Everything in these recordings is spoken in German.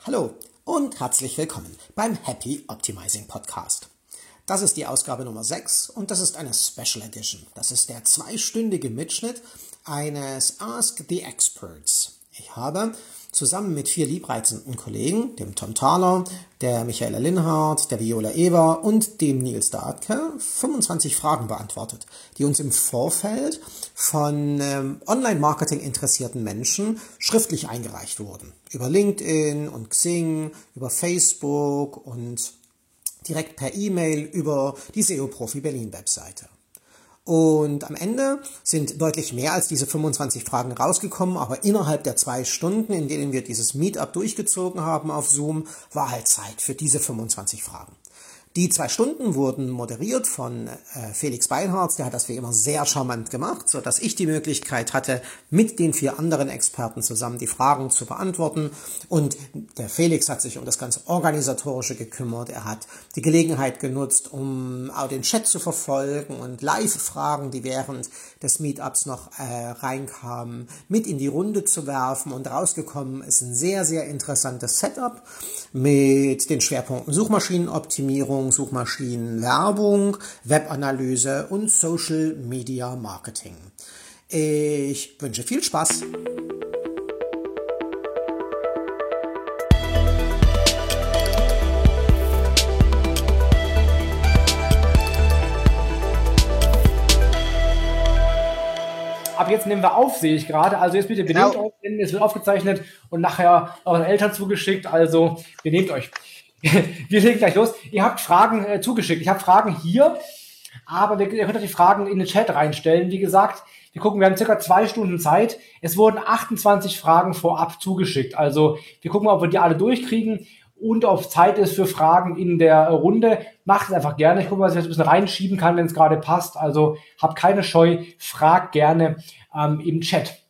Hallo und herzlich willkommen beim Happy Optimizing Podcast. Das ist die Ausgabe Nummer 6 und das ist eine Special Edition. Das ist der zweistündige Mitschnitt eines Ask the Experts. Ich habe zusammen mit 4 liebreizenden Kollegen, dem Tom Thaler, der Michaela Linhardt, der Viola Ewer und dem Nils Dahlke, 25 Fragen beantwortet, die uns im Vorfeld von Online-Marketing interessierten Menschen schriftlich eingereicht wurden. Über LinkedIn und Xing, über Facebook und direkt per E-Mail über die SEO-Profi Berlin Webseite. Und am Ende sind deutlich mehr als diese 25 Fragen rausgekommen, aber innerhalb der 2 Stunden, in denen wir dieses Meetup durchgezogen haben auf Zoom, war halt Zeit für diese 25 Fragen. Die 2 Stunden wurden moderiert von Felix Beilharz, der hat das wie immer sehr charmant gemacht, sodass ich die Möglichkeit hatte, mit den 4 anderen Experten zusammen die Fragen zu beantworten. Und der Felix hat sich um das ganze Organisatorische gekümmert. Er hat die Gelegenheit genutzt, um auch den Chat zu verfolgen und Live-Fragen, die während des Meetups noch reinkamen, mit in die Runde zu werfen. Und rausgekommen ist ein sehr, sehr interessantes Setup mit den Schwerpunkten Suchmaschinenoptimierung, Suchmaschinenwerbung, Webanalyse und Social Media Marketing. Ich wünsche viel Spaß. Ab jetzt nehmen wir auf, sehe ich gerade. Also jetzt bitte benehmt euch, denn es wird aufgezeichnet und nachher euren Eltern zugeschickt. Also benehmt euch. Wir legen gleich los. Ihr habt Fragen zugeschickt. Ich habe Fragen hier, aber ihr könnt auch die Fragen in den Chat reinstellen. Wie gesagt, wir haben circa 2 Stunden Zeit. Es wurden 28 Fragen vorab zugeschickt. Also wir gucken mal, ob wir die alle durchkriegen und ob Zeit ist für Fragen in der Runde. Macht es einfach gerne. Ich gucke mal, was ich jetzt ein bisschen reinschieben kann, wenn es gerade passt. Also habt keine Scheu, fragt gerne im Chat.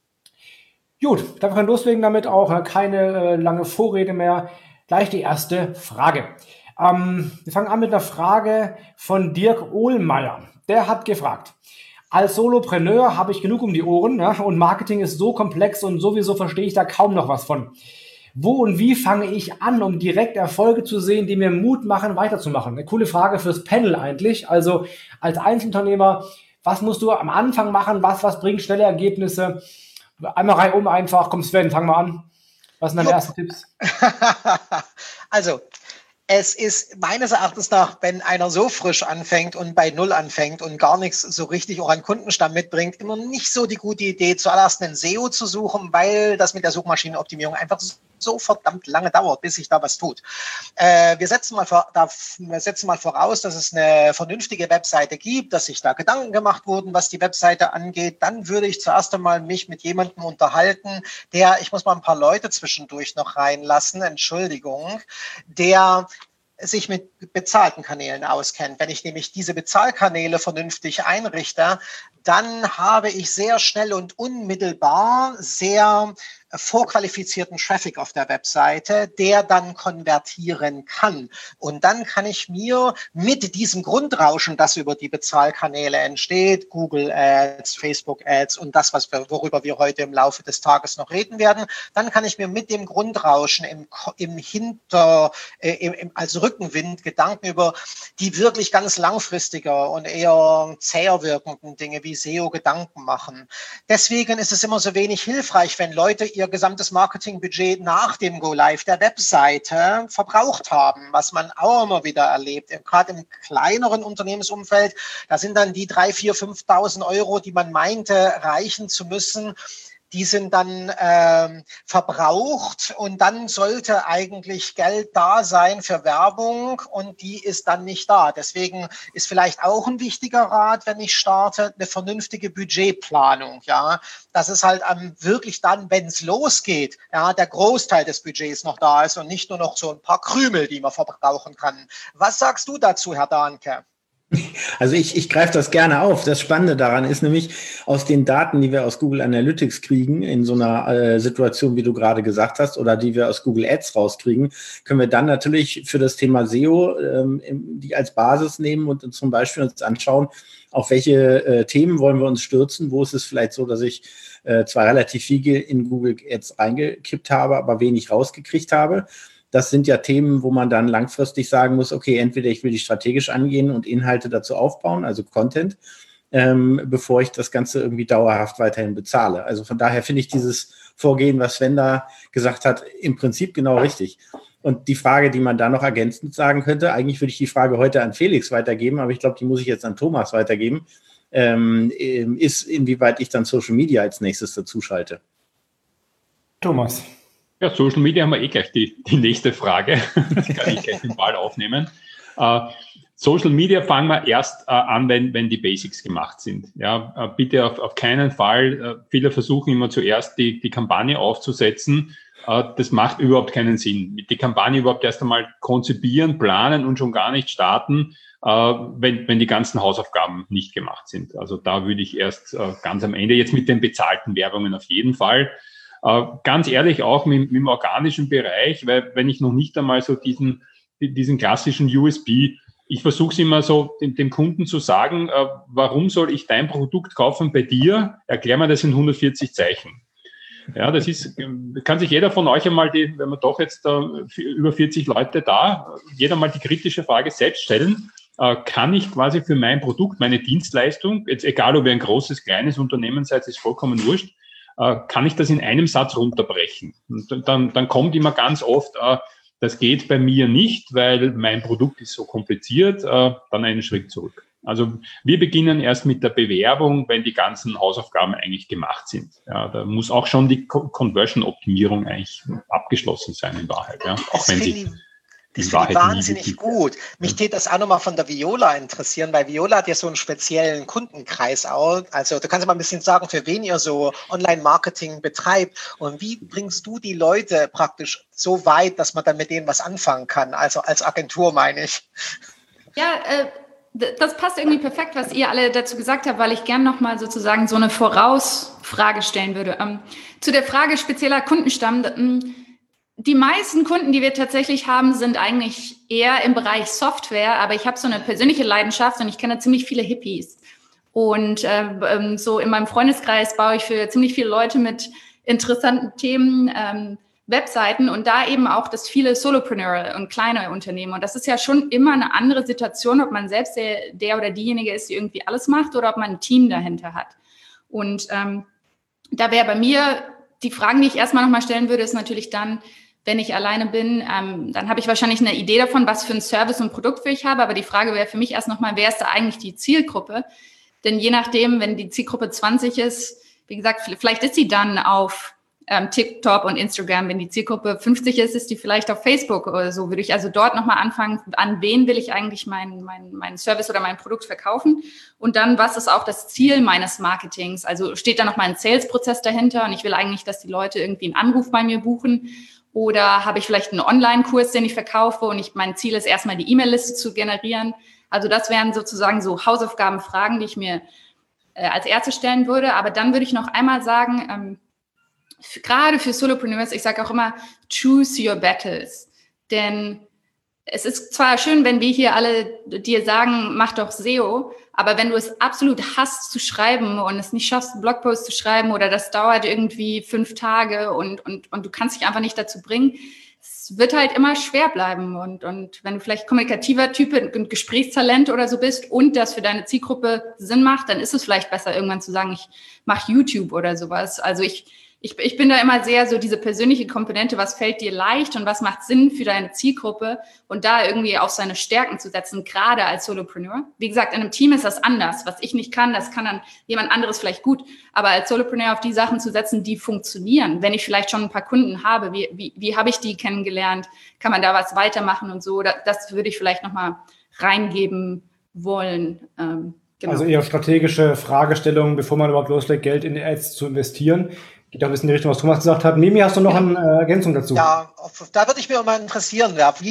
Gut, dann können wir loslegen damit auch. Keine lange Vorrede mehr. Gleich die erste Frage. Wir fangen an mit einer Frage von Dirk Ohlmeier. Der hat gefragt: Als Solopreneur habe ich genug um die Ohren, ja, und Marketing ist so komplex und sowieso verstehe ich da kaum noch was von. Wo und wie fange ich an, um direkt Erfolge zu sehen, die mir Mut machen, weiterzumachen? Eine coole Frage fürs Panel eigentlich. Also als Einzelunternehmer, was musst du am Anfang machen? Was bringt schnelle Ergebnisse? Einmal reihum einfach. Komm Sven, fang mal an. Was sind deine ersten Tipps? Also, es ist meines Erachtens nach, wenn einer so frisch anfängt und bei Null anfängt und gar nichts so richtig auch an Kundenstamm mitbringt, immer nicht so die gute Idee, zuallererst einen SEO zu suchen, weil das mit der Suchmaschinenoptimierung einfach so verdammt lange dauert, bis sich da was tut. Wir setzen mal voraus, dass es eine vernünftige Webseite gibt, dass sich da Gedanken gemacht wurden, was die Webseite angeht. Dann würde ich zuerst einmal mich mit jemandem unterhalten, ich muss mal ein paar Leute zwischendurch noch reinlassen, Entschuldigung, der sich mit bezahlten Kanälen auskennt. Wenn ich nämlich diese Bezahlkanäle vernünftig einrichte, dann habe ich sehr schnell und unmittelbar sehr vorqualifizierten Traffic auf der Webseite, der dann konvertieren kann. Und dann kann ich mir mit diesem Grundrauschen, das über die Bezahlkanäle entsteht, Google Ads, Facebook Ads und das, worüber wir heute im Laufe des Tages noch reden werden, dann kann ich mir mit dem Grundrauschen als Rückenwind Gedanken über die wirklich ganz langfristiger und eher zäher wirkenden Dinge wie SEO Gedanken machen. Deswegen ist es immer so wenig hilfreich, wenn Leute ihr gesamtes Marketingbudget nach dem Go-Live der Webseite verbraucht haben, was man auch immer wieder erlebt. Gerade im kleineren Unternehmensumfeld, da sind dann die 3.000, 4.000, 5.000 Euro, die man meinte, reichen zu müssen, die sind dann verbraucht und dann sollte eigentlich Geld da sein für Werbung und die ist dann nicht da. Deswegen ist vielleicht auch ein wichtiger Rat, wenn ich starte, eine vernünftige Budgetplanung. Ja, das ist halt wirklich dann, wenn es losgeht, ja, der Großteil des Budgets noch da ist und nicht nur noch so ein paar Krümel, die man verbrauchen kann. Was sagst du dazu, Herr Dahnke? Also ich greife das gerne auf. Das Spannende daran ist nämlich, aus den Daten, die wir aus Google Analytics kriegen, in so einer Situation, wie du gerade gesagt hast, oder die wir aus Google Ads rauskriegen, können wir dann natürlich für das Thema SEO die als Basis nehmen und uns zum Beispiel uns anschauen, auf welche Themen wollen wir uns stürzen, wo ist es vielleicht so, dass ich zwar relativ viel in Google Ads reingekippt habe, aber wenig rausgekriegt habe. Das sind ja Themen, wo man dann langfristig sagen muss, okay, entweder ich will die strategisch angehen und Inhalte dazu aufbauen, also Content, bevor ich das Ganze irgendwie dauerhaft weiterhin bezahle. Also von daher finde ich dieses Vorgehen, was Sven da gesagt hat, im Prinzip genau richtig. Und die Frage, die man da noch ergänzend sagen könnte, eigentlich würde ich die Frage heute an Felix weitergeben, aber ich glaube, die muss ich jetzt an Thomas weitergeben, ist, inwieweit ich dann Social Media als nächstes dazu schalte. Thomas. Ja, Social Media haben wir gleich die nächste Frage. Das kann ich gleich den Ball aufnehmen. Social Media fangen wir erst an, wenn die Basics gemacht sind. Ja, bitte auf keinen Fall. Viele versuchen immer zuerst die Kampagne aufzusetzen. Das macht überhaupt keinen Sinn. Die Kampagne überhaupt erst einmal konzipieren, planen und schon gar nicht starten, wenn die ganzen Hausaufgaben nicht gemacht sind. Also da würde ich erst ganz am Ende, jetzt mit den bezahlten Werbungen auf jeden Fall, ganz ehrlich auch mit dem organischen Bereich, weil wenn ich noch nicht einmal so diesen klassischen USP, ich versuche es immer so dem Kunden zu sagen, warum soll ich dein Produkt kaufen bei dir? Erklär mir das in 140 Zeichen. Ja, das kann sich jeder von euch einmal, wenn man doch jetzt über 40 Leute da, jeder mal die kritische Frage selbst stellen, kann ich quasi für mein Produkt, meine Dienstleistung, jetzt egal ob ihr ein großes, kleines Unternehmen seid, ist vollkommen wurscht, kann ich das in einem Satz runterbrechen? Und dann kommt immer ganz oft, das geht bei mir nicht, weil mein Produkt ist so kompliziert, dann einen Schritt zurück. Also wir beginnen erst mit der Bewerbung, wenn die ganzen Hausaufgaben eigentlich gemacht sind. Ja, da muss auch schon die Conversion-Optimierung eigentlich abgeschlossen sein in Wahrheit. Ja, auch wenn sie das finde ich wahnsinnig gut. Mich täte das auch nochmal von der Viola interessieren, weil Viola hat ja so einen speziellen Kundenkreis auch. Also du kannst mal ein bisschen sagen, für wen ihr so Online-Marketing betreibt und wie bringst du die Leute praktisch so weit, dass man dann mit denen was anfangen kann? Also als Agentur meine ich. Ja, das passt irgendwie perfekt, was ihr alle dazu gesagt habt, weil ich gern nochmal sozusagen so eine Vorausfrage stellen würde. Zu der Frage spezieller Kundenstamm. Die meisten Kunden, die wir tatsächlich haben, sind eigentlich eher im Bereich Software, aber ich habe so eine persönliche Leidenschaft und ich kenne ziemlich viele Hippies. Und so in meinem Freundeskreis baue ich für ziemlich viele Leute mit interessanten Themen Webseiten und da eben auch das viele Solopreneure und kleine Unternehmen. Und das ist ja schon immer eine andere Situation, ob man selbst der oder diejenige ist, die irgendwie alles macht oder ob man ein Team dahinter hat. Und da wäre bei mir die Fragen, die ich erstmal nochmal stellen würde, ist natürlich dann, wenn ich alleine bin, dann habe ich wahrscheinlich eine Idee davon, was für ein Service und Produkt ich habe. Aber die Frage wäre für mich erst nochmal, wer ist da eigentlich die Zielgruppe? Denn je nachdem, wenn die Zielgruppe 20 ist, wie gesagt, vielleicht ist sie dann auf TikTok und Instagram. Wenn die Zielgruppe 50 ist, ist die vielleicht auf Facebook oder so. Würde ich also dort nochmal anfangen, an wen will ich eigentlich meinen Service oder mein Produkt verkaufen? Und dann, was ist auch das Ziel meines Marketings? Also steht da nochmal ein Sales-Prozess dahinter und ich will eigentlich, dass die Leute irgendwie einen Anruf bei mir buchen? Oder habe ich vielleicht einen Online-Kurs, den ich verkaufe und mein Ziel ist erstmal die E-Mail-Liste zu generieren? Also das wären sozusagen so Hausaufgabenfragen, die ich mir als Erste stellen würde. Aber dann würde ich noch einmal sagen, gerade für Solopreneurs, ich sage auch immer, choose your battles. Denn es ist zwar schön, wenn wir hier alle dir sagen, mach doch SEO, aber wenn du es absolut hasst zu schreiben und es nicht schaffst, einen Blogpost zu schreiben oder das dauert irgendwie 5 Tage und du kannst dich einfach nicht dazu bringen, es wird halt immer schwer bleiben. Und wenn du vielleicht kommunikativer Typ und Gesprächstalent oder so bist und das für deine Zielgruppe Sinn macht, dann ist es vielleicht besser, irgendwann zu sagen, ich mache YouTube oder sowas. Also ich bin da immer sehr so diese persönliche Komponente, was fällt dir leicht und was macht Sinn für deine Zielgruppe und da irgendwie auf seine Stärken zu setzen, gerade als Solopreneur. Wie gesagt, in einem Team ist das anders. Was ich nicht kann, das kann dann jemand anderes vielleicht gut. Aber als Solopreneur auf die Sachen zu setzen, die funktionieren. Wenn ich vielleicht schon ein paar Kunden habe, wie habe ich die kennengelernt? Kann man da was weitermachen und so? Das würde ich vielleicht nochmal reingeben wollen. Genau. Also eher strategische Fragestellungen, bevor man überhaupt loslegt, Geld in Ads zu investieren. Geht auch ein bisschen in die Richtung, was Thomas gesagt hat. Mimi, hast du noch eine Ergänzung dazu? Ja, da würde ich mir mal interessieren, wie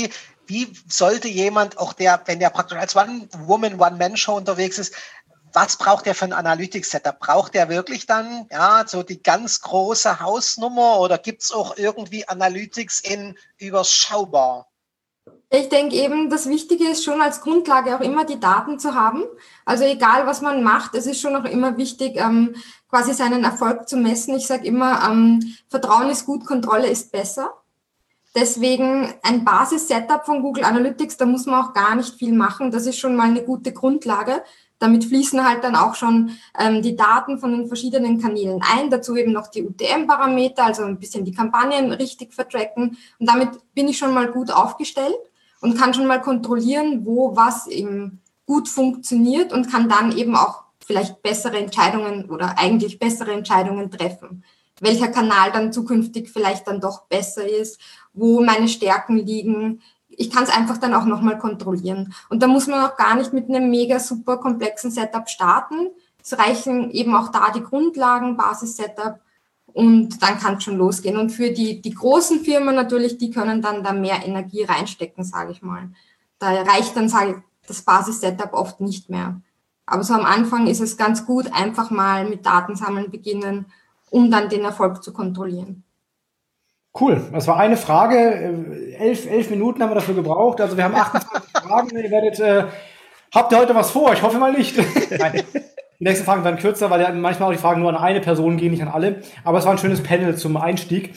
wie sollte jemand, auch wenn der praktisch als One-Woman, One-Man-Show unterwegs ist, was braucht der für ein Analytics-Setup? Braucht der wirklich dann so die ganz große Hausnummer oder gibt es auch irgendwie Analytics in überschaubar? Ich denke eben, das Wichtige ist schon als Grundlage auch immer die Daten zu haben. Also egal, was man macht, es ist schon auch immer wichtig, quasi seinen Erfolg zu messen. Ich sage immer, Vertrauen ist gut, Kontrolle ist besser. Deswegen ein Basis-Setup von Google Analytics, da muss man auch gar nicht viel machen. Das ist schon mal eine gute Grundlage. Damit fließen halt dann auch schon die Daten von den verschiedenen Kanälen ein. Dazu eben noch die UTM-Parameter, also ein bisschen die Kampagnen richtig vertracken. Und damit bin ich schon mal gut aufgestellt und kann schon mal kontrollieren, wo was eben gut funktioniert und kann dann eben auch vielleicht bessere Entscheidungen oder eigentlich bessere Entscheidungen treffen. Welcher Kanal dann zukünftig vielleicht dann doch besser ist, wo meine Stärken liegen. Ich kann es einfach dann auch nochmal kontrollieren. Und da muss man auch gar nicht mit einem mega super komplexen Setup starten. Es reichen eben auch da die Grundlagen, Basis-Setup und dann kann es schon losgehen. Und für die großen Firmen natürlich, die können dann da mehr Energie reinstecken, sage ich mal. Da reicht dann, sage ich, das Basis-Setup oft nicht mehr. Aber so am Anfang ist es ganz gut, einfach mal mit Datensammeln beginnen, um dann den Erfolg zu kontrollieren. Cool, das war eine Frage. 11 Minuten haben wir dafür gebraucht. Also wir haben 28 Fragen. Ihr werdet, habt ihr heute was vor? Ich hoffe mal nicht. Nein. Die nächsten Fragen werden kürzer, weil ja manchmal auch die Fragen nur an eine Person gehen, nicht an alle. Aber es war ein schönes Panel zum Einstieg.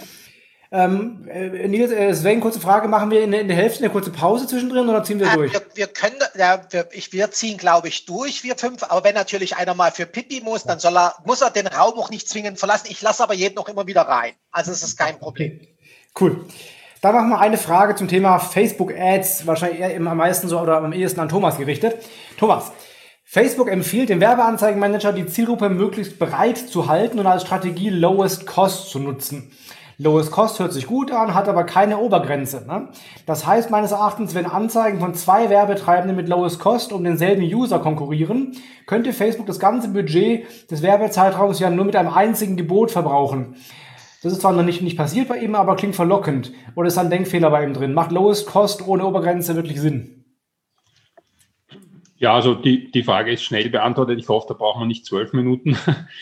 Nils, Sven, kurze Frage. Machen wir in der Hälfte eine kurze Pause zwischendrin oder ziehen wir durch? Wir ziehen, glaube ich, durch, wir 5. Aber wenn natürlich einer mal für Pipi muss, dann muss er den Raum auch nicht zwingend verlassen. Ich lasse aber jeden noch immer wieder rein. Also es ist kein Problem. Okay. Cool. Dann machen wir eine Frage zum Thema Facebook Ads, wahrscheinlich eher am meisten so oder am ehesten an Thomas gerichtet. Thomas, Facebook empfiehlt dem Werbeanzeigenmanager, die Zielgruppe möglichst breit zu halten und als Strategie Lowest Cost zu nutzen. Lowest Cost hört sich gut an, hat aber keine Obergrenze. Ne? Das heißt meines Erachtens, wenn Anzeigen von 2 Werbetreibenden mit Lowest Cost um denselben User konkurrieren, könnte Facebook das ganze Budget des Werbezeitraums ja nur mit einem einzigen Gebot verbrauchen. Das ist zwar noch nicht passiert bei ihm, aber klingt verlockend. Oder ist da ein Denkfehler bei ihm drin? Macht Lowest Cost ohne Obergrenze wirklich Sinn? Ja, also die Frage ist schnell beantwortet. Ich hoffe, da brauchen wir nicht 12 Minuten.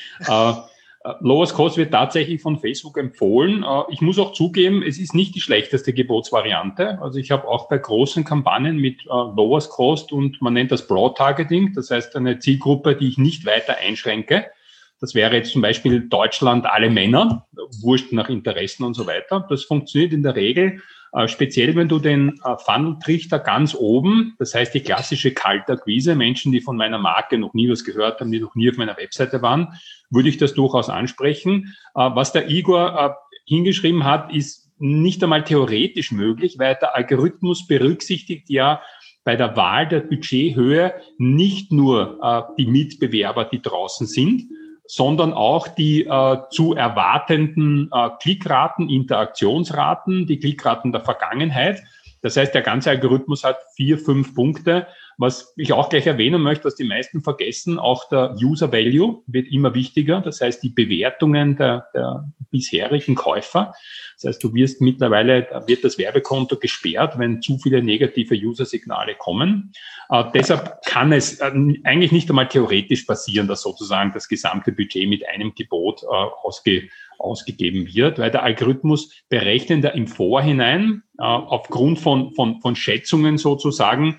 Lowest Cost wird tatsächlich von Facebook empfohlen. Ich muss auch zugeben, es ist nicht die schlechteste Gebotsvariante. Also ich habe auch bei großen Kampagnen mit Lowest Cost und man nennt das Broad Targeting, das heißt eine Zielgruppe, die ich nicht weiter einschränke. Das wäre jetzt zum Beispiel Deutschland alle Männer, wurscht nach Interessen und so weiter. Das funktioniert in der Regel, speziell wenn du den Funnel-Trichter ganz oben, das heißt die klassische Kaltakquise, Menschen, die von meiner Marke noch nie was gehört haben, die noch nie auf meiner Webseite waren, würde ich das durchaus ansprechen. Was der Igor hingeschrieben hat, ist nicht einmal theoretisch möglich, weil der Algorithmus berücksichtigt ja bei der Wahl der Budgethöhe nicht nur die Mitbewerber, die draußen sind, sondern auch die zu erwartenden Klickraten, Interaktionsraten, die Klickraten der Vergangenheit. Das heißt, der ganze Algorithmus hat 4, 5 Punkte. Was ich auch gleich erwähnen möchte, was die meisten vergessen, auch der User Value wird immer wichtiger. Das heißt, die Bewertungen der bisherigen Käufer. Das heißt, wird das Werbekonto gesperrt, wenn zu viele negative User-Signale kommen. Deshalb kann es eigentlich nicht einmal theoretisch passieren, dass sozusagen das gesamte Budget mit einem Gebot ausgegeben wird, weil der Algorithmus berechnet im Vorhinein aufgrund von Schätzungen sozusagen,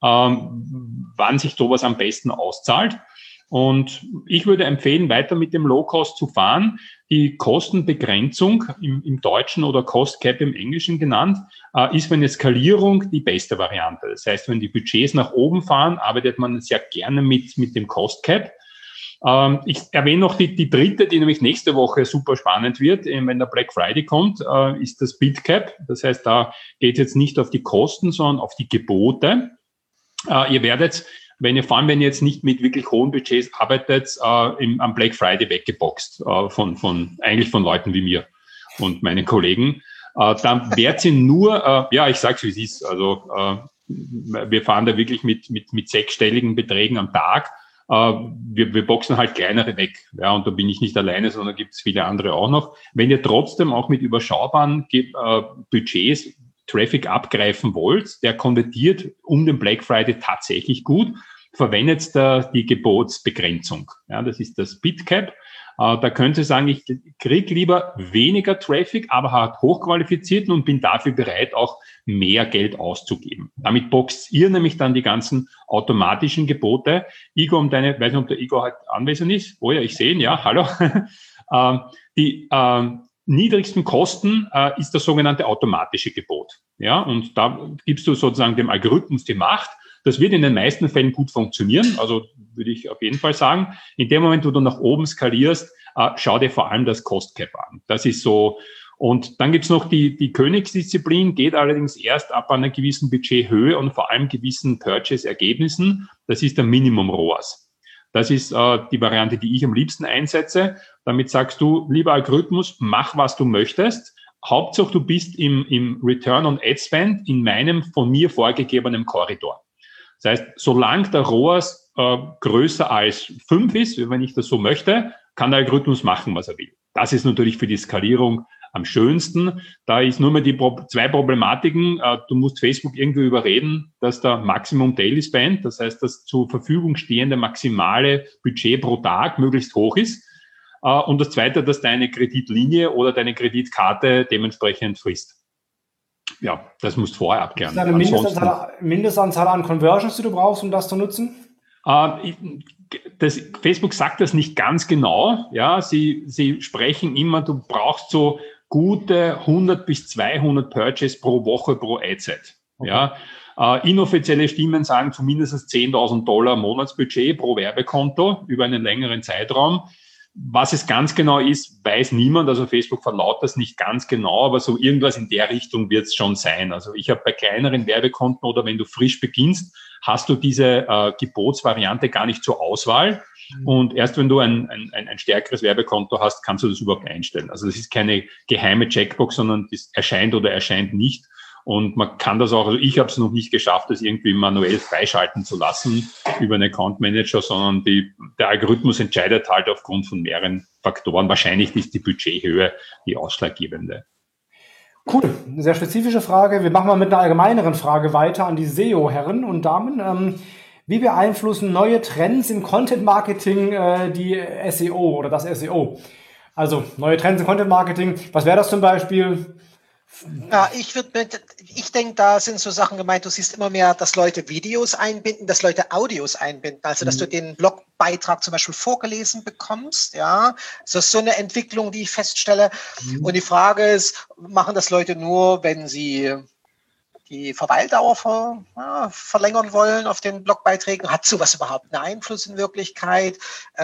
wann sich sowas am besten auszahlt. Und ich würde empfehlen, weiter mit dem Low-Cost zu fahren. Die Kostenbegrenzung im Deutschen oder Cost Cap im Englischen genannt, ist für eine Skalierung die beste Variante. Das heißt, wenn die Budgets nach oben fahren, arbeitet man sehr gerne mit dem Cost Cap. Ich erwähne noch die dritte, die nämlich nächste Woche super spannend wird, wenn der Black Friday kommt, ist das Bid Cap. Das heißt, da geht es jetzt nicht auf die Kosten, sondern auf die Gebote. Ihr werdet, vor allem wenn ihr jetzt nicht mit wirklich hohen Budgets arbeitet, am Black Friday weggeboxt von Leuten wie mir und meinen Kollegen. Dann werdet ihr nur, ich sag's wie es ist, also wir fahren da wirklich mit 6-stelligen Beträgen am Tag. Wir boxen halt kleinere weg. Ja, und da bin ich nicht alleine, sondern gibt es viele andere auch noch. Wenn ihr trotzdem auch mit überschaubaren Budgets Traffic abgreifen wollt, der konvertiert um den Black Friday tatsächlich gut, verwendet die Gebotsbegrenzung. Ja, das ist das Bidcap. Da könnt ihr sagen, ich kriege lieber weniger Traffic, aber halt hochqualifizierten und bin dafür bereit, auch mehr Geld auszugeben. Damit boxt ihr nämlich dann die ganzen automatischen Gebote. Igor, weiß nicht, ob der Igor halt anwesend ist. Oh ja, ich sehe ihn, ja, hallo. Die niedrigsten Kosten ist das sogenannte automatische Gebot. Ja, und da gibst du sozusagen dem Algorithmus die Macht. Das wird in den meisten Fällen gut funktionieren, also würde ich auf jeden Fall sagen. In dem Moment, wo du nach oben skalierst, schau dir vor allem das Cost Cap an. Das ist so. Und dann gibt's noch die Königsdisziplin, geht allerdings erst ab einer gewissen Budgethöhe und vor allem gewissen Purchase-Ergebnissen. Das ist der Minimum ROAS. Das ist die Variante, die ich am liebsten einsetze. Damit sagst du, lieber Algorithmus, mach, was du möchtest. Hauptsache, du bist im Return on Ad Spend in meinem von mir vorgegebenen Korridor. Das heißt, solange der ROAS größer als 5 ist, wenn ich das so möchte, kann der Algorithmus machen, was er will. Das ist natürlich für die Skalierung am schönsten. Da ist nur mehr die zwei Problematiken. Du musst Facebook irgendwie überreden, dass der Maximum Daily Spend, das heißt, das zur Verfügung stehende maximale Budget pro Tag möglichst hoch ist. Und das Zweite, dass deine Kreditlinie oder deine Kreditkarte dementsprechend frisst. Ja, das musst du vorher abklären. Ist das eine Mindestanzahl an Conversions, die du brauchst, um das zu nutzen? Facebook sagt das nicht ganz genau. Ja, sie sprechen immer, du brauchst so gute 100 bis 200 Purchase pro Woche pro Adset. Okay. Ja, inoffizielle Stimmen sagen zumindest $10.000 Monatsbudget pro Werbekonto über einen längeren Zeitraum. Was es ganz genau ist, weiß niemand. Also Facebook verlaut das nicht ganz genau, aber so irgendwas in der Richtung wird es schon sein. Also ich habe bei kleineren Werbekonten oder wenn du frisch beginnst, hast du diese Gebotsvariante gar nicht zur Auswahl. Und erst wenn du ein stärkeres Werbekonto hast, kannst du das überhaupt einstellen. Also das ist keine geheime Checkbox, sondern das erscheint oder erscheint nicht. Und man kann das auch, also ich habe es noch nicht geschafft, das irgendwie manuell freischalten zu lassen über einen Account Manager, sondern der Algorithmus entscheidet halt aufgrund von mehreren Faktoren. Wahrscheinlich ist die Budgethöhe die ausschlaggebende. Cool, eine sehr spezifische Frage. Wir machen mal mit einer allgemeineren Frage weiter an die SEO-Herren und Damen. Wie beeinflussen neue Trends im Content-Marketing die SEO oder das SEO? Also neue Trends im Content-Marketing, was wäre das zum Beispiel? Ja, ich denke, da sind so Sachen gemeint, du siehst immer mehr, dass Leute Videos einbinden, dass Leute Audios einbinden, also dass du den Blogbeitrag zum Beispiel vorgelesen bekommst, ja. Das ist so eine Entwicklung, die ich feststelle. Und die Frage ist, machen das Leute nur, wenn sie die Verweildauer verlängern wollen auf den Blogbeiträgen? Hat sowas überhaupt einen Einfluss in Wirklichkeit?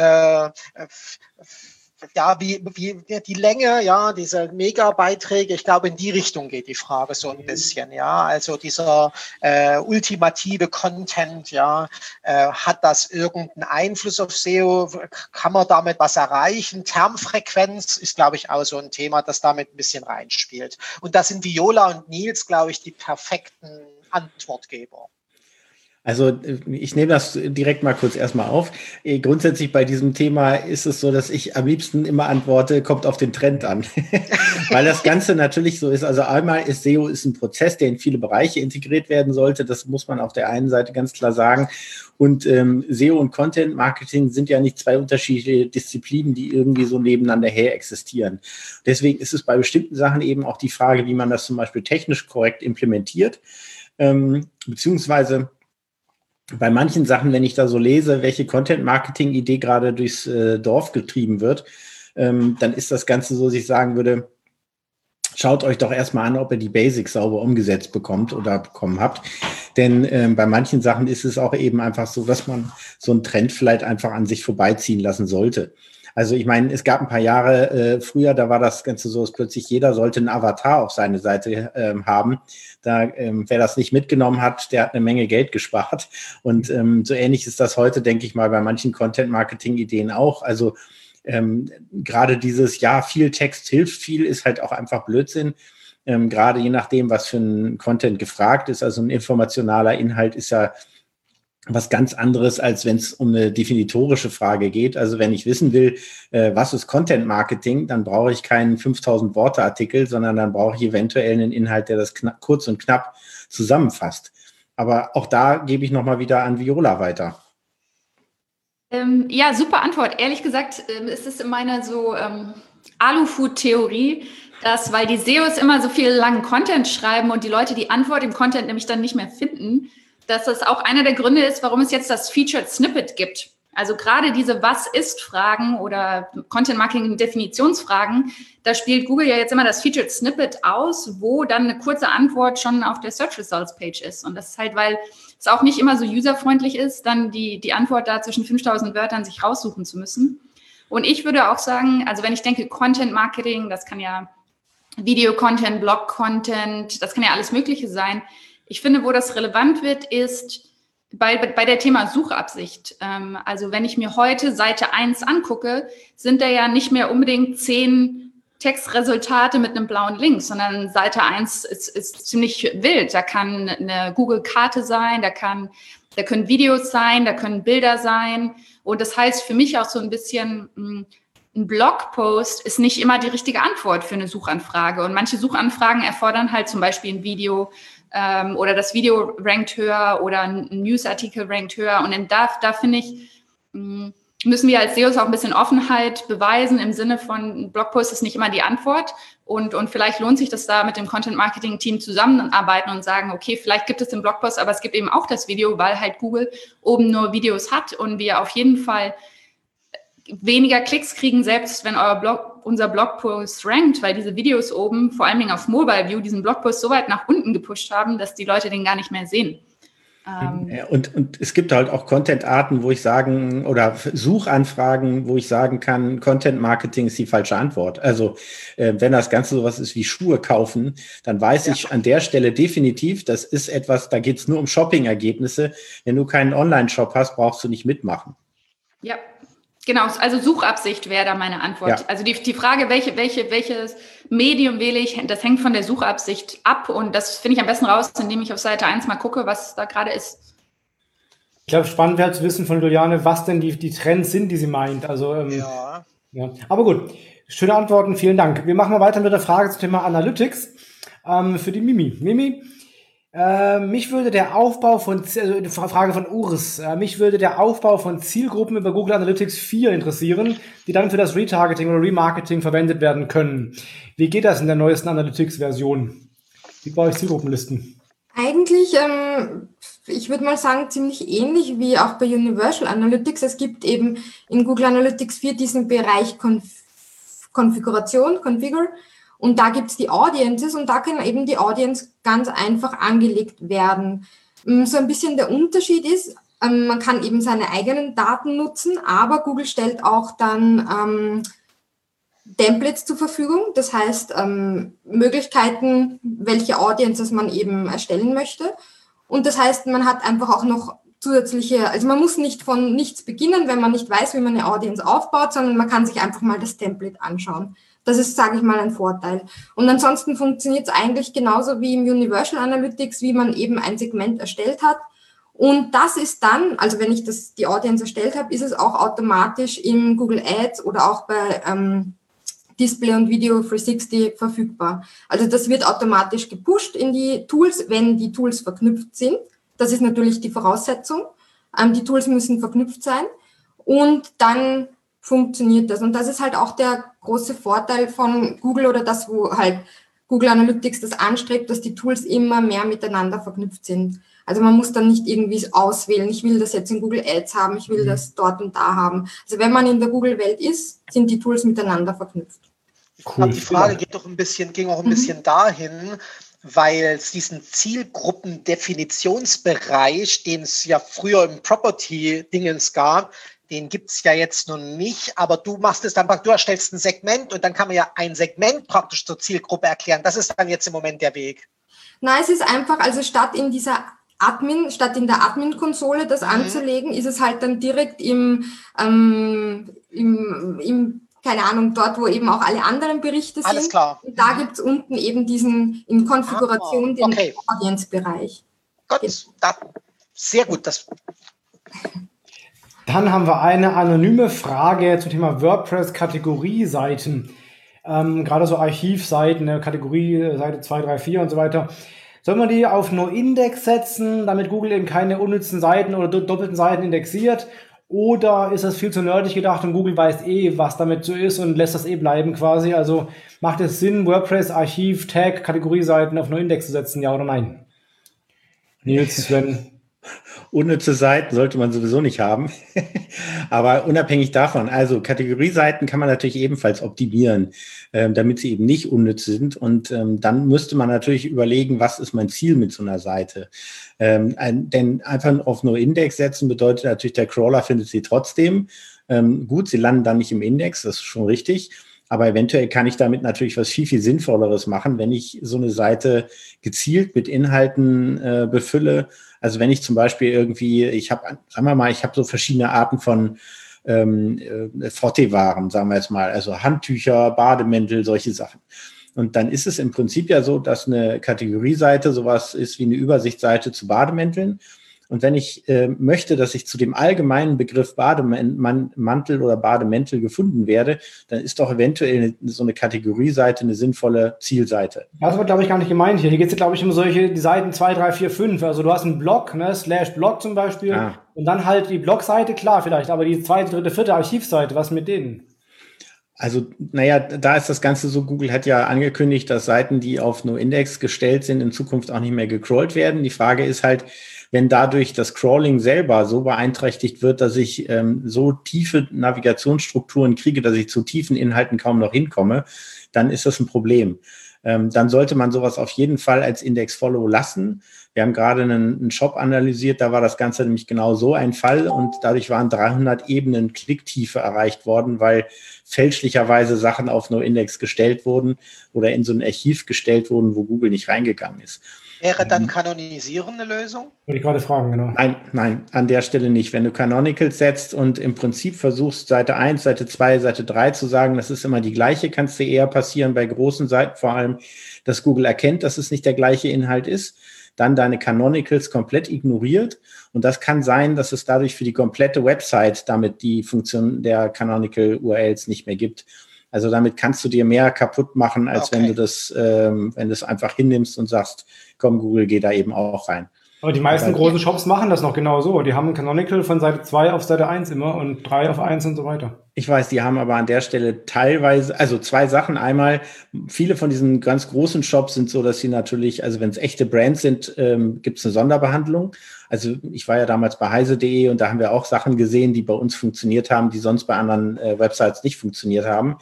Ja, wie die Länge, ja, diese Megabeiträge, ich glaube, in die Richtung geht die Frage so ein bisschen, ja. Also dieser ultimative Content, ja, hat das irgendeinen Einfluss auf SEO? Kann man damit was erreichen? Termfrequenz ist, glaube ich, auch so ein Thema, das damit ein bisschen reinspielt. Und da sind Viola und Nils, glaube ich, die perfekten Antwortgeber. Also ich nehme das direkt mal kurz erstmal auf. Grundsätzlich bei diesem Thema ist es so, dass ich am liebsten immer antworte, kommt auf den Trend an. Weil das Ganze natürlich so ist. Also einmal ist SEO ein Prozess, der in viele Bereiche integriert werden sollte. Das muss man auf der einen Seite ganz klar sagen. Und SEO und Content Marketing sind ja nicht zwei unterschiedliche Disziplinen, die irgendwie so nebeneinander her existieren. Deswegen ist es bei bestimmten Sachen eben auch die Frage, wie man das zum Beispiel technisch korrekt implementiert, beziehungsweise bei manchen Sachen, wenn ich da so lese, welche Content-Marketing-Idee gerade durchs Dorf getrieben wird, dann ist das Ganze so, dass ich sagen würde, schaut euch doch erstmal an, ob ihr die Basics sauber umgesetzt bekommt oder bekommen habt. Denn bei manchen Sachen ist es auch eben einfach so, dass man so einen Trend vielleicht einfach an sich vorbeiziehen lassen sollte. Also ich meine, es gab ein paar Jahre früher, da war das Ganze so, dass plötzlich jeder sollte einen Avatar auf seine Seite haben. Da, wer das nicht mitgenommen hat, der hat eine Menge Geld gespart. Und so ähnlich ist das heute, denke ich mal, bei manchen Content-Marketing-Ideen auch. Also gerade dieses, ja, viel Text hilft viel, ist halt auch einfach Blödsinn. Gerade je nachdem, was für ein Content gefragt ist. Also ein informationaler Inhalt ist ja was ganz anderes, als wenn es um eine definitorische Frage geht. Also wenn ich wissen will, was ist Content Marketing, dann brauche ich keinen 5000 Worte Artikel, sondern dann brauche ich eventuell einen Inhalt, der das kurz und knapp zusammenfasst. Aber auch da gebe ich nochmal wieder an Viola weiter. Ja, super Antwort. Ehrlich gesagt, ist es meine so Alufood-Theorie, dass, weil die SEOs immer so viel langen Content schreiben und die Leute die Antwort im Content nämlich dann nicht mehr finden, dass das auch einer der Gründe ist, warum es jetzt das Featured Snippet gibt. Also gerade diese Was-ist-Fragen oder Content-Marketing-Definitionsfragen, da spielt Google ja jetzt immer das Featured Snippet aus, wo dann eine kurze Antwort schon auf der Search Results Page ist. Und das ist halt, weil es auch nicht immer so userfreundlich ist, dann die Antwort da zwischen 5000 Wörtern sich raussuchen zu müssen. Und ich würde auch sagen, also wenn ich denke Content-Marketing, das kann ja Video-Content, Blog-Content, das kann ja alles Mögliche sein. Ich finde, wo das relevant wird, ist bei der Thema Suchabsicht. Also wenn ich mir heute Seite 1 angucke, sind da ja nicht mehr unbedingt 10 Textresultate mit einem blauen Link, sondern Seite 1 ist ziemlich wild. Da kann eine Google-Karte sein, da können Videos sein, da können Bilder sein. Und das heißt für mich auch so ein bisschen, ein Blogpost ist nicht immer die richtige Antwort für eine Suchanfrage. Und manche Suchanfragen erfordern halt zum Beispiel ein Video, oder das Video rankt höher oder ein Newsartikel rankt höher. Und da finde ich, müssen wir als SEOs auch ein bisschen Offenheit beweisen im Sinne von, ein Blogpost ist nicht immer die Antwort. Und vielleicht lohnt sich das da mit dem Content-Marketing-Team zusammenarbeiten und sagen, okay, vielleicht gibt es den Blogpost, aber es gibt eben auch das Video, weil halt Google oben nur Videos hat und wir auf jeden Fall weniger Klicks kriegen, selbst wenn unser Blogpost rankt, weil diese Videos oben, vor allen Dingen auf Mobile View, diesen Blogpost so weit nach unten gepusht haben, dass die Leute den gar nicht mehr sehen. Und es gibt halt auch Content-Arten, wo ich sagen, oder Suchanfragen, wo ich sagen kann, Content-Marketing ist die falsche Antwort. Also wenn das Ganze sowas ist wie Schuhe kaufen, dann weiß ich an der Stelle definitiv, das ist etwas, da geht es nur um Shopping-Ergebnisse. Wenn du keinen Online-Shop hast, brauchst du nicht mitmachen. Ja. Genau, also Suchabsicht wäre da meine Antwort. Ja. Also die Frage, welches Medium wähle ich, das hängt von der Suchabsicht ab und das finde ich am besten raus, indem ich auf Seite 1 mal gucke, was da gerade ist. Ich glaube, spannend wäre zu wissen von Juliane, was denn die Trends sind, die sie meint. Also, ja. Aber gut, schöne Antworten, vielen Dank. Wir machen mal weiter mit der Frage zum Thema Analytics für die Mimi. Mimi, mich würde der Aufbau von, Frage von Urs, mich würde der Aufbau von Zielgruppen über Google Analytics 4 interessieren, die dann für das Retargeting oder Remarketing verwendet werden können. Wie geht das in der neuesten Analytics-Version? Wie baue ich Zielgruppenlisten? Eigentlich, ich würde mal sagen, ziemlich ähnlich wie auch bei Universal Analytics. Es gibt eben in Google Analytics 4 diesen Bereich Konfiguration, Configure. Und da gibt's die Audiences und da kann eben die Audience ganz einfach angelegt werden. So ein bisschen der Unterschied ist, man kann eben seine eigenen Daten nutzen, aber Google stellt auch dann Templates zur Verfügung. Das heißt, Möglichkeiten, welche Audiences man eben erstellen möchte. Und das heißt, man hat einfach auch noch zusätzliche, also man muss nicht von nichts beginnen, wenn man nicht weiß, wie man eine Audience aufbaut, sondern man kann sich einfach mal das Template anschauen. Das ist, sage ich mal, ein Vorteil. Und ansonsten funktioniert es eigentlich genauso wie im Universal Analytics, wie man eben ein Segment erstellt hat. Und das ist dann, also wenn ich die Audience erstellt habe, ist es auch automatisch in Google Ads oder auch bei Display und Video 360 verfügbar. Also das wird automatisch gepusht in die Tools, wenn die Tools verknüpft sind. Das ist natürlich die Voraussetzung. Die Tools müssen verknüpft sein und dann funktioniert das. Und das ist halt auch der große Vorteil von Google oder das, wo halt Google Analytics das anstrebt, dass die Tools immer mehr miteinander verknüpft sind. Also man muss dann nicht irgendwie auswählen, ich will das jetzt in Google Ads haben, ich will das dort und da haben. Also wenn man in der Google-Welt ist, sind die Tools miteinander verknüpft. Cool. Aber die Frage ging auch ein bisschen dahin, weil es diesen Zielgruppendefinitionsbereich, den es ja früher im Property-Dingens gab, den gibt es ja jetzt noch nicht, aber du machst es dann, du erstellst ein Segment und dann kann man ja ein Segment praktisch zur Zielgruppe erklären. Das ist dann jetzt im Moment der Weg. Nein, es ist einfach, also statt in der Admin-Konsole das anzulegen, ist es halt dann direkt im keine Ahnung, dort, wo eben auch alle anderen Berichte sind. Alles klar. Und da gibt es unten eben diesen in Konfiguration den Audience-Bereich. Gott, sehr gut. Das Dann haben wir eine anonyme Frage zum Thema WordPress-Kategorieseiten. Gerade so Archivseiten, Kategorie, Seite 2, 3, 4 und so weiter. Soll man die auf No-Index setzen, damit Google eben keine unnützen Seiten oder doppelten Seiten indexiert? Oder ist das viel zu nerdig gedacht und Google weiß was damit so ist und lässt das bleiben quasi? Also macht es Sinn, WordPress, Archiv, Tag, Kategorieseiten auf No-Index zu setzen, ja oder nein? Nils, Sven. Unnütze Seiten sollte man sowieso nicht haben. Aber unabhängig davon, also Kategorieseiten kann man natürlich ebenfalls optimieren, damit sie eben nicht unnütz sind. Und dann müsste man natürlich überlegen, was ist mein Ziel mit so einer Seite? Denn einfach auf No-Index setzen bedeutet natürlich, der Crawler findet sie trotzdem. Gut, sie landen dann nicht im Index, das ist schon richtig. Aber eventuell kann ich damit natürlich was viel, viel Sinnvolleres machen, wenn ich so eine Seite gezielt mit Inhalten befülle. Also wenn ich zum Beispiel irgendwie, ich habe so verschiedene Arten von Frottee-Waren, sagen wir jetzt mal, also Handtücher, Bademäntel, solche Sachen. Und dann ist es im Prinzip ja so, dass eine Kategorieseite sowas ist wie eine Übersichtsseite zu Bademänteln. Und wenn ich möchte, dass ich zu dem allgemeinen Begriff Bademantel oder Bademäntel gefunden werde, dann ist doch eventuell so eine Kategorieseite eine sinnvolle Zielseite. Das wird, glaube ich, gar nicht gemeint hier. Hier geht es, glaube ich, um die Seiten 2, 3, 4, 5. Also du hast einen Blog, /Blog zum Beispiel. Und dann halt die Blogseite, klar vielleicht, aber die 2., 3., 4. Archivseite, was mit denen? Also, da ist das Ganze so, Google hat ja angekündigt, dass Seiten, die auf No-Index gestellt sind, in Zukunft auch nicht mehr gecrawlt werden. Die Frage ist halt, wenn dadurch das Crawling selber so beeinträchtigt wird, dass ich so tiefe Navigationsstrukturen kriege, dass ich zu tiefen Inhalten kaum noch hinkomme, dann ist das ein Problem. Dann sollte man sowas auf jeden Fall als Index-Follow lassen. Wir haben gerade einen Shop analysiert, da war das Ganze nämlich genau so ein Fall und dadurch waren 300 Ebenen Klicktiefe erreicht worden, weil fälschlicherweise Sachen auf No-Index gestellt wurden oder in so ein Archiv gestellt wurden, wo Google nicht reingegangen ist. Wäre dann Kanonisieren eine Lösung? Wollte ich gerade fragen, genau. Nein, an der Stelle nicht. Wenn du Canonicals setzt und im Prinzip versuchst, Seite 1, Seite 2, Seite 3 zu sagen, das ist immer die gleiche, kann es dir eher passieren bei großen Seiten, vor allem, dass Google erkennt, dass es nicht der gleiche Inhalt ist, dann deine Canonicals komplett ignoriert. Und das kann sein, dass es dadurch für die komplette Website damit die Funktion der Canonical URLs nicht mehr gibt. Also damit kannst du dir mehr kaputt machen, als wenn du das einfach hinnimmst und sagst, komm, Google, geh da eben auch rein. Aber die meisten großen Shops machen das noch genau so. Die haben ein Canonical von Seite 2 auf Seite 1 immer und 3 auf 1 und so weiter. Ich weiß, die haben aber an der Stelle teilweise, also 2 Sachen. Einmal, viele von diesen ganz großen Shops sind so, dass sie natürlich, also wenn es echte Brands sind, gibt es eine Sonderbehandlung. Also ich war ja damals bei heise.de und da haben wir auch Sachen gesehen, die bei uns funktioniert haben, die sonst bei anderen Websites nicht funktioniert haben.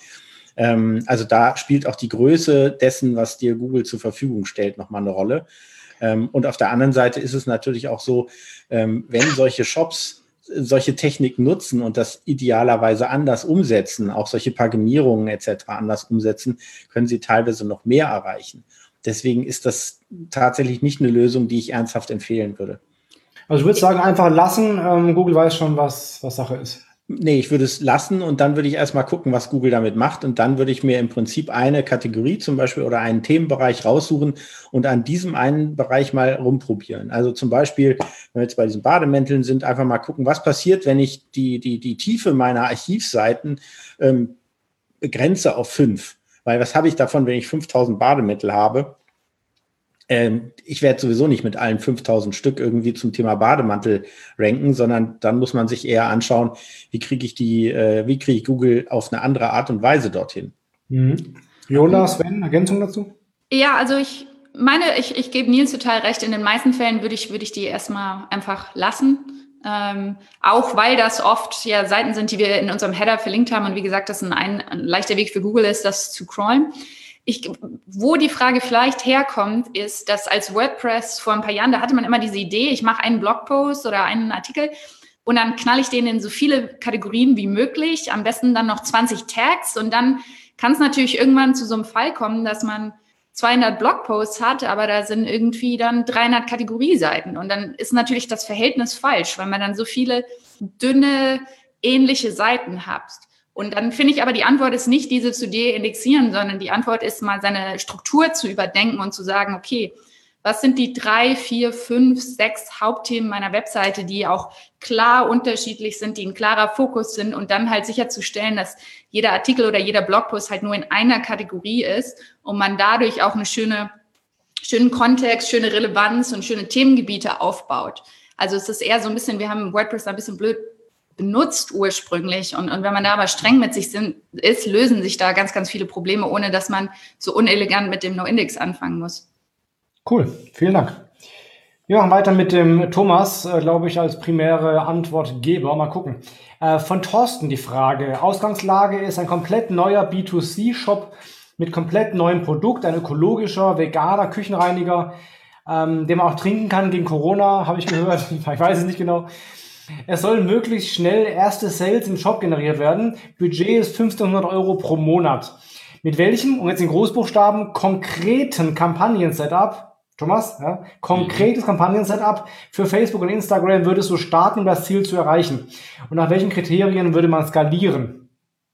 Also da spielt auch die Größe dessen, was dir Google zur Verfügung stellt, nochmal eine Rolle. Und auf der anderen Seite ist es natürlich auch so, wenn solche Shops solche Technik nutzen und das idealerweise anders umsetzen, auch solche Paginierungen etc. anders umsetzen, können sie teilweise noch mehr erreichen. Deswegen ist das tatsächlich nicht eine Lösung, die ich ernsthaft empfehlen würde. Also ich würde sagen, einfach lassen. Google weiß schon, was Sache ist. Nee, ich würde es lassen und dann würde ich erstmal gucken, was Google damit macht und dann würde ich mir im Prinzip eine Kategorie zum Beispiel oder einen Themenbereich raussuchen und an diesem einen Bereich mal rumprobieren. Also zum Beispiel, wenn wir jetzt bei diesen Bademänteln sind, einfach mal gucken, was passiert, wenn ich die Tiefe meiner Archivseiten begrenze auf 5. Weil was habe ich davon, wenn ich 5000 Bademäntel habe? Ich werde sowieso nicht mit allen 5000 Stück irgendwie zum Thema Bademantel ranken, sondern dann muss man sich eher anschauen, wie kriege ich Google auf eine andere Art und Weise dorthin. Mhm. Jonas, Sven, Ergänzung dazu? Ja, also ich gebe Nils total recht. In den meisten Fällen würde ich die erstmal einfach lassen. Auch weil das oft ja Seiten sind, die wir in unserem Header verlinkt haben. Und wie gesagt, das ein leichter Weg für Google ist, das zu crawlen. Wo die Frage vielleicht herkommt, ist, dass als WordPress vor ein paar Jahren, da hatte man immer diese Idee, ich mache einen Blogpost oder einen Artikel und dann knalle ich den in so viele Kategorien wie möglich, am besten dann noch 20 Tags und dann kann es natürlich irgendwann zu so einem Fall kommen, dass man 200 Blogposts hat, aber da sind irgendwie dann 300 Kategorieseiten und dann ist natürlich das Verhältnis falsch, weil man dann so viele dünne, ähnliche Seiten hat. Und dann finde ich aber, die Antwort ist nicht, diese zu deindexieren, sondern die Antwort ist mal, seine Struktur zu überdenken und zu sagen, okay, Was sind die 3, 4, 5, 6 Hauptthemen meiner Webseite, die auch klar unterschiedlich sind, die ein klarer Fokus sind und dann halt sicherzustellen, dass jeder Artikel oder jeder Blogpost halt nur in einer Kategorie ist und man dadurch auch einen schönen Kontext, schöne Relevanz und schöne Themengebiete aufbaut. Also es ist eher so ein bisschen, wir haben WordPress ein bisschen blöd benutzt ursprünglich und wenn man da aber streng mit sich ist, lösen sich da ganz, ganz viele Probleme, ohne dass man so unelegant mit dem No-Index anfangen muss. Cool, vielen Dank. Wir machen weiter mit dem Thomas, glaube ich, als primäre Antwortgeber. Mal gucken. Von Thorsten die Frage. Ausgangslage ist ein komplett neuer B2C-Shop mit komplett neuem Produkt, ein ökologischer, veganer Küchenreiniger, den man auch trinken kann gegen Corona, habe ich gehört. Ich weiß es nicht genau. Es sollen möglichst schnell erste Sales im Shop generiert werden. Budget ist 1.500 € pro Monat. Mit welchem, und jetzt in Großbuchstaben, konkreten Kampagnen-Setup, Thomas, ja, konkretes Kampagnen-Setup für Facebook und Instagram würdest du starten, um das Ziel zu erreichen? Und nach welchen Kriterien würde man skalieren?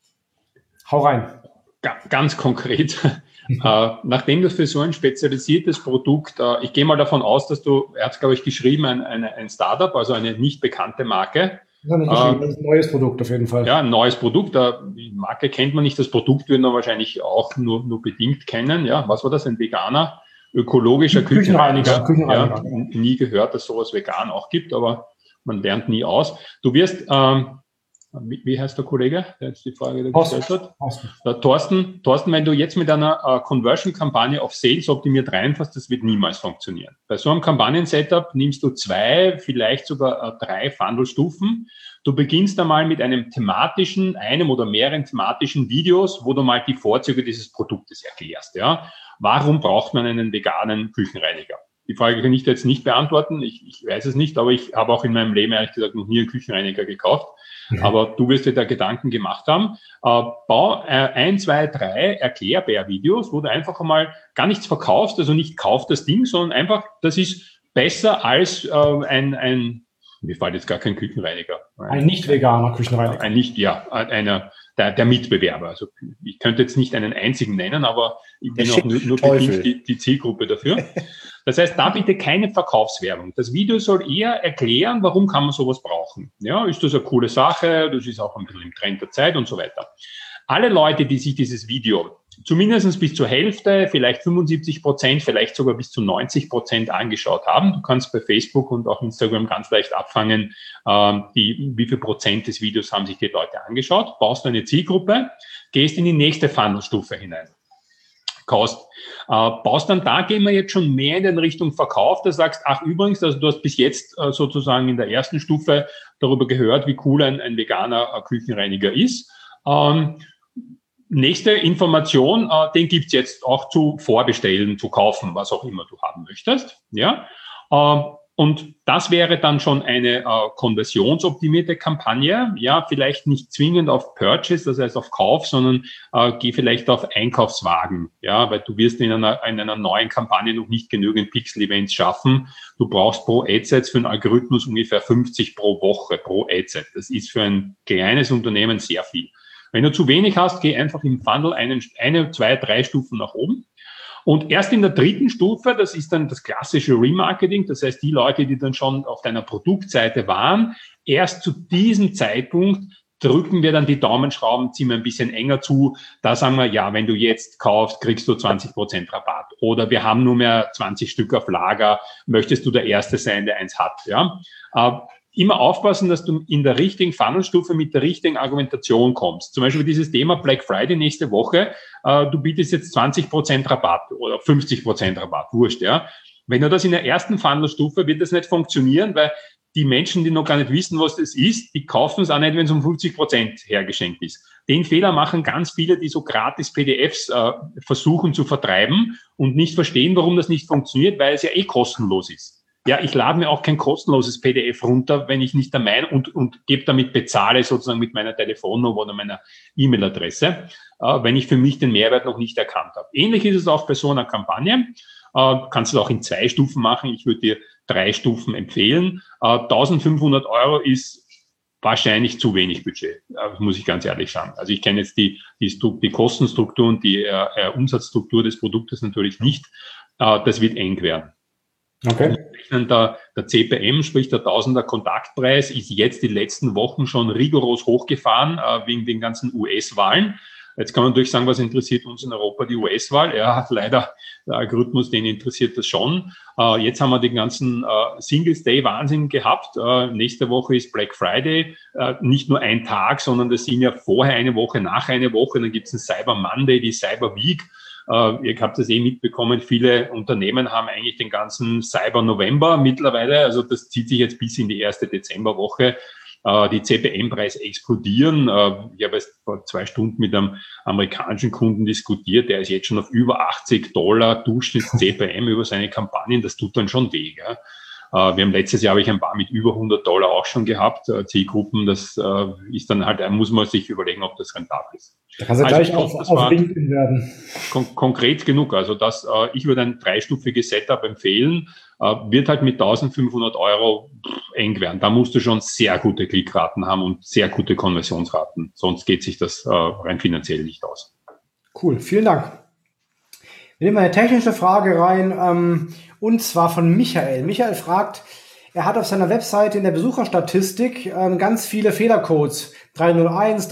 Hau rein. Ganz konkret. Nachdem du für so ein spezialisiertes Produkt, ich gehe mal davon aus, dass er hat, glaube ich, geschrieben, ein Startup, also eine nicht bekannte Marke. Das ist ein neues Produkt auf jeden Fall. Ja, ein neues Produkt. Die Marke kennt man nicht, das Produkt würden wir wahrscheinlich auch nur bedingt kennen. Ja, was war das? Ein veganer, ökologischer Küchenreiniger. Ja, nie gehört, dass sowas vegan auch gibt, aber man lernt nie aus. Du wirst wie heißt der Kollege, der jetzt die Frage gestellt hat? Thorsten, wenn du jetzt mit einer Conversion-Kampagne auf Sales optimiert reinfährst, das wird niemals funktionieren. Bei so einem Kampagnen-Setup nimmst du 2, vielleicht sogar 3 Funnel-Stufen. Du beginnst einmal mit einem oder mehreren thematischen Videos, wo du mal die Vorzüge dieses Produktes erklärst. Ja? Warum braucht man einen veganen Küchenreiniger? Die Frage kann ich jetzt nicht beantworten. Ich weiß es nicht, aber ich habe auch in meinem Leben ehrlich gesagt noch nie einen Küchenreiniger gekauft. Aber du wirst dir da Gedanken gemacht haben. Bau 1, 2, 3 Erklärbär-Videos, wo du einfach einmal gar nichts verkaufst, also nicht kauf das Ding, sondern einfach, das ist besser als mir fällt jetzt gar kein Küchenreiniger. Ein nicht veganer Küchenreiniger. Der Mitbewerber. Also ich könnte jetzt nicht einen einzigen nennen, aber ich bin auch nur bedingt die Zielgruppe dafür. Das heißt, da bitte keine Verkaufswerbung. Das Video soll eher erklären, warum kann man sowas brauchen. Ja, ist das eine coole Sache? Das ist auch ein bisschen im Trend der Zeit und so weiter. Alle Leute, die sich dieses Video zumindest bis zur Hälfte, vielleicht 75%, vielleicht sogar bis zu 90% angeschaut haben. Du kannst bei Facebook und auch Instagram ganz leicht abfangen, wie viel Prozent des Videos haben sich die Leute angeschaut. Baust eine Zielgruppe, gehst in die nächste Funnelstufe hinein. Baust dann, da gehen wir jetzt schon mehr in Richtung Verkauf, da sagst, ach übrigens, also du hast bis jetzt sozusagen in der ersten Stufe darüber gehört, wie cool ein veganer Küchenreiniger ist. Nächste Information, den gibt's jetzt auch zu vorbestellen, zu kaufen, was auch immer du haben möchtest. Ja, und das wäre dann schon eine konversionsoptimierte Kampagne. Ja, vielleicht nicht zwingend auf Purchase, das heißt auf Kauf, sondern geh vielleicht auf Einkaufswagen. Ja, weil du wirst in einer neuen Kampagne noch nicht genügend Pixel-Events schaffen. Du brauchst pro Adset für einen Algorithmus ungefähr 50 pro Woche pro Adset. Das ist für ein kleines Unternehmen sehr viel. Wenn du zu wenig hast, geh einfach im Funnel 1, 2, 3 Stufen nach oben. Und erst in der dritten Stufe, das ist dann das klassische Remarketing, das heißt die Leute, die dann schon auf deiner Produktseite waren, erst zu diesem Zeitpunkt drücken wir dann die Daumenschrauben, ziehen wir ein bisschen enger zu. Da sagen wir, ja, wenn du jetzt kaufst, kriegst du 20% Rabatt. Oder wir haben nur mehr 20 Stück auf Lager, möchtest du der Erste sein, der eins hat. Ja? Immer aufpassen, dass du in der richtigen Funnelstufe mit der richtigen Argumentation kommst. Zum Beispiel dieses Thema Black Friday nächste Woche. Du bietest jetzt 20% Rabatt oder 50% Rabatt, wurscht, ja. Wenn du das in der ersten Funnelstufe, wird das nicht funktionieren, weil die Menschen, die noch gar nicht wissen, was das ist, die kaufen es auch nicht, wenn es um 50% hergeschenkt ist. Den Fehler machen ganz viele, die so gratis PDFs versuchen zu vertreiben und nicht verstehen, warum das nicht funktioniert, weil es ja kostenlos ist. Ja, ich lade mir auch kein kostenloses PDF runter, wenn ich nicht der Meinung und gebe damit bezahle sozusagen mit meiner Telefonnummer oder meiner E-Mail-Adresse, wenn ich für mich den Mehrwert noch nicht erkannt habe. Ähnlich ist es auch bei so einer Kampagne. Kannst du auch in 2 Stufen machen. Ich würde dir 3 Stufen empfehlen. 1.500 € ist wahrscheinlich zu wenig Budget, muss ich ganz ehrlich sagen. Also ich kenne jetzt die Kostenstruktur und die Umsatzstruktur des Produktes natürlich nicht. Das wird eng werden. Okay. Der CPM, sprich der Tausender Kontaktpreis, ist jetzt die letzten Wochen schon rigoros hochgefahren wegen den ganzen US-Wahlen. Jetzt kann man natürlich sagen, was interessiert uns in Europa die US-Wahl? Ja, leider, der Algorithmus, den interessiert das schon. Jetzt haben wir den ganzen Singles Day Wahnsinn gehabt. Nächste Woche ist Black Friday. Nicht nur ein Tag, sondern das sind ja vorher eine Woche, nach einer Woche. Dann gibt es einen Cyber Monday, die Cyber Week. Ihr habt das mitbekommen, viele Unternehmen haben eigentlich den ganzen Cyber November mittlerweile. Also das zieht sich jetzt bis in die erste Dezemberwoche. Die CPM-Preise explodieren. Ich habe jetzt vor 2 Stunden mit einem amerikanischen Kunden diskutiert, der ist jetzt schon auf über $80 Durchschnitts-CPM über seine Kampagnen. Das tut dann schon weh. Gell? Wir haben letztes Jahr, habe ich ein paar mit über $100 auch schon gehabt, Zielgruppen. Das ist dann halt, da muss man sich überlegen, ob das rentabel ist. Da kannst du also gleich auf LinkedIn werden. Konkret genug. Also ich würde ein 3-stufiges Setup empfehlen. Wird halt mit 1.500 € eng werden. Da musst du schon sehr gute Klickraten haben und sehr gute Konversionsraten. Sonst geht sich das rein finanziell nicht aus. Cool, vielen Dank. Wir nehmen eine technische Frage rein, und zwar von Michael. Michael fragt, er hat auf seiner Webseite in der Besucherstatistik ganz viele Fehlercodes. 301,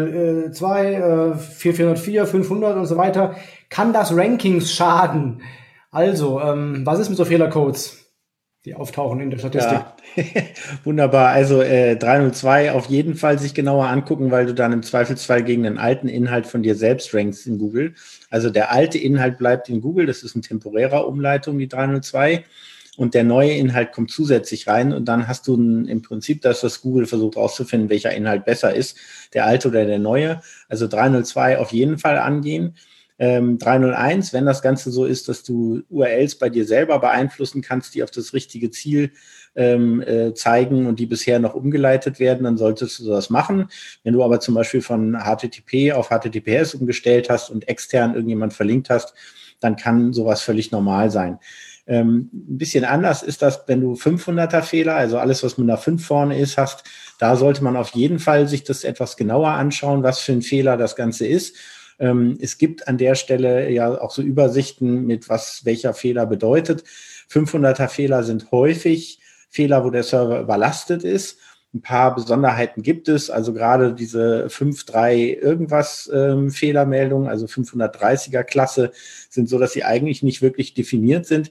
302, 4404, 500 und so weiter. Kann das Rankings schaden? Also, was ist mit so Fehlercodes, die auftauchen in der Statistik? Ja. Wunderbar. Also 302 auf jeden Fall sich genauer angucken, weil du dann im Zweifelsfall gegen den alten Inhalt von dir selbst rankst in Google. Also der alte Inhalt bleibt in Google, das ist eine temporäre Umleitung, die 302. Und der neue Inhalt kommt zusätzlich rein und dann hast du im Prinzip, dass das Google versucht rauszufinden, welcher Inhalt besser ist, der alte oder der neue. Also 302 auf jeden Fall angehen. 301, wenn das Ganze so ist, dass du URLs bei dir selber beeinflussen kannst, die auf das richtige Ziel zeigen und die bisher noch umgeleitet werden, dann solltest du das machen. Wenn du aber zum Beispiel von HTTP auf HTTPS umgestellt hast und extern irgendjemand verlinkt hast, dann kann sowas völlig normal sein. Ein bisschen anders ist das, wenn du 500er Fehler, also alles, was mit einer 5 vorne ist, hast. Da sollte man auf jeden Fall sich das etwas genauer anschauen, was für ein Fehler das Ganze ist. Es gibt an der Stelle ja auch so Übersichten mit welcher Fehler bedeutet. 500er Fehler sind häufig Fehler, wo der Server überlastet ist. Ein paar Besonderheiten gibt es, also gerade diese 5.3 irgendwas Fehlermeldungen, also 530er Klasse, sind so, dass sie eigentlich nicht wirklich definiert sind.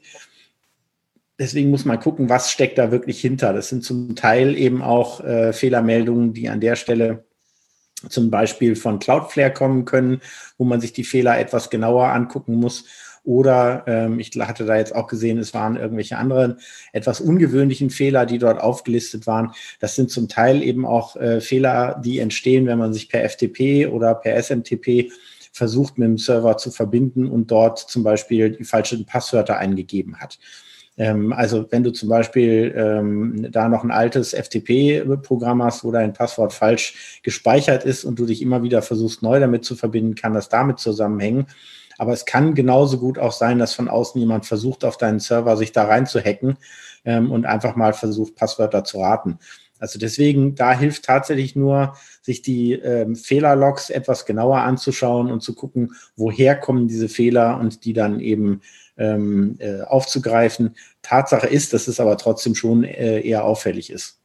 Deswegen muss man gucken, was steckt da wirklich hinter. Das sind zum Teil eben auch Fehlermeldungen, die an der Stelle zum Beispiel von Cloudflare kommen können, wo man sich die Fehler etwas genauer angucken muss. Oder ich hatte da jetzt auch gesehen, es waren irgendwelche anderen etwas ungewöhnlichen Fehler, die dort aufgelistet waren. Das sind zum Teil eben auch Fehler, die entstehen, wenn man sich per FTP oder per SMTP versucht, mit dem Server zu verbinden und dort zum Beispiel die falschen Passwörter eingegeben hat. Also wenn du zum Beispiel da noch ein altes FTP-Programm hast, wo dein Passwort falsch gespeichert ist und du dich immer wieder versuchst, neu damit zu verbinden, kann das damit zusammenhängen. Aber es kann genauso gut auch sein, dass von außen jemand versucht, auf deinen Server sich da rein zu hacken und einfach mal versucht, Passwörter zu raten. Also deswegen, da hilft tatsächlich nur, sich die Fehlerlogs etwas genauer anzuschauen und zu gucken, woher kommen diese Fehler und die dann eben aufzugreifen. Tatsache ist, dass es aber trotzdem schon eher auffällig ist.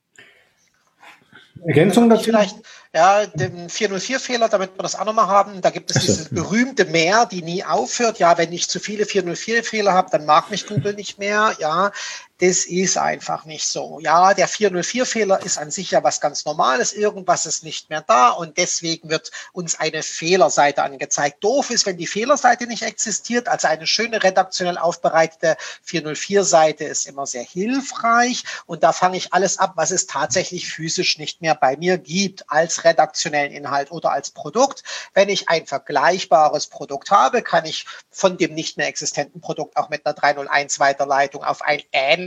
Ergänzung dazu? Vielleicht, ja, den 404-Fehler, damit wir das auch nochmal haben. Da gibt es dieses berühmte Mehr, die nie aufhört. Ja, wenn ich zu viele 404-Fehler habe, dann mag mich Google nicht mehr. Ja, das ist einfach nicht so. Ja, der 404-Fehler ist an sich ja was ganz Normales. Irgendwas ist nicht mehr da und deswegen wird uns eine Fehlerseite angezeigt. Doof ist, wenn die Fehlerseite nicht existiert. Also eine schöne redaktionell aufbereitete 404-Seite ist immer sehr hilfreich und da fange ich alles ab, was es tatsächlich physisch nicht mehr bei mir gibt, als redaktionellen Inhalt oder als Produkt. Wenn ich ein vergleichbares Produkt habe, kann ich von dem nicht mehr existenten Produkt auch mit einer 301 Weiterleitung auf ein ähnliches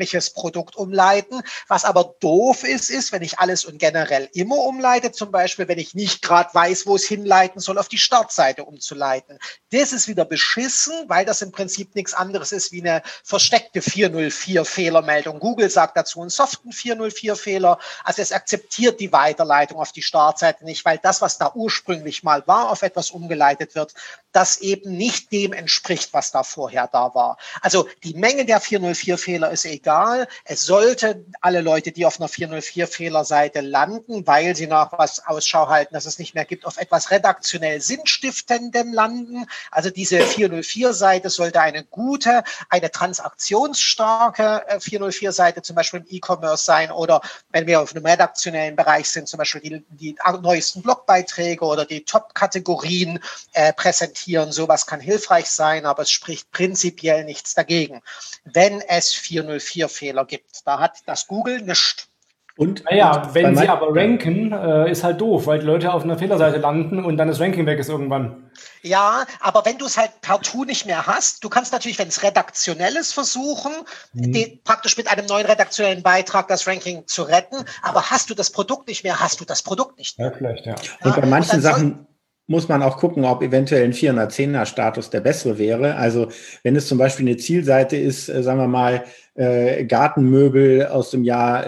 ähnliches Produkt umleiten. Was aber doof ist, wenn ich alles und generell immer umleite, zum Beispiel, wenn ich nicht gerade weiß, wo es hinleiten soll, auf die Startseite umzuleiten. Das ist wieder beschissen, weil das im Prinzip nichts anderes ist wie eine versteckte 404-Fehlermeldung. Google sagt dazu einen soften 404-Fehler. Also es akzeptiert die Weiterleitung auf die Startseite nicht, weil das, was da ursprünglich mal war, auf etwas umgeleitet wird, das eben nicht dem entspricht, was da vorher da war. Also die Menge der 404-Fehler ist egal. Es sollte alle Leute, die auf einer 404-Fehlerseite landen, weil sie nach was Ausschau halten, dass es nicht mehr gibt, auf etwas redaktionell Sinnstiftendem landen. Also diese 404-Seite sollte eine gute, eine transaktionsstarke 404-Seite zum Beispiel im E-Commerce sein oder wenn wir auf einem redaktionellen Bereich sind, zum Beispiel die neuesten Blogbeiträge oder die Top-Kategorien präsentieren. Sowas kann hilfreich sein, aber es spricht prinzipiell nichts dagegen, wenn es 404-Fehler gibt. Da hat das Google nichts. Und wenn sie aber ranken, ist halt doof, weil die Leute auf einer Fehlerseite landen und dann das Ranking weg ist irgendwann. Ja, aber wenn du es halt partout nicht mehr hast, du kannst natürlich, wenn es redaktionell ist, versuchen, praktisch mit einem neuen redaktionellen Beitrag das Ranking zu retten, aber hast du das Produkt nicht mehr, hast du das Produkt nicht mehr. Ja, vielleicht, ja. Und bei manchen Sachen muss man auch gucken, ob eventuell ein 410er-Status der bessere wäre. Also wenn es zum Beispiel eine Zielseite ist, sagen wir mal, Gartenmöbel aus dem Jahr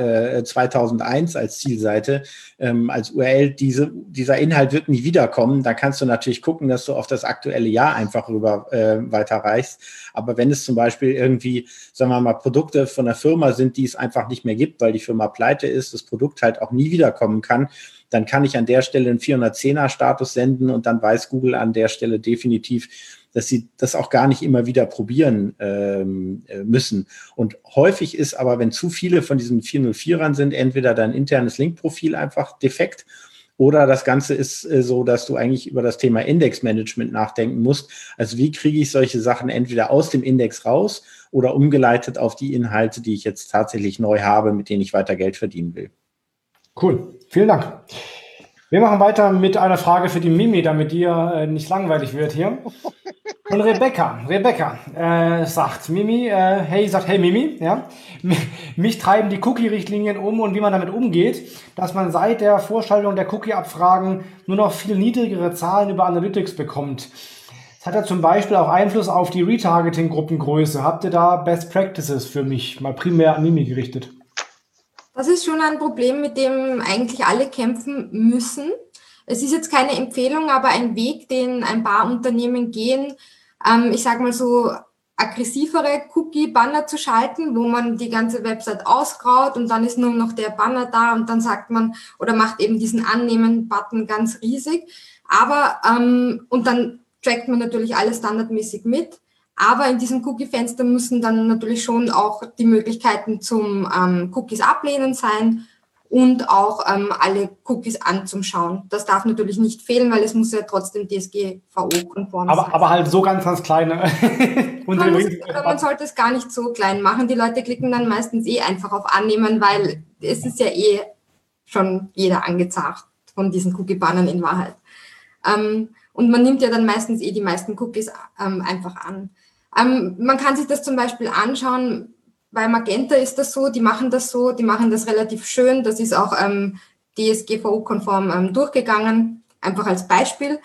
2001 als Zielseite, als URL, dieser Inhalt wird nie wiederkommen. Da kannst du natürlich gucken, dass du auf das aktuelle Jahr einfach rüber weiterreichst. Aber wenn es zum Beispiel irgendwie, sagen wir mal, Produkte von der Firma sind, die es einfach nicht mehr gibt, weil die Firma pleite ist, das Produkt halt auch nie wiederkommen kann, dann kann ich an der Stelle einen 410er-Status senden und dann weiß Google an der Stelle definitiv, dass sie das auch gar nicht immer wieder probieren müssen. Und häufig ist aber, wenn zu viele von diesen 404ern sind, entweder dein internes Linkprofil einfach defekt oder das Ganze ist so, dass du eigentlich über das Thema Indexmanagement nachdenken musst. Also wie kriege ich solche Sachen entweder aus dem Index raus oder umgeleitet auf die Inhalte, die ich jetzt tatsächlich neu habe, mit denen ich weiter Geld verdienen will. Cool, vielen Dank. Wir machen weiter mit einer Frage für die Mimi, damit dir nicht langweilig wird hier. Und Rebecca sagt, Mimi, hey Mimi, ja, mich treiben die Cookie-Richtlinien um und wie man damit umgeht, dass man seit der Vorschaltung der Cookie-Abfragen nur noch viel niedrigere Zahlen über Analytics bekommt. Das hat ja zum Beispiel auch Einfluss auf die Retargeting-Gruppengröße. Habt ihr da Best Practices für mich, mal primär an Mimi gerichtet? Das ist schon ein Problem, mit dem eigentlich alle kämpfen müssen. Es ist jetzt keine Empfehlung, aber ein Weg, den ein paar Unternehmen gehen, ich sage mal so aggressivere Cookie-Banner zu schalten, wo man die ganze Website ausgraut und dann ist nur noch der Banner da und dann sagt man oder macht eben diesen Annehmen-Button ganz riesig. Aber und dann trackt man natürlich alles standardmäßig mit. Aber in diesem Cookie-Fenster müssen dann natürlich schon auch die Möglichkeiten zum Cookies ablehnen sein und auch alle Cookies anzuschauen. Das darf natürlich nicht fehlen, weil es muss ja trotzdem DSGVO-konform sein. Aber halt so ganz kleine. Man sollte es gar nicht so klein machen. Die Leute klicken dann meistens einfach auf Annehmen, weil es ist ja schon jeder angezagt von diesen Cookie-Bannern in Wahrheit. Und man nimmt ja dann meistens die meisten Cookies einfach an. Man kann sich das zum Beispiel anschauen, bei Magenta ist das so, die machen das relativ schön, das ist auch DSGVO-konform durchgegangen, einfach als Beispiel.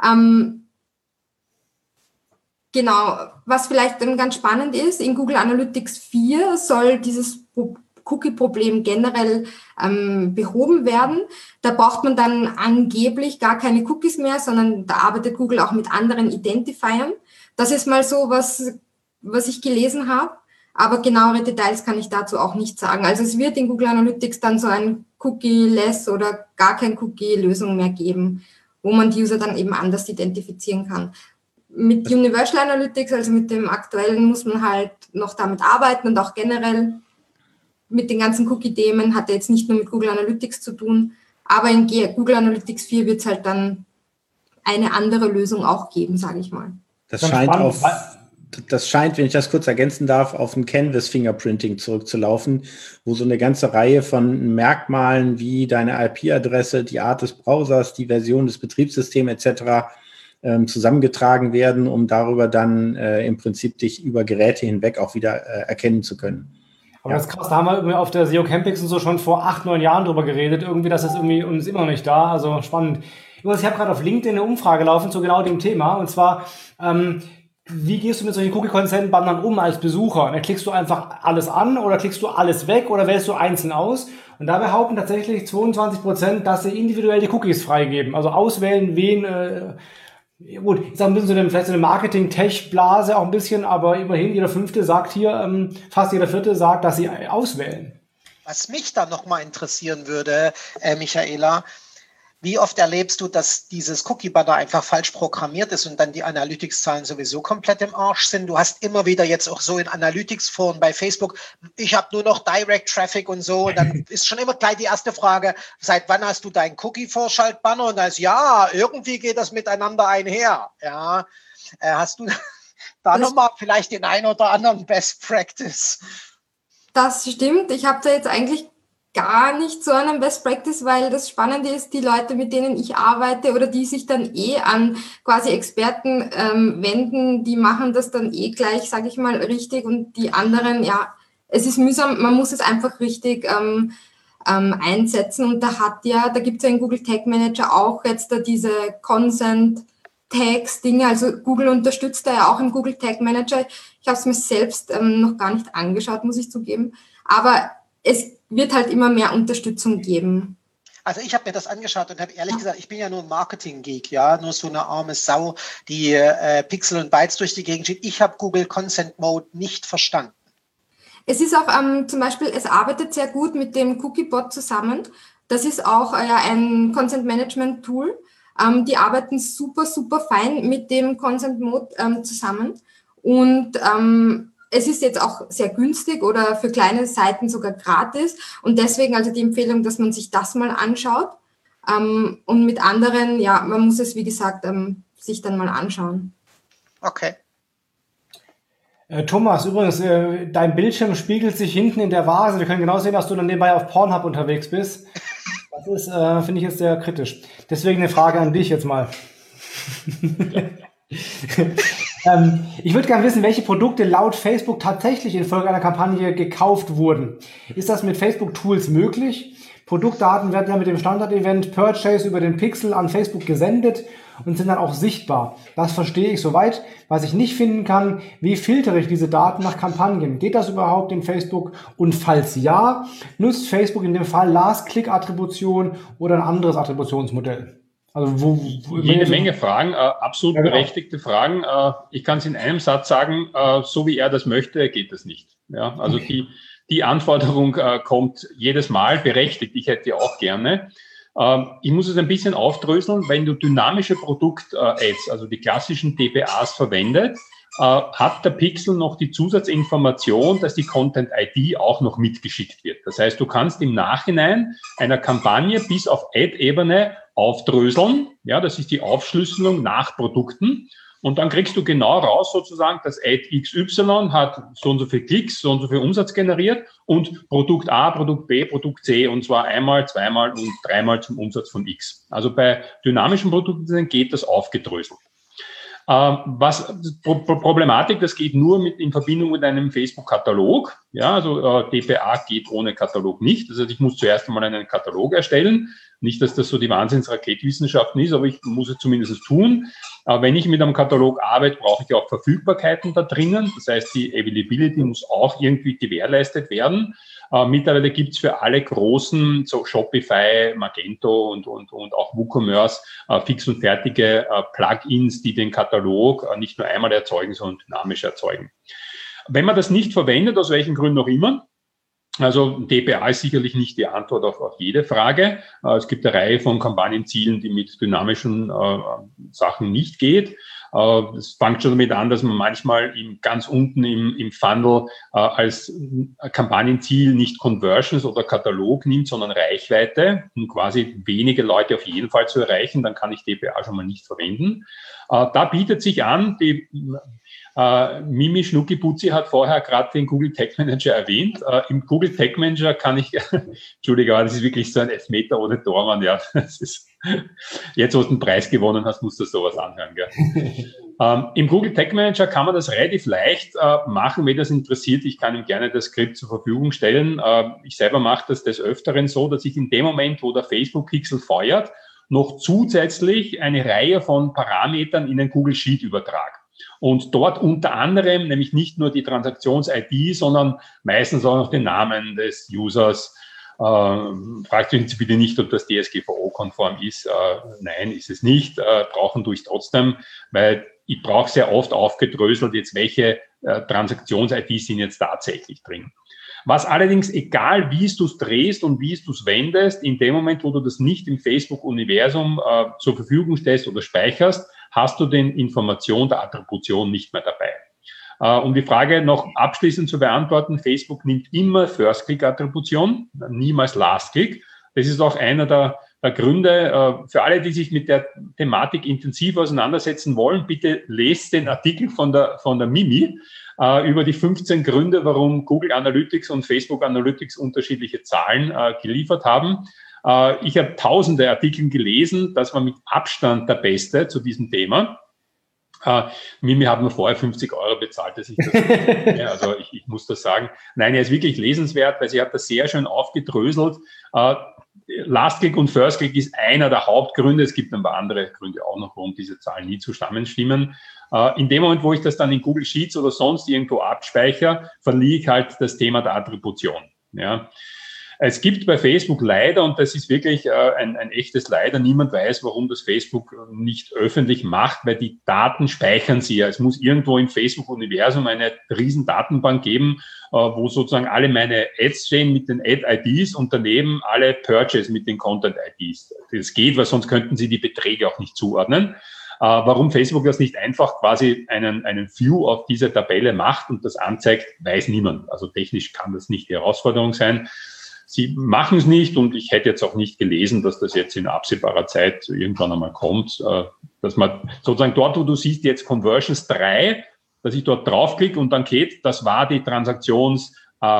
Genau, was vielleicht ganz spannend ist, in Google Analytics 4 soll dieses Cookie-Problem generell behoben werden. Da braucht man dann angeblich gar keine Cookies mehr, sondern da arbeitet Google auch mit anderen Identifiern. Das ist mal so, was ich gelesen habe, aber genauere Details kann ich dazu auch nicht sagen. Also es wird in Google Analytics dann so ein Cookie-less oder gar kein Cookie-Lösung mehr geben, wo man die User dann eben anders identifizieren kann. Mit Universal Analytics, also mit dem aktuellen, muss man halt noch damit arbeiten und auch generell mit den ganzen Cookie-Themen hat er jetzt nicht nur mit Google Analytics zu tun, aber in Google Analytics 4 wird es halt dann eine andere Lösung auch geben, sage ich mal. Das scheint, wenn ich das kurz ergänzen darf, auf ein Canvas-Fingerprinting zurückzulaufen, wo so eine ganze Reihe von Merkmalen wie deine IP-Adresse, die Art des Browsers, die Version des Betriebssystems etc. Zusammengetragen werden, um darüber dann im Prinzip dich über Geräte hinweg auch wieder erkennen zu können. Aber das ist krass, da haben wir irgendwie auf der SEO Campix und so schon vor 8, 9 Jahren drüber geredet, irgendwie, dass das irgendwie uns immer noch nicht da, also spannend. Übrigens, ich habe gerade auf LinkedIn eine Umfrage laufen zu genau dem Thema, und zwar, wie gehst du mit solchen Cookie-Consent-Bannern um als Besucher? Da klickst du einfach alles an oder klickst du alles weg oder wählst du einzeln aus? Und da behaupten tatsächlich 22%, dass sie individuell die Cookies freigeben. Also auswählen, wen, gut, ich sage ein bisschen vielleicht so eine Marketing-Tech-Blase auch ein bisschen, aber immerhin jeder Fünfte sagt hier, fast jeder Vierte sagt, dass sie auswählen. Was mich dann nochmal interessieren würde, Michaela, wie oft erlebst du, dass dieses Cookie-Banner einfach falsch programmiert ist und dann die Analytics-Zahlen sowieso komplett im Arsch sind? Du hast immer wieder jetzt auch so in Analytics-Foren bei Facebook, ich habe nur noch Direct-Traffic und so. Und dann ist schon immer gleich die erste Frage, seit wann hast du deinen Cookie-Vorschalt-Banner? Und da ist, ja, irgendwie geht das miteinander einher. Ja, hast du da nochmal vielleicht den einen oder anderen Best Practice? Das stimmt. Ich habe da jetzt eigentlich gar nicht so einen Best Practice, weil das Spannende ist, die Leute, mit denen ich arbeite oder die sich dann an quasi Experten wenden, die machen das dann gleich, sage ich mal, richtig, und die anderen, ja, es ist mühsam, man muss es einfach richtig einsetzen, und da gibt es ja in Google Tag Manager auch jetzt da diese Consent Tags Dinge, also Google unterstützt da ja auch im Google Tag Manager. Ich habe es mir selbst noch gar nicht angeschaut, muss ich zugeben, aber es wird halt immer mehr Unterstützung geben. Also ich habe mir das angeschaut und habe ehrlich gesagt, ich bin ja nur ein Marketing-Geek, ja, nur so eine arme Sau, die Pixel und Bytes durch die Gegend schiebt. Ich habe Google Consent Mode nicht verstanden. Es ist auch zum Beispiel, es arbeitet sehr gut mit dem Cookiebot zusammen. Das ist auch ein Consent Management Tool. Die arbeiten super, super fein mit dem Consent Mode zusammen. Und es ist jetzt auch sehr günstig oder für kleine Seiten sogar gratis, und deswegen also die Empfehlung, dass man sich das mal anschaut, und mit anderen, ja, man muss es, wie gesagt, sich dann mal anschauen. Okay. Thomas, übrigens, dein Bildschirm spiegelt sich hinten in der Vase. Wir können genau sehen, dass du dann nebenbei auf Pornhub unterwegs bist. Das ist, finde ich, jetzt sehr kritisch. Deswegen eine Frage an dich jetzt mal. Ich würde gerne wissen, welche Produkte laut Facebook tatsächlich infolge einer Kampagne gekauft wurden. Ist das mit Facebook-Tools möglich? Produktdaten werden ja mit dem Standard-Event Purchase über den Pixel an Facebook gesendet und sind dann auch sichtbar. Das verstehe ich soweit. Was ich nicht finden kann, wie filtere ich diese Daten nach Kampagnen? Geht das überhaupt in Facebook? Und falls ja, nutzt Facebook in dem Fall Last-Click-Attribution oder ein anderes Attributionsmodell? Also jede Menge Fragen, absolut berechtigte Fragen. Ich kann es in einem Satz sagen, so wie er das möchte, geht das nicht. Ja, also okay. Die Anforderung kommt jedes Mal berechtigt. Ich hätte auch gerne. Ich muss es ein bisschen aufdröseln. Wenn du dynamische Produkt-Ads, also die klassischen DPAs verwendet, hat der Pixel noch die Zusatzinformation, dass die Content-ID auch noch mitgeschickt wird. Das heißt, du kannst im Nachhinein einer Kampagne bis auf Ad-Ebene aufdröseln. Ja, das ist die Aufschlüsselung nach Produkten. Und dann kriegst du genau raus sozusagen, dass Ad XY hat so und so viel Klicks, so und so viel Umsatz generiert und Produkt A, Produkt B, Produkt C, und zwar einmal, zweimal und dreimal zum Umsatz von X. Also bei dynamischen Produkten geht das aufgedröselt. Problematik, das geht nur in Verbindung mit einem Facebook-Katalog. Ja, also DPA geht ohne Katalog nicht. Also ich muss zuerst einmal einen Katalog erstellen. Nicht, dass das so die Wahnsinns-Raketwissenschaften ist, aber ich muss es zumindest tun. Wenn ich mit einem Katalog arbeite, brauche ich auch Verfügbarkeiten da drinnen. Das heißt, die Availability muss auch irgendwie gewährleistet werden. Mittlerweile gibt es für alle großen, so Shopify, Magento und auch WooCommerce, fix und fertige Plugins, die den Katalog nicht nur einmal erzeugen, sondern dynamisch erzeugen. Wenn man das nicht verwendet, aus welchen Gründen auch immer, also DPA ist sicherlich nicht die Antwort auf jede Frage. Es gibt eine Reihe von Kampagnenzielen, die mit dynamischen Sachen nicht geht. Das fängt schon damit an, dass man manchmal ganz unten im Funnel als Kampagnenziel nicht Conversions oder Katalog nimmt, sondern Reichweite, um quasi wenige Leute auf jeden Fall zu erreichen. Dann kann ich DPA schon mal nicht verwenden. Da bietet sich an, Mimi Schnucki-Putzi hat vorher gerade den Google Tag Manager erwähnt. Im Google Tag Manager kann ich, Entschuldige, aber das ist wirklich so ein Elfmeter ohne Tormann, ja. Das ist, jetzt, wo du den Preis gewonnen hast, musst du sowas anhören, gell. Im Google Tag Manager kann man das relativ leicht machen, wenn das interessiert. Ich kann ihm gerne das Skript zur Verfügung stellen. Ich selber mache das des Öfteren so, dass ich in dem Moment, wo der Facebook-Pixel feuert, noch zusätzlich eine Reihe von Parametern in den Google Sheet übertrage. Und dort unter anderem nämlich nicht nur die Transaktions-ID, sondern meistens auch noch den Namen des Users. Fragt mich bitte nicht, ob das DSGVO-konform ist. Nein, ist es nicht. Brauchen tue ich trotzdem, weil ich brauche sehr oft aufgedröselt, jetzt welche Transaktions-IDs sind jetzt tatsächlich drin. Was allerdings, egal wie du es drehst und wie du es wendest, in dem Moment, wo du das nicht im Facebook-Universum zur Verfügung stellst oder speicherst, hast du den Information der Attribution nicht mehr dabei. Um die Frage noch abschließend zu beantworten, Facebook nimmt immer First-Click-Attribution, niemals Last-Click. Das ist auch einer der Gründe. Für alle, die sich mit der Thematik intensiv auseinandersetzen wollen, bitte lest den Artikel von der Mimi über die 15 Gründe, warum Google Analytics und Facebook Analytics unterschiedliche Zahlen geliefert haben. Ich habe tausende Artikel gelesen, das war mit Abstand der beste zu diesem Thema. Mimi hat mir vorher 50 € bezahlt, dass ich das also ich muss das sagen. Nein, er ist wirklich lesenswert, weil sie hat das sehr schön aufgedröselt. Last-Click und First-Click ist einer der Hauptgründe. Es gibt ein paar andere Gründe auch noch, warum diese Zahlen nie zusammenstimmen. In dem Moment, wo ich das dann in Google Sheets oder sonst irgendwo abspeichere, verliere ich halt das Thema der Attribution. Ja. Es gibt bei Facebook leider, und das ist wirklich ein echtes Leider, niemand weiß, warum das Facebook nicht öffentlich macht, weil die Daten speichern sie ja. Es muss irgendwo im Facebook-Universum eine riesen Datenbank geben, wo sozusagen alle meine Ads stehen mit den Ad-IDs und daneben alle Purchase mit den Content-IDs. Das geht, weil sonst könnten sie die Beträge auch nicht zuordnen. Warum Facebook das nicht einfach quasi einen View auf diese Tabelle macht und das anzeigt, weiß niemand. Also technisch kann das nicht die Herausforderung sein. Sie machen es nicht und ich hätte jetzt auch nicht gelesen, dass das jetzt in absehbarer Zeit irgendwann einmal kommt, dass man sozusagen dort, wo du siehst jetzt Conversions 3, dass ich dort draufklicke und dann geht, das war die Transaktions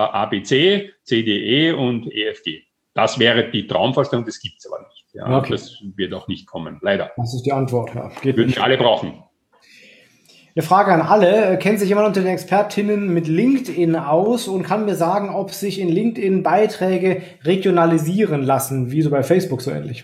ABC, CDE und EFG. Das wäre die Traumvorstellung, das gibt es aber nicht. Ja, okay. Das wird auch nicht kommen, leider. Das ist die Antwort. Ja, würden nicht alle brauchen. Eine Frage an alle. Kennt sich jemand unter den Expertinnen mit LinkedIn aus und kann mir sagen, ob sich in LinkedIn Beiträge regionalisieren lassen, wie so bei Facebook so ähnlich?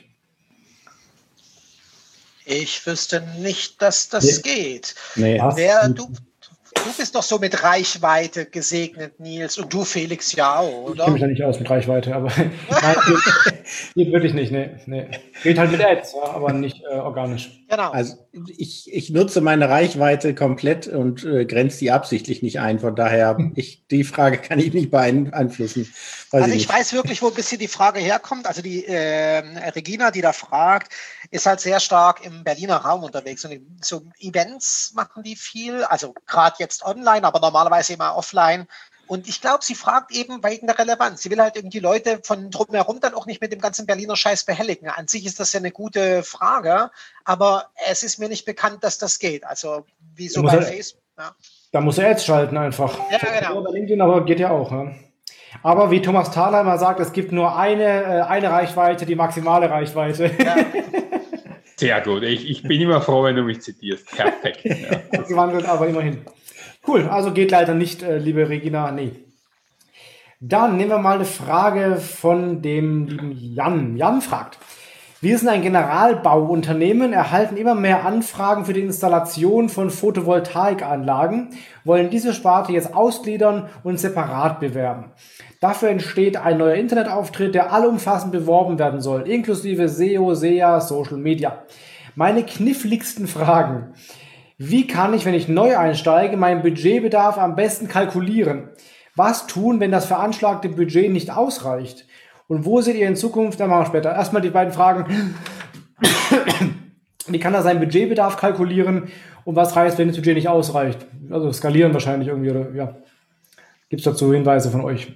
Ich wüsste nicht, dass das geht. Nee. Du bist doch so mit Reichweite gesegnet, Nils, und du, Felix, ja auch, oder? Ich kenne mich da nicht aus mit Reichweite, aber nein, geht wirklich nicht. Nee. Geht halt mit Ads, ja, aber nicht organisch. Genau. Also ich nutze meine Reichweite komplett und grenze die absichtlich nicht ein. Von daher, die Frage kann ich nicht beeinflussen. Ich weiß wirklich, wo ein bisschen die Frage herkommt. Also die Regina, die da fragt, ist halt sehr stark im Berliner Raum unterwegs. Und so Events machen die viel, also gerade jetzt online, aber normalerweise immer offline. Und ich glaube, sie fragt eben wegen der Relevanz. Sie will halt irgendwie Leute von drumherum dann auch nicht mit dem ganzen Berliner Scheiß behelligen. An sich ist das ja eine gute Frage, aber es ist mir nicht bekannt, dass das geht. Also wie so bei Facebook. Ja. Da muss er Ads schalten einfach. Ja, genau. Bei LinkedIn, aber geht ja auch. Ja. Aber wie Thomas Thaler immer sagt, es gibt nur eine Reichweite, die maximale Reichweite. Ja. Sehr gut. Ich bin immer froh, wenn du mich zitierst. Perfekt. Ja. Gewandelt, aber immerhin. Cool, also geht leider nicht, liebe Regina, nee. Dann nehmen wir mal eine Frage von dem lieben Jan. Jan fragt, wir sind ein Generalbauunternehmen, erhalten immer mehr Anfragen für die Installation von Photovoltaikanlagen, wollen diese Sparte jetzt ausgliedern und separat bewerben. Dafür entsteht ein neuer Internetauftritt, der allumfassend beworben werden soll, inklusive SEO, SEA, Social Media. Meine kniffligsten Fragen. Wie kann ich, wenn ich neu einsteige, meinen Budgetbedarf am besten kalkulieren? Was tun, wenn das veranschlagte Budget nicht ausreicht? Und wo seht ihr in Zukunft, dann machen wir später, erstmal die beiden Fragen. Wie kann er seinen Budgetbedarf kalkulieren? Und was heißt, wenn das Budget nicht ausreicht? Also skalieren wahrscheinlich irgendwie, oder ja. Gibt es dazu Hinweise von euch?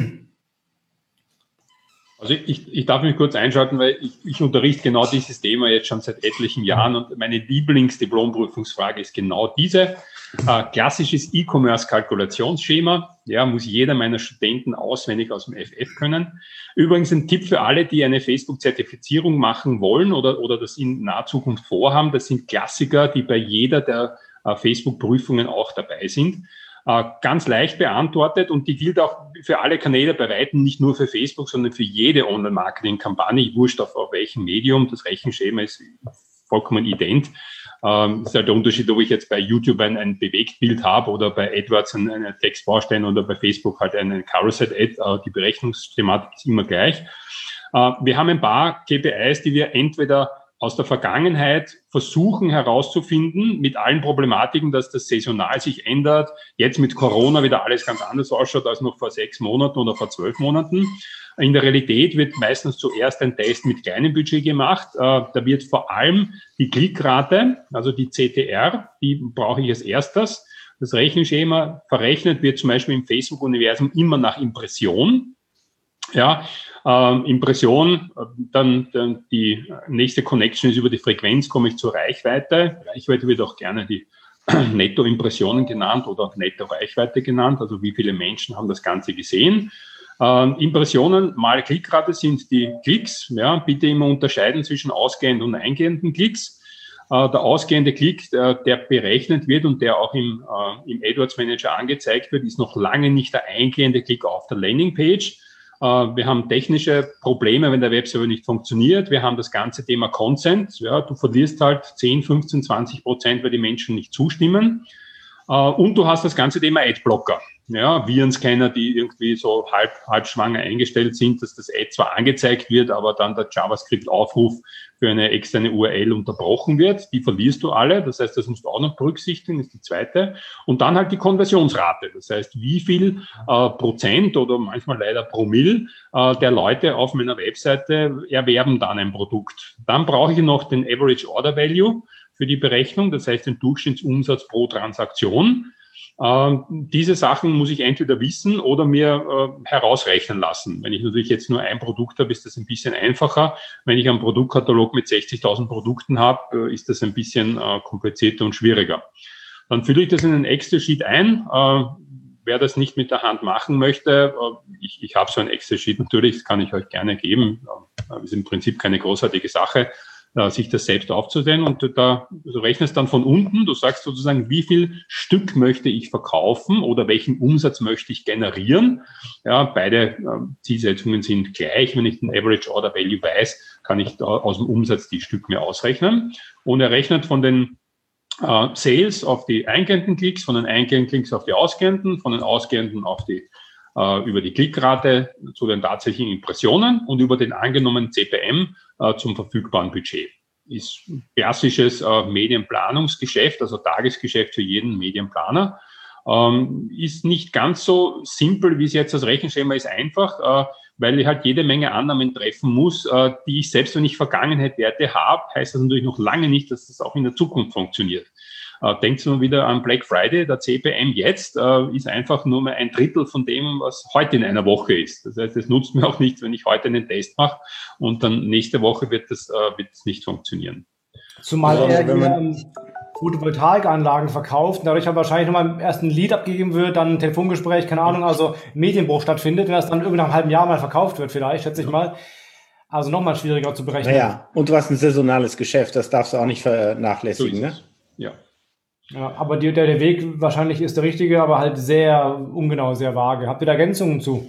Also ich darf mich kurz einschalten, weil ich unterrichte genau dieses Thema jetzt schon seit etlichen Jahren und meine Lieblingsdiplomprüfungsfrage ist genau diese. Klassisches E-Commerce-Kalkulationsschema, ja, muss jeder meiner Studenten auswendig aus dem FF können. Übrigens ein Tipp für alle, die eine Facebook-Zertifizierung machen wollen oder das in naher Zukunft vorhaben. Das sind Klassiker, die bei jeder der Facebook-Prüfungen auch dabei sind. Ganz leicht beantwortet und die gilt auch für alle Kanäle bei weitem, nicht nur für Facebook, sondern für jede Online-Marketing-Kampagne, wurscht auf welchem Medium. Das Rechenschema ist vollkommen ident. Das ist halt der Unterschied, ob ich jetzt bei YouTube ein Bewegtbild habe oder bei AdWords einen Textbaustein oder bei Facebook halt einen Carousel-Ad. Die Berechnungsthematik ist immer gleich. Wir haben ein paar KPIs, die wir entweder aus der Vergangenheit versuchen herauszufinden, mit allen Problematiken, dass das saisonal sich ändert, jetzt mit Corona wieder alles ganz anders ausschaut als noch vor 6 Monaten oder vor 12 Monaten. In der Realität wird meistens zuerst ein Test mit kleinem Budget gemacht. Da wird vor allem die Klickrate, also die CTR, die brauche ich als erstes. Das Rechenschema verrechnet wird zum Beispiel im Facebook-Universum immer nach Impression. Ja, Impression, dann die nächste Connection ist über die Frequenz, komme ich zur Reichweite. Reichweite wird auch gerne die Netto-Impressionen genannt oder Netto-Reichweite genannt, also wie viele Menschen haben das Ganze gesehen. Impressionen mal Klickrate sind die Klicks. Ja, bitte immer unterscheiden zwischen ausgehenden und eingehenden Klicks. Der ausgehende Klick, der berechnet wird und der auch im AdWords Manager angezeigt wird, ist noch lange nicht der eingehende Klick auf der Landingpage. Wir haben technische Probleme, wenn der Webserver nicht funktioniert. Wir haben das ganze Thema Consent. Ja, du verlierst halt 10, 15, 20%, weil die Menschen nicht zustimmen. Und du hast das ganze Thema Adblocker. Ja, Virenscanner, die irgendwie so halb schwanger eingestellt sind, dass das Ad zwar angezeigt wird, aber dann der JavaScript-Aufruf für eine externe URL unterbrochen wird. Die verlierst du alle. Das heißt, das musst du auch noch berücksichtigen, ist die zweite. Und dann halt die Konversionsrate. Das heißt, wie viel Prozent oder manchmal leider Promille der Leute auf meiner Webseite erwerben dann ein Produkt. Dann brauche ich noch den Average Order Value für die Berechnung. Das heißt, den Durchschnittsumsatz pro Transaktion. Diese Sachen muss ich entweder wissen oder mir herausrechnen lassen. Wenn ich natürlich jetzt nur ein Produkt habe, ist das ein bisschen einfacher. Wenn ich einen Produktkatalog mit 60.000 Produkten habe, ist das ein bisschen komplizierter und schwieriger. Dann fülle ich das in einen Excel-Sheet ein. Wer das nicht mit der Hand machen möchte, ich habe so ein Excel-Sheet natürlich, das kann ich euch gerne geben. Das ist im Prinzip keine großartige Sache, sich das selbst aufzustellen und du rechnest dann von unten, du sagst sozusagen, wie viel Stück möchte ich verkaufen oder welchen Umsatz möchte ich generieren. Ja, beide Zielsetzungen sind gleich. Wenn ich den Average Order Value weiß, kann ich aus dem Umsatz die Stück mir ausrechnen. Und er rechnet von den Sales auf die eingehenden Klicks, von den eingehenden Klicks auf die ausgehenden, von den ausgehenden auf die über die Klickrate zu den tatsächlichen Impressionen und über den angenommenen CPM zum verfügbaren Budget. Ist klassisches Medienplanungsgeschäft, also Tagesgeschäft für jeden Medienplaner. Ist nicht ganz so simpel, wie es jetzt das Rechenschema ist, einfach, weil ich halt jede Menge Annahmen treffen muss, die ich selbst, wenn ich Vergangenheit-Werte habe, heißt das natürlich noch lange nicht, dass das auch in der Zukunft funktioniert. Denkt mal wieder an Black Friday, der CPM jetzt ist einfach nur mal 1/3 von dem, was heute in einer Woche ist. Das heißt, es nutzt mir auch nichts, wenn ich heute einen Test mache und dann nächste Woche wird das nicht funktionieren. Zumal er Photovoltaikanlagen verkauft und dadurch wahrscheinlich nochmal erst ein Lead abgegeben wird, dann ein Telefongespräch, keine Ahnung, also Medienbruch stattfindet, wenn das dann irgendwann nach einem halben Jahr mal verkauft wird vielleicht, schätze ich mal. Also nochmal schwieriger zu berechnen. Naja, und du hast ein saisonales Geschäft, das darfst du auch nicht vernachlässigen, So ne? Ja. Ja, aber der Weg wahrscheinlich ist der richtige, aber halt sehr ungenau, sehr vage. Habt ihr da Ergänzungen zu?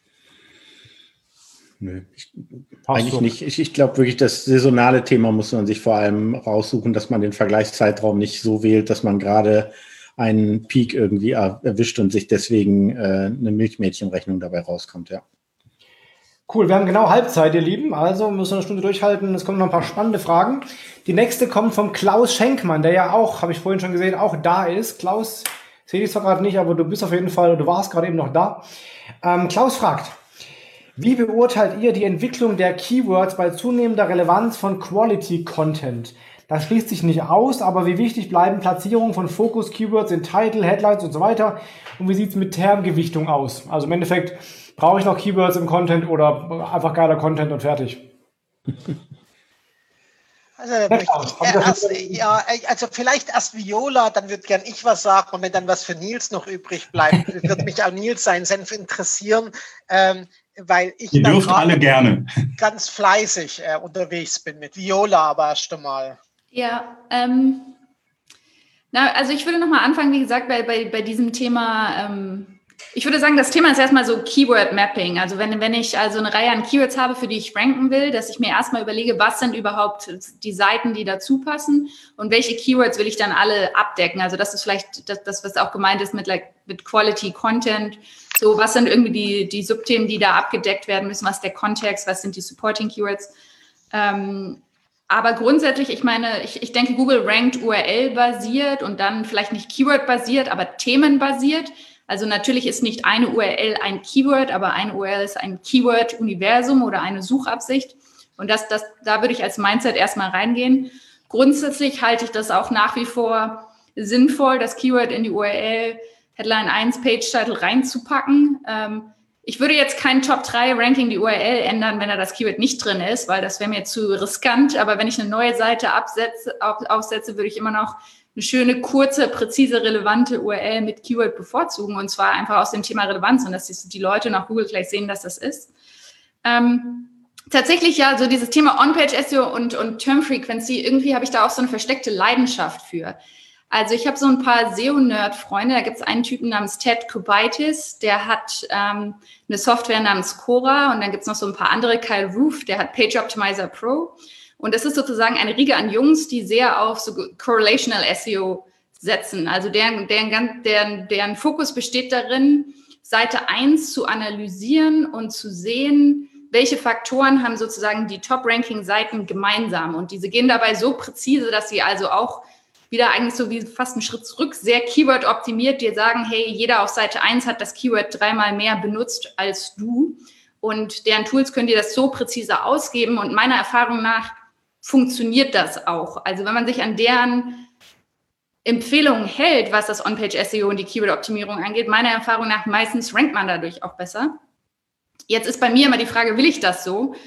Nö, eigentlich nicht. Ich glaube wirklich, das saisonale Thema muss man sich vor allem raussuchen, dass man den Vergleichszeitraum nicht so wählt, dass man gerade einen Peak irgendwie erwischt und sich deswegen eine Milchmädchenrechnung dabei rauskommt, ja. Cool, wir haben genau Halbzeit, ihr Lieben, also müssen wir eine Stunde durchhalten. Es kommen noch ein paar spannende Fragen. Die nächste kommt vom Klaus Schenkmann, der ja auch, habe ich vorhin schon gesehen, auch da ist. Klaus, sehe ich zwar gerade nicht, aber du bist auf jeden Fall, du warst gerade eben noch da. Klaus fragt, wie beurteilt ihr die Entwicklung der Keywords bei zunehmender Relevanz von Quality Content? Das schließt sich nicht aus, aber wie wichtig bleiben Platzierungen von Fokus-Keywords in Title, Headlines und so weiter? Und wie sieht es mit Termgewichtung aus? Also im Endeffekt, brauche ich noch Keywords im Content oder einfach geiler Content und fertig? Also vielleicht erst Viola, dann würde gern ich was sagen und wenn dann was für Nils noch übrig bleibt, würde mich auch Nils seinen Senf interessieren, weil ich Ihr dürft alle gerne ganz fleißig unterwegs bin mit Viola, aber erst einmal. Ja, also ich würde nochmal anfangen, wie gesagt, bei diesem Thema. Ich würde sagen, das Thema ist erstmal so Keyword-Mapping. Also wenn ich also eine Reihe an Keywords habe, für die ich ranken will, dass ich mir erstmal überlege, was sind überhaupt die Seiten, die dazu passen und welche Keywords will ich dann alle abdecken. Also das ist vielleicht das was auch gemeint ist mit Quality Content. So, was sind irgendwie die Subthemen, die da abgedeckt werden müssen? Was ist der Kontext? Was sind die Supporting Keywords? Aber grundsätzlich, ich meine, ich denke, Google rankt URL-basiert und dann vielleicht nicht Keyword-basiert, aber themenbasiert. Also natürlich ist nicht eine URL ein Keyword, aber eine URL ist ein Keyword-Universum oder eine Suchabsicht. Und da würde ich als Mindset erstmal reingehen. Grundsätzlich halte ich das auch nach wie vor sinnvoll, das Keyword in die URL Headline 1 Page-Title reinzupacken. Ich würde jetzt kein Top-3-Ranking die URL ändern, wenn da das Keyword nicht drin ist, weil das wäre mir zu riskant. Aber wenn ich eine neue Seite aufsetze, würde ich immer noch eine schöne, kurze, präzise, relevante URL mit Keyword bevorzugen. Und zwar einfach aus dem Thema Relevanz und dass die Leute nach Google gleich sehen, dass das ist. Tatsächlich ja, so dieses Thema On-Page-SEO und Term-Frequency, irgendwie habe ich da auch so eine versteckte Leidenschaft für. Also ich habe so ein paar SEO-Nerd-Freunde, da gibt es einen Typen namens Ted Kubaitis, der hat eine Software namens Cora und dann gibt es noch so ein paar andere, Kyle Roof, der hat Page Optimizer Pro und das ist sozusagen eine Riege an Jungs, die sehr auf so Correlational SEO setzen, also deren Fokus besteht darin, Seite 1 zu analysieren und zu sehen, welche Faktoren haben sozusagen die Top-Ranking-Seiten gemeinsam und diese gehen dabei so präzise, dass sie also auch wieder eigentlich so wie fast einen Schritt zurück, sehr Keyword-optimiert, dir sagen, hey, jeder auf Seite 1 hat das Keyword 3-mal mehr benutzt als du und deren Tools können dir das so präzise ausgeben und meiner Erfahrung nach funktioniert das auch. Also wenn man sich an deren Empfehlungen hält, was das On-Page-SEO und die Keyword-Optimierung angeht, meiner Erfahrung nach meistens rankt man dadurch auch besser. Jetzt ist bei mir immer die Frage, will ich das so?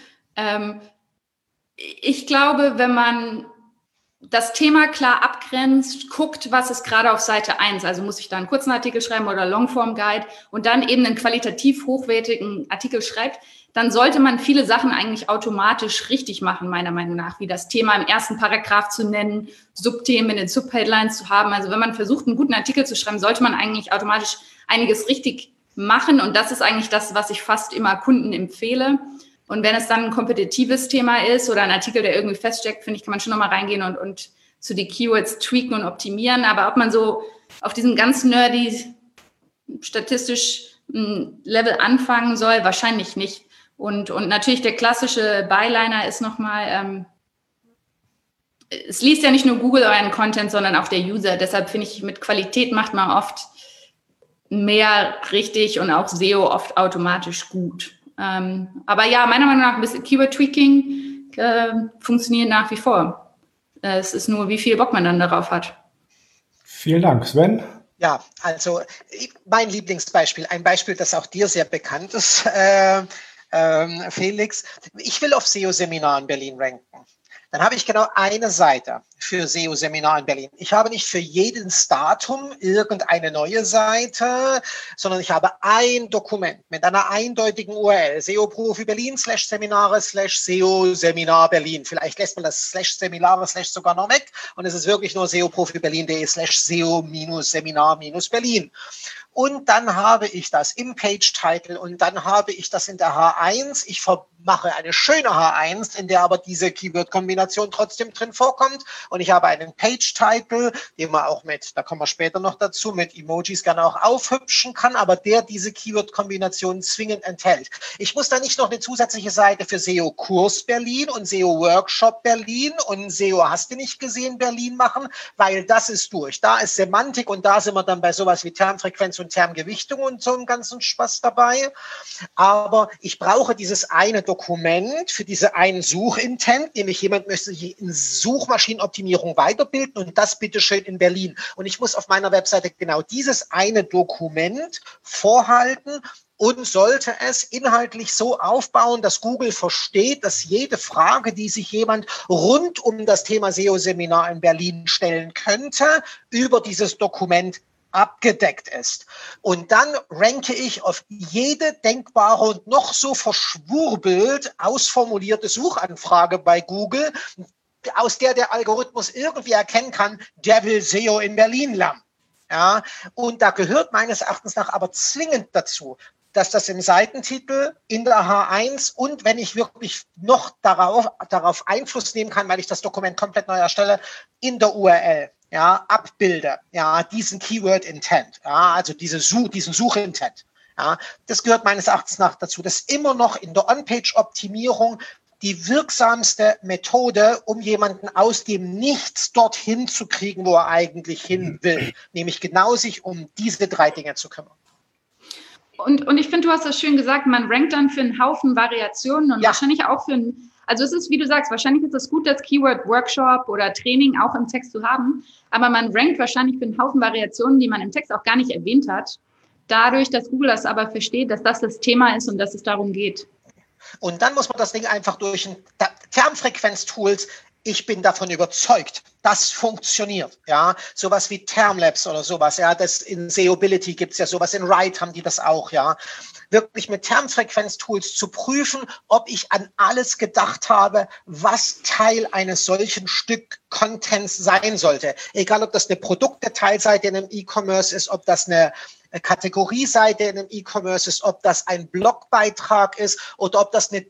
Ich glaube, wenn man das Thema klar abgrenzt, guckt, was ist gerade auf Seite 1, also muss ich da einen kurzen Artikel schreiben oder Longform-Guide und dann eben einen qualitativ hochwertigen Artikel schreibt, dann sollte man viele Sachen eigentlich automatisch richtig machen, meiner Meinung nach, wie das Thema im ersten Paragraph zu nennen, Subthemen in den Subheadlines zu haben. Also wenn man versucht, einen guten Artikel zu schreiben, sollte man eigentlich automatisch einiges richtig machen und das ist eigentlich das, was ich fast immer Kunden empfehle. Und wenn es dann ein kompetitives Thema ist oder ein Artikel, der irgendwie feststeckt, finde ich, kann man schon nochmal reingehen und so die Keywords tweaken und optimieren. Aber ob man so auf diesem ganz nerdy, statistisch Level anfangen soll, wahrscheinlich nicht. Und natürlich der klassische Byliner ist nochmal, es liest ja nicht nur Google euren Content, sondern auch der User. Deshalb finde ich, mit Qualität macht man oft mehr richtig und auch SEO oft automatisch gut. Aber ja, meiner Meinung nach ein bisschen Keyword-Tweaking funktioniert nach wie vor. Es ist nur, wie viel Bock man dann darauf hat. Vielen Dank, Sven. Ja, also mein Lieblingsbeispiel, ein Beispiel, das auch dir sehr bekannt ist, Felix. Ich will auf SEO-Seminar in Berlin ranken. Dann habe ich genau eine Seite für SEO-Seminar in Berlin. Ich habe nicht für jedes Datum irgendeine neue Seite, sondern ich habe ein Dokument mit einer eindeutigen URL, SEO-Profi Berlin /Seminare /SEO-Seminar Berlin. Vielleicht lässt man das /Seminare/ sogar noch weg und es ist wirklich nur SEO-Profi Berlin.de /SEO-Seminar-Berlin. Und dann habe ich das im Page-Title und dann habe ich das in der H1. Ich mache eine schöne H1, in der aber diese Keyword-Kombination trotzdem drin vorkommt. Und ich habe einen Page-Title, den man auch da kommen wir später noch dazu, mit Emojis gerne auch aufhübschen kann, aber der diese Keyword-Kombination zwingend enthält. Ich muss da nicht noch eine zusätzliche Seite für SEO-Kurs Berlin und SEO-Workshop Berlin und SEO hast du nicht gesehen Berlin machen, weil das ist durch. Da ist Semantik und da sind wir dann bei sowas wie Termfrequenz und Termgewichtung und so einem ganzen Spaß dabei. Aber ich brauche dieses eine Dokument für diese einen Suchintent, nämlich jemand möchte sich in Suchmaschinenoptimierung weiterbilden und das bitteschön in Berlin. Und ich muss auf meiner Webseite genau dieses eine Dokument vorhalten und sollte es inhaltlich so aufbauen, dass Google versteht, dass jede Frage, die sich jemand rund um das Thema SEO-Seminar in Berlin stellen könnte, über dieses Dokument abgedeckt ist. Und dann ranke ich auf jede denkbare und noch so verschwurbelt ausformulierte Suchanfrage bei Google, aus der Algorithmus irgendwie erkennen kann, der will SEO in Berlin lernen. Ja, und da gehört meines Erachtens nach aber zwingend dazu, dass das im Seitentitel, in der H1 und wenn ich wirklich noch darauf Einfluss nehmen kann, weil ich das Dokument komplett neu erstelle, in der URL, ja, abbilde, ja, diesen Keyword Intent, ja, also diesen Suchintent. Ja, das gehört meines Erachtens nach dazu. Das ist immer noch in der On-Page-Optimierung die wirksamste Methode, um jemanden aus dem Nichts dorthin zu kriegen, wo er eigentlich hin will. Nämlich genau sich um diese 3 Dinge zu kümmern. Und ich finde, du hast das schön gesagt, man rankt dann für einen Haufen Variationen und wahrscheinlich auch also es ist, wie du sagst, wahrscheinlich ist es gut, das Keyword Workshop oder Training auch im Text zu haben, aber man rankt wahrscheinlich für einen Haufen Variationen, die man im Text auch gar nicht erwähnt hat, dadurch, dass Google das aber versteht, dass das Thema ist und dass es darum geht. Und dann muss man das Ding einfach durch Termfrequenz-Tools, ich bin davon überzeugt, das funktioniert, ja, sowas wie Termlabs oder sowas, ja, das in Seobility gibt's ja sowas, in Write haben die das auch, ja, wirklich mit Termfrequenz-Tools zu prüfen, ob ich an alles gedacht habe, was Teil eines solchen Stück Contents sein sollte, egal ob das eine Produktdetailseite in einem E-Commerce ist, ob das eine Kategorieseite in einem E-Commerce ist, ob das ein Blogbeitrag ist oder ob das eine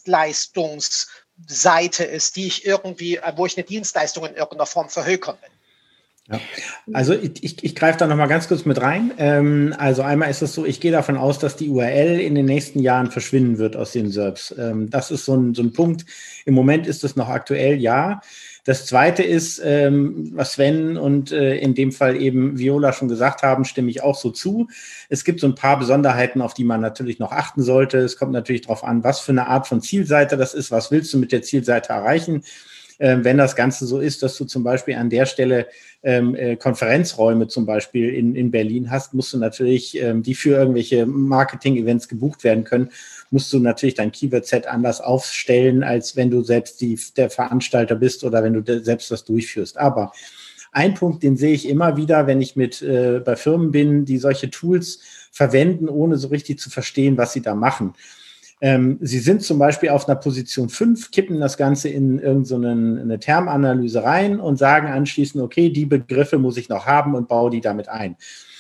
Dienstleistungsseite ist, wo ich eine Dienstleistung in irgendeiner Form verhökern will. Ja. Also ich greife da nochmal ganz kurz mit rein. Also einmal ist es so, ich gehe davon aus, dass die URL in den nächsten Jahren verschwinden wird aus den SERPs. Das ist so ein Punkt. Im Moment ist es noch aktuell, ja. Das Zweite ist, was Sven und in dem Fall eben Viola schon gesagt haben, stimme ich auch so zu. Es gibt so ein paar Besonderheiten, auf die man natürlich noch achten sollte. Es kommt natürlich darauf an, was für eine Art von Zielseite das ist. Was willst du mit der Zielseite erreichen? Wenn das Ganze so ist, dass du zum Beispiel an der Stelle Konferenzräume zum Beispiel in Berlin hast, musst du natürlich, die für irgendwelche Marketing-Events gebucht werden können, musst du natürlich dein Keyword-Set anders aufstellen, als wenn du selbst der Veranstalter bist oder wenn du selbst das durchführst. Aber ein Punkt, den sehe ich immer wieder, wenn ich bei Firmen bin, die solche Tools verwenden, ohne so richtig zu verstehen, was sie da machen. Sie sind zum Beispiel auf einer Position 5, kippen das Ganze in irgendeine Termanalyse rein und sagen anschließend, okay, die Begriffe muss ich noch haben und baue die damit ein.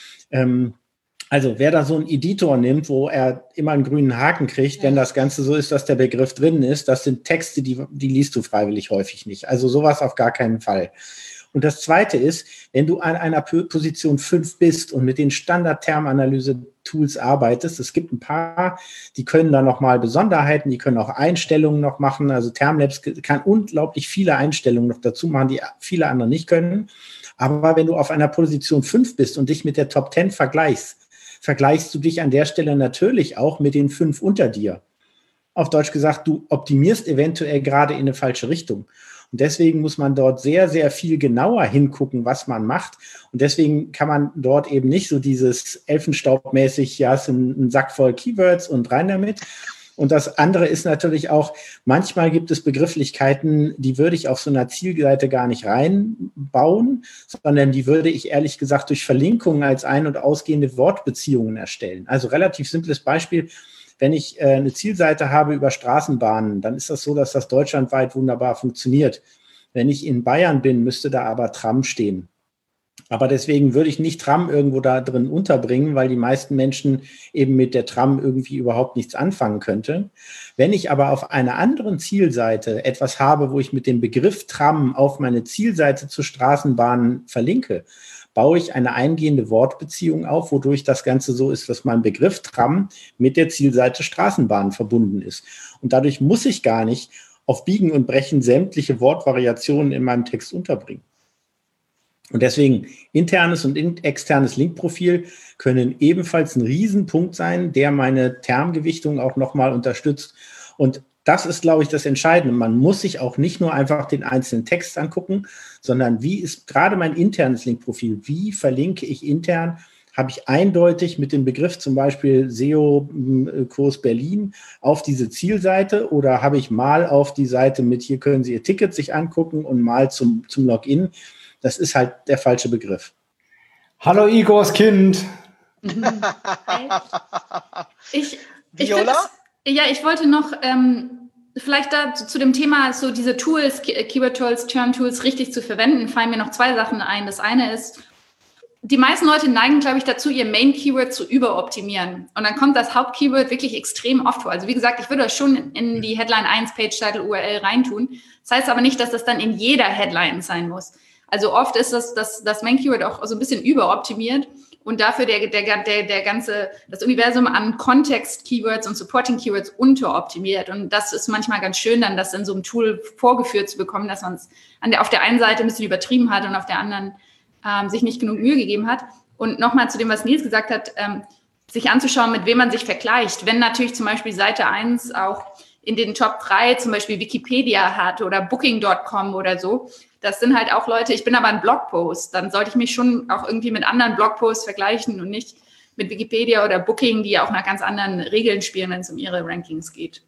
Also wer da so einen Editor nimmt, wo er immer einen grünen Haken kriegt, wenn das Ganze so ist, dass der Begriff drin ist, das sind Texte, die liest du freiwillig häufig nicht. Also sowas auf gar keinen Fall. Und das Zweite ist, wenn du an einer Position 5 bist und mit den Standard-Termanalyse-Tools arbeitest, es gibt ein paar, die können da nochmal Besonderheiten, die können auch Einstellungen noch machen. Also Termlabs kann unglaublich viele Einstellungen noch dazu machen, die viele andere nicht können. Aber wenn du auf einer Position 5 bist und dich mit der Top 10 vergleichst du dich an der Stelle natürlich auch mit den 5 unter dir. Auf Deutsch gesagt, du optimierst eventuell gerade in eine falsche Richtung. Und deswegen muss man dort sehr, sehr viel genauer hingucken, was man macht. Und deswegen kann man dort eben nicht so dieses Elfenstaubmäßig, ja, es ist ein Sack voll Keywords und rein damit. Und das andere ist natürlich auch, manchmal gibt es Begrifflichkeiten, die würde ich auf so einer Zielseite gar nicht reinbauen, sondern die würde ich ehrlich gesagt durch Verlinkungen als ein- und ausgehende Wortbeziehungen erstellen. Also relativ simples Beispiel. Wenn ich eine Zielseite habe über Straßenbahnen, dann ist das so, dass das deutschlandweit wunderbar funktioniert. Wenn ich in Bayern bin, müsste da aber Tram stehen. Aber deswegen würde ich nicht Tram irgendwo da drin unterbringen, weil die meisten Menschen eben mit der Tram irgendwie überhaupt nichts anfangen könnten. Wenn ich aber auf einer anderen Zielseite etwas habe, wo ich mit dem Begriff Tram auf meine Zielseite zur Straßenbahn verlinke, baue ich eine eingehende Wortbeziehung auf, wodurch das Ganze so ist, dass mein Begriff Tram mit der Zielseite Straßenbahn verbunden ist. Und dadurch muss ich gar nicht auf Biegen und Brechen sämtliche Wortvariationen in meinem Text unterbringen. Und deswegen internes und externes Linkprofil können ebenfalls ein Riesenpunkt sein, der meine Termgewichtung auch nochmal unterstützt. Und das ist, glaube ich, das Entscheidende. Man muss sich auch nicht nur einfach den einzelnen Text angucken, sondern wie ist gerade mein internes Linkprofil? Wie verlinke ich intern habe ich eindeutig mit dem Begriff zum Beispiel SEO-Kurs Berlin auf diese Zielseite oder habe ich mal auf die Seite mit, hier können Sie Ihr Ticket sich angucken und mal zum Login. Das ist halt der falsche Begriff. Hallo Igors Kind. Viola? Ich wollte noch vielleicht da zu dem Thema, so diese Tools, Keyword-Tools, Term-Tools richtig zu verwenden, fallen mir noch 2 Sachen ein. Das eine ist, die meisten Leute neigen, glaube ich, dazu, ihr Main-Keyword zu überoptimieren. Und dann kommt das Haupt-Keyword wirklich extrem oft vor. Also wie gesagt, ich würde euch schon in die Headline 1, Page-Title, URL reintun. Das heißt aber nicht, dass das dann in jeder Headline sein muss. Also oft ist das Main-Keyword auch so ein bisschen überoptimiert und dafür das Universum an Kontext-Keywords und Supporting-Keywords unteroptimiert. Und das ist manchmal ganz schön, dann das in so einem Tool vorgeführt zu bekommen, dass man es auf der einen Seite ein bisschen übertrieben hat und auf der anderen sich nicht genug Mühe gegeben hat. Und nochmal zu dem, was Nils gesagt hat, sich anzuschauen, mit wem man sich vergleicht. Wenn natürlich zum Beispiel Seite 1 auch in den Top 3 zum Beispiel Wikipedia hat oder Booking.com oder so, das sind halt auch Leute, ich bin aber ein Blogpost, dann sollte ich mich schon auch irgendwie mit anderen Blogposts vergleichen und nicht mit Wikipedia oder Booking, die ja auch nach ganz anderen Regeln spielen, wenn es um ihre Rankings geht.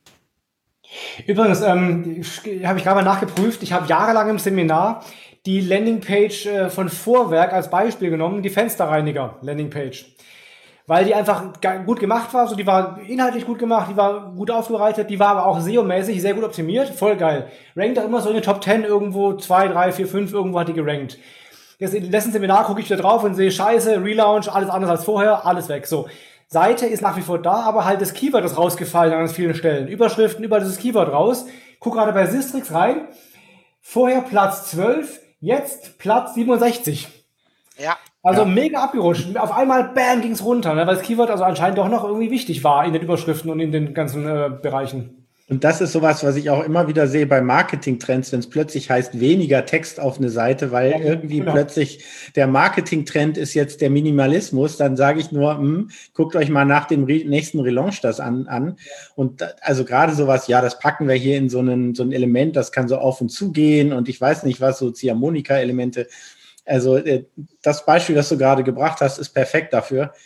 Übrigens, habe ich gerade mal nachgeprüft, ich habe jahrelang im Seminar die Landingpage von Vorwerk als Beispiel genommen, die Fensterreiniger-Landingpage. Weil die einfach gut gemacht war, so die war inhaltlich gut gemacht, die war gut aufbereitet, die war aber auch SEO-mäßig sehr gut optimiert, voll geil. Rankt auch immer so in den Top 10 irgendwo, 2, 3, 4, 5, irgendwo hat die gerankt. Jetzt im letzten Seminar gucke ich wieder drauf und sehe, scheiße, Relaunch, alles anders als vorher, alles weg. So, Seite ist nach wie vor da, aber halt das Keyword ist rausgefallen an ganz vielen Stellen. Überschriften über dieses Keyword raus. Guck gerade bei Sistrix rein. Vorher Platz 12, jetzt Platz 67. Ja. Also mega abgerutscht. Auf einmal, bam, ging's runter, ne? Weil das Keyword also anscheinend doch noch irgendwie wichtig war in den Überschriften und in den ganzen Bereichen. Und das ist sowas, was ich auch immer wieder sehe bei Marketing-Trends, wenn es plötzlich heißt, weniger Text auf eine Seite, weil irgendwie plötzlich der Marketing-Trend ist jetzt der Minimalismus, dann sage ich nur, guckt euch mal nach dem nächsten Relaunch das an. Und also gerade sowas, ja, das packen wir hier in so ein Element, das kann so auf und zu gehen und ich weiß nicht was, so Ziehharmonika-Elemente. Also das Beispiel, das du gerade gebracht hast, ist perfekt dafür.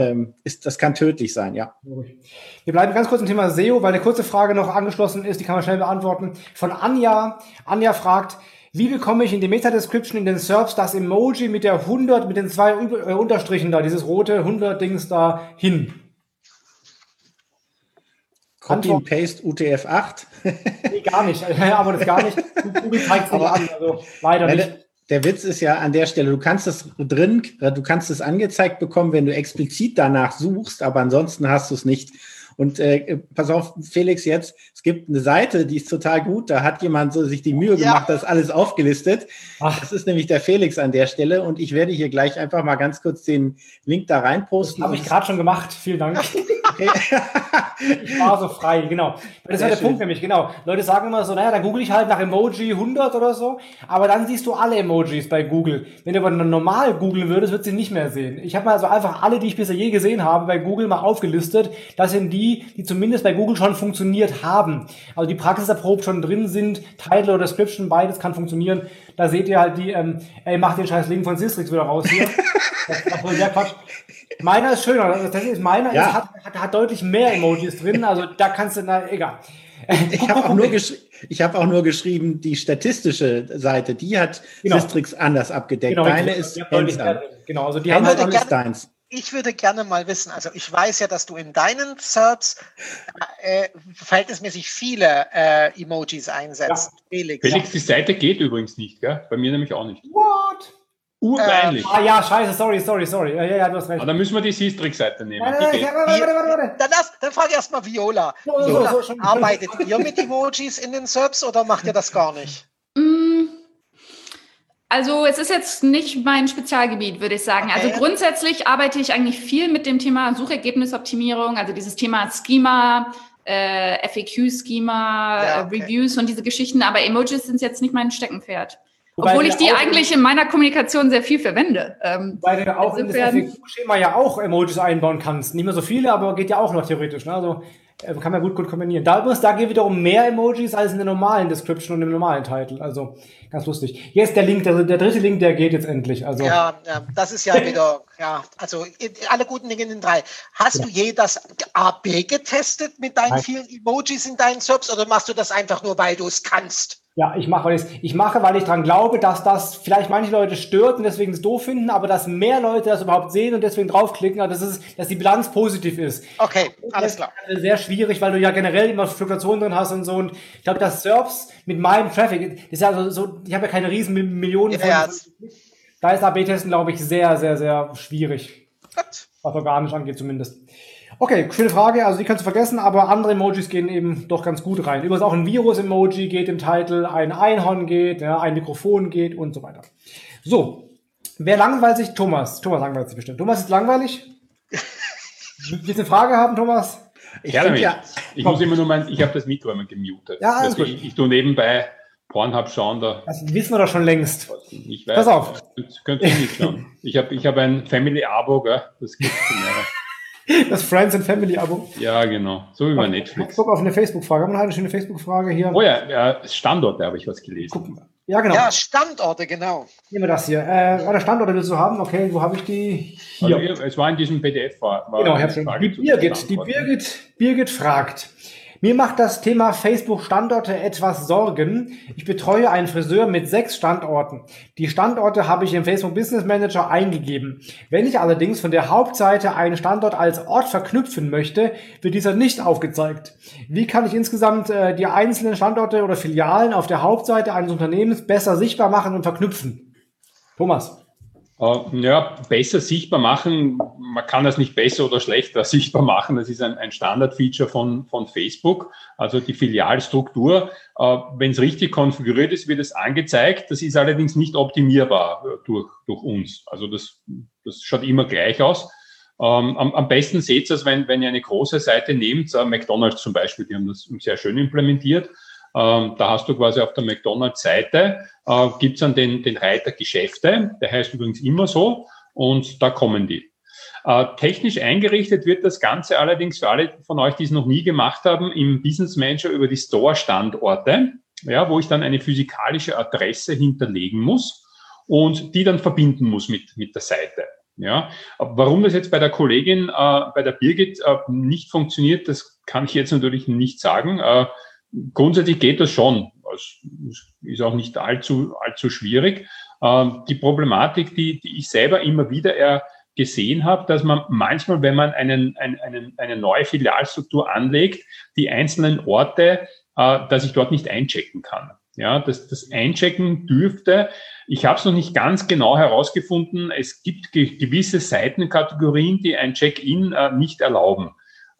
Das kann tödlich sein, ja. Wir bleiben ganz kurz im Thema SEO, weil eine kurze Frage noch angeschlossen ist, die kann man schnell beantworten. Von Anja. Anja fragt, wie bekomme ich in die Meta-Description in den SERPs das Emoji mit der 100, mit den 2 Unterstrichen da, dieses rote 100-Dings da hin? Copy and Paste UTF-8? Nee, gar nicht. Aber das gar nicht. Google zeigt es nicht an, also leider nicht. Der Witz ist ja an der Stelle, du kannst es angezeigt bekommen, wenn du explizit danach suchst, aber ansonsten hast du es nicht. Und pass auf, Felix, jetzt, es gibt eine Seite, die ist total gut, da hat jemand so sich die Mühe gemacht, das alles aufgelistet. Das ist nämlich der Felix an der Stelle und ich werde hier gleich einfach mal ganz kurz den Link da reinposten. Das habe ich gerade schon gemacht, vielen Dank. Okay. Ich war so frei, genau. Das ist ja der Punkt nämlich, genau. Leute sagen immer so, naja, dann google ich halt nach Emoji 100 oder so, aber dann siehst du alle Emojis bei Google. Wenn du aber normal googeln würdest, würdest du sie nicht mehr sehen. Ich habe mal also einfach alle, die ich bisher je gesehen habe, bei Google mal aufgelistet. Das sind die zumindest bei Google schon funktioniert haben. Also die praxiserprobt schon drin sind, Title oder Description, beides kann funktionieren. Da seht ihr halt die, mach den scheiß Link von Sistrix wieder raus hier. Das ist wohl der Quatsch. Meiner ist schöner. Meiner hat deutlich mehr Emojis drin. Also da kannst du, egal. Ich habe auch nur geschrieben, die statistische Seite, die hat Sistrix anders abgedeckt. Genau, deine ist hands-on. Genau, also die haben halt alles deins. Ich würde gerne mal wissen, also ich weiß ja, dass du in deinen SERPs verhältnismäßig viele Emojis einsetzt. Ja. Felix, die Seite geht übrigens nicht, gell? Bei mir nämlich auch nicht. What? Urpeinlich. Ja, scheiße, sorry. Ja, du hast recht. Aber dann müssen wir die Sistrix-Seite nehmen. Warte. Dann frage ich erstmal Viola. Viola, arbeitet ihr mit Emojis in den SERPs oder macht ihr das gar nicht? Also es ist jetzt nicht mein Spezialgebiet, würde ich sagen. Okay. Also grundsätzlich arbeite ich eigentlich viel mit dem Thema Suchergebnisoptimierung, also dieses Thema Schema, FAQ-Schema, Reviews und diese Geschichten. Aber Emojis sind jetzt nicht mein Steckenpferd. Obwohl ich die eigentlich in meiner Kommunikation sehr viel verwende. Weil du auch in das FAQ-Schema ja auch Emojis einbauen kannst. Nicht mehr so viele, aber geht ja auch noch theoretisch. Ne? Also kann man gut kombinieren. Da gehen wiederum mehr Emojis als in der normalen Description und im normalen Title. Also ganz lustig. Hier ist der Link, der dritte Link, der geht jetzt endlich. Also. Ja, das ist ja wieder, also alle guten Dinge in den 3. Hast du je das AB getestet mit deinen vielen Emojis in deinen Subs oder machst du das einfach nur, weil du es kannst? Ja, ich mache, weil ich dran glaube, dass das vielleicht manche Leute stört und deswegen es doof finden, aber dass mehr Leute das überhaupt sehen und deswegen draufklicken, also dass die Bilanz positiv ist. Okay, alles klar. Das ist sehr schwierig, weil du ja generell immer Fluktuationen drin hast und so. Und ich glaube, das SERPs mit meinem Traffic, das ist ja so, ich habe ja keine riesen Millionen von. Da ist AB-Testen, glaube ich, sehr, sehr, sehr schwierig. Gut. Was organisch angeht zumindest. Okay, schöne Frage. Also die kannst du vergessen, aber andere Emojis gehen eben doch ganz gut rein. Übrigens auch ein Virus-Emoji geht im Titel, ein Einhorn geht, ein Mikrofon geht und so weiter. So, wer langweilt sich? Thomas. Thomas langweilt sich bestimmt. Thomas ist langweilig? Willst du eine Frage haben, Thomas? Ich muss immer nur ich habe das Mikro immer gemutet. Ja, alles gut. Ich tue nebenbei Pornhub schauen. Das wissen wir doch schon längst. Ich weiß, pass auf. Das könnt ihr nicht schauen. Ich hab ein Family-Abo, gell? Das gibt's Das Friends and Family Abo. Ja, genau. So wie bei Netflix. Ich gucke auf eine Facebook-Frage. Haben wir eine schöne Facebook-Frage hier? Oh ja, Standorte habe ich was gelesen. Gucken wir. Ja, genau. Ja, Standorte, genau. Nehmen wir das hier. Standorte willst du haben? Okay, wo habe ich die? Hier. Also, es war in diesem PDF. Genau, Birgit fragt. Mir macht das Thema Facebook-Standorte etwas Sorgen. Ich betreue einen Friseur mit 6 Standorten. Die Standorte habe ich im Facebook Business Manager eingegeben. Wenn ich allerdings von der Hauptseite einen Standort als Ort verknüpfen möchte, wird dieser nicht aufgezeigt. Wie kann ich insgesamt die einzelnen Standorte oder Filialen auf der Hauptseite eines Unternehmens besser sichtbar machen und verknüpfen? Thomas. Ja, besser sichtbar machen, man kann das nicht besser oder schlechter sichtbar machen. Das ist ein Standardfeature von Facebook, also die Filialstruktur. Wenn es richtig konfiguriert ist, wird es angezeigt. Das ist allerdings nicht optimierbar durch uns. Also das schaut immer gleich aus. Am besten seht ihr es, wenn ihr eine große Seite nehmt, McDonald's zum Beispiel, die haben das sehr schön implementiert. Da hast du quasi auf der McDonald's-Seite, gibt's dann den Reiter Geschäfte, der heißt übrigens immer so, und da kommen die. Technisch eingerichtet wird das Ganze allerdings für alle von euch, die es noch nie gemacht haben, im Business Manager über die Store-Standorte, ja, wo ich dann eine physikalische Adresse hinterlegen muss und die dann verbinden muss mit der Seite. Ja, warum das jetzt bei der Kollegin, bei der Birgit nicht funktioniert, das kann ich jetzt natürlich nicht sagen. Grundsätzlich geht das schon. Es ist auch nicht allzu schwierig. Die Problematik, die ich selber immer wieder gesehen habe, dass man manchmal, wenn man eine neue Filialstruktur anlegt, die einzelnen Orte, dass ich dort nicht einchecken kann. Ja, das Einchecken dürfte, ich habe es noch nicht ganz genau herausgefunden, es gibt gewisse Seitenkategorien, die ein Check-in nicht erlauben.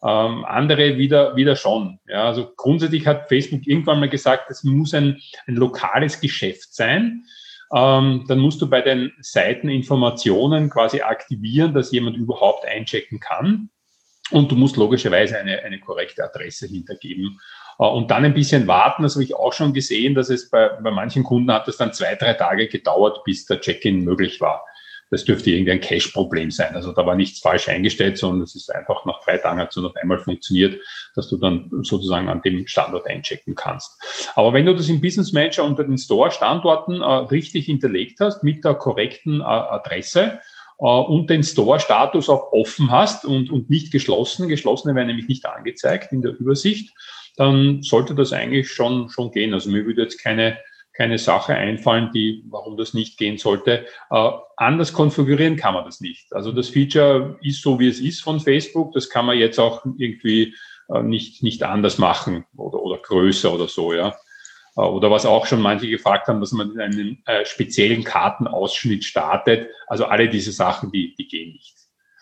Andere wieder schon. Ja, also grundsätzlich hat Facebook irgendwann mal gesagt, es muss ein lokales Geschäft sein. Dann musst du bei den Seiteninformationen quasi aktivieren, dass jemand überhaupt einchecken kann. Und du musst logischerweise eine korrekte Adresse hintergeben. Und dann ein bisschen warten, das habe ich auch schon gesehen, dass es bei manchen Kunden hat das dann 2-3 Tage gedauert, bis der Check-in möglich war. Das dürfte irgendein Cache-Problem sein. Also da war nichts falsch eingestellt, sondern es ist einfach nach 3 Tagen hat es auf einmal funktioniert, dass du dann sozusagen an dem Standort einchecken kannst. Aber wenn du das im Business Manager unter den Store-Standorten richtig hinterlegt hast, mit der korrekten Adresse und den Store-Status auch offen hast und nicht geschlossene werden nämlich nicht angezeigt in der Übersicht, dann sollte das eigentlich schon gehen. Also mir würde jetzt keine Sache einfallen, warum das nicht gehen sollte. Anders konfigurieren kann man das nicht. Also das Feature ist so, wie es ist von Facebook. Das kann man jetzt auch irgendwie nicht anders machen oder größer oder so, ja. Oder was auch schon manche gefragt haben, dass man in einem speziellen Kartenausschnitt startet. Also alle diese Sachen, die gehen nicht.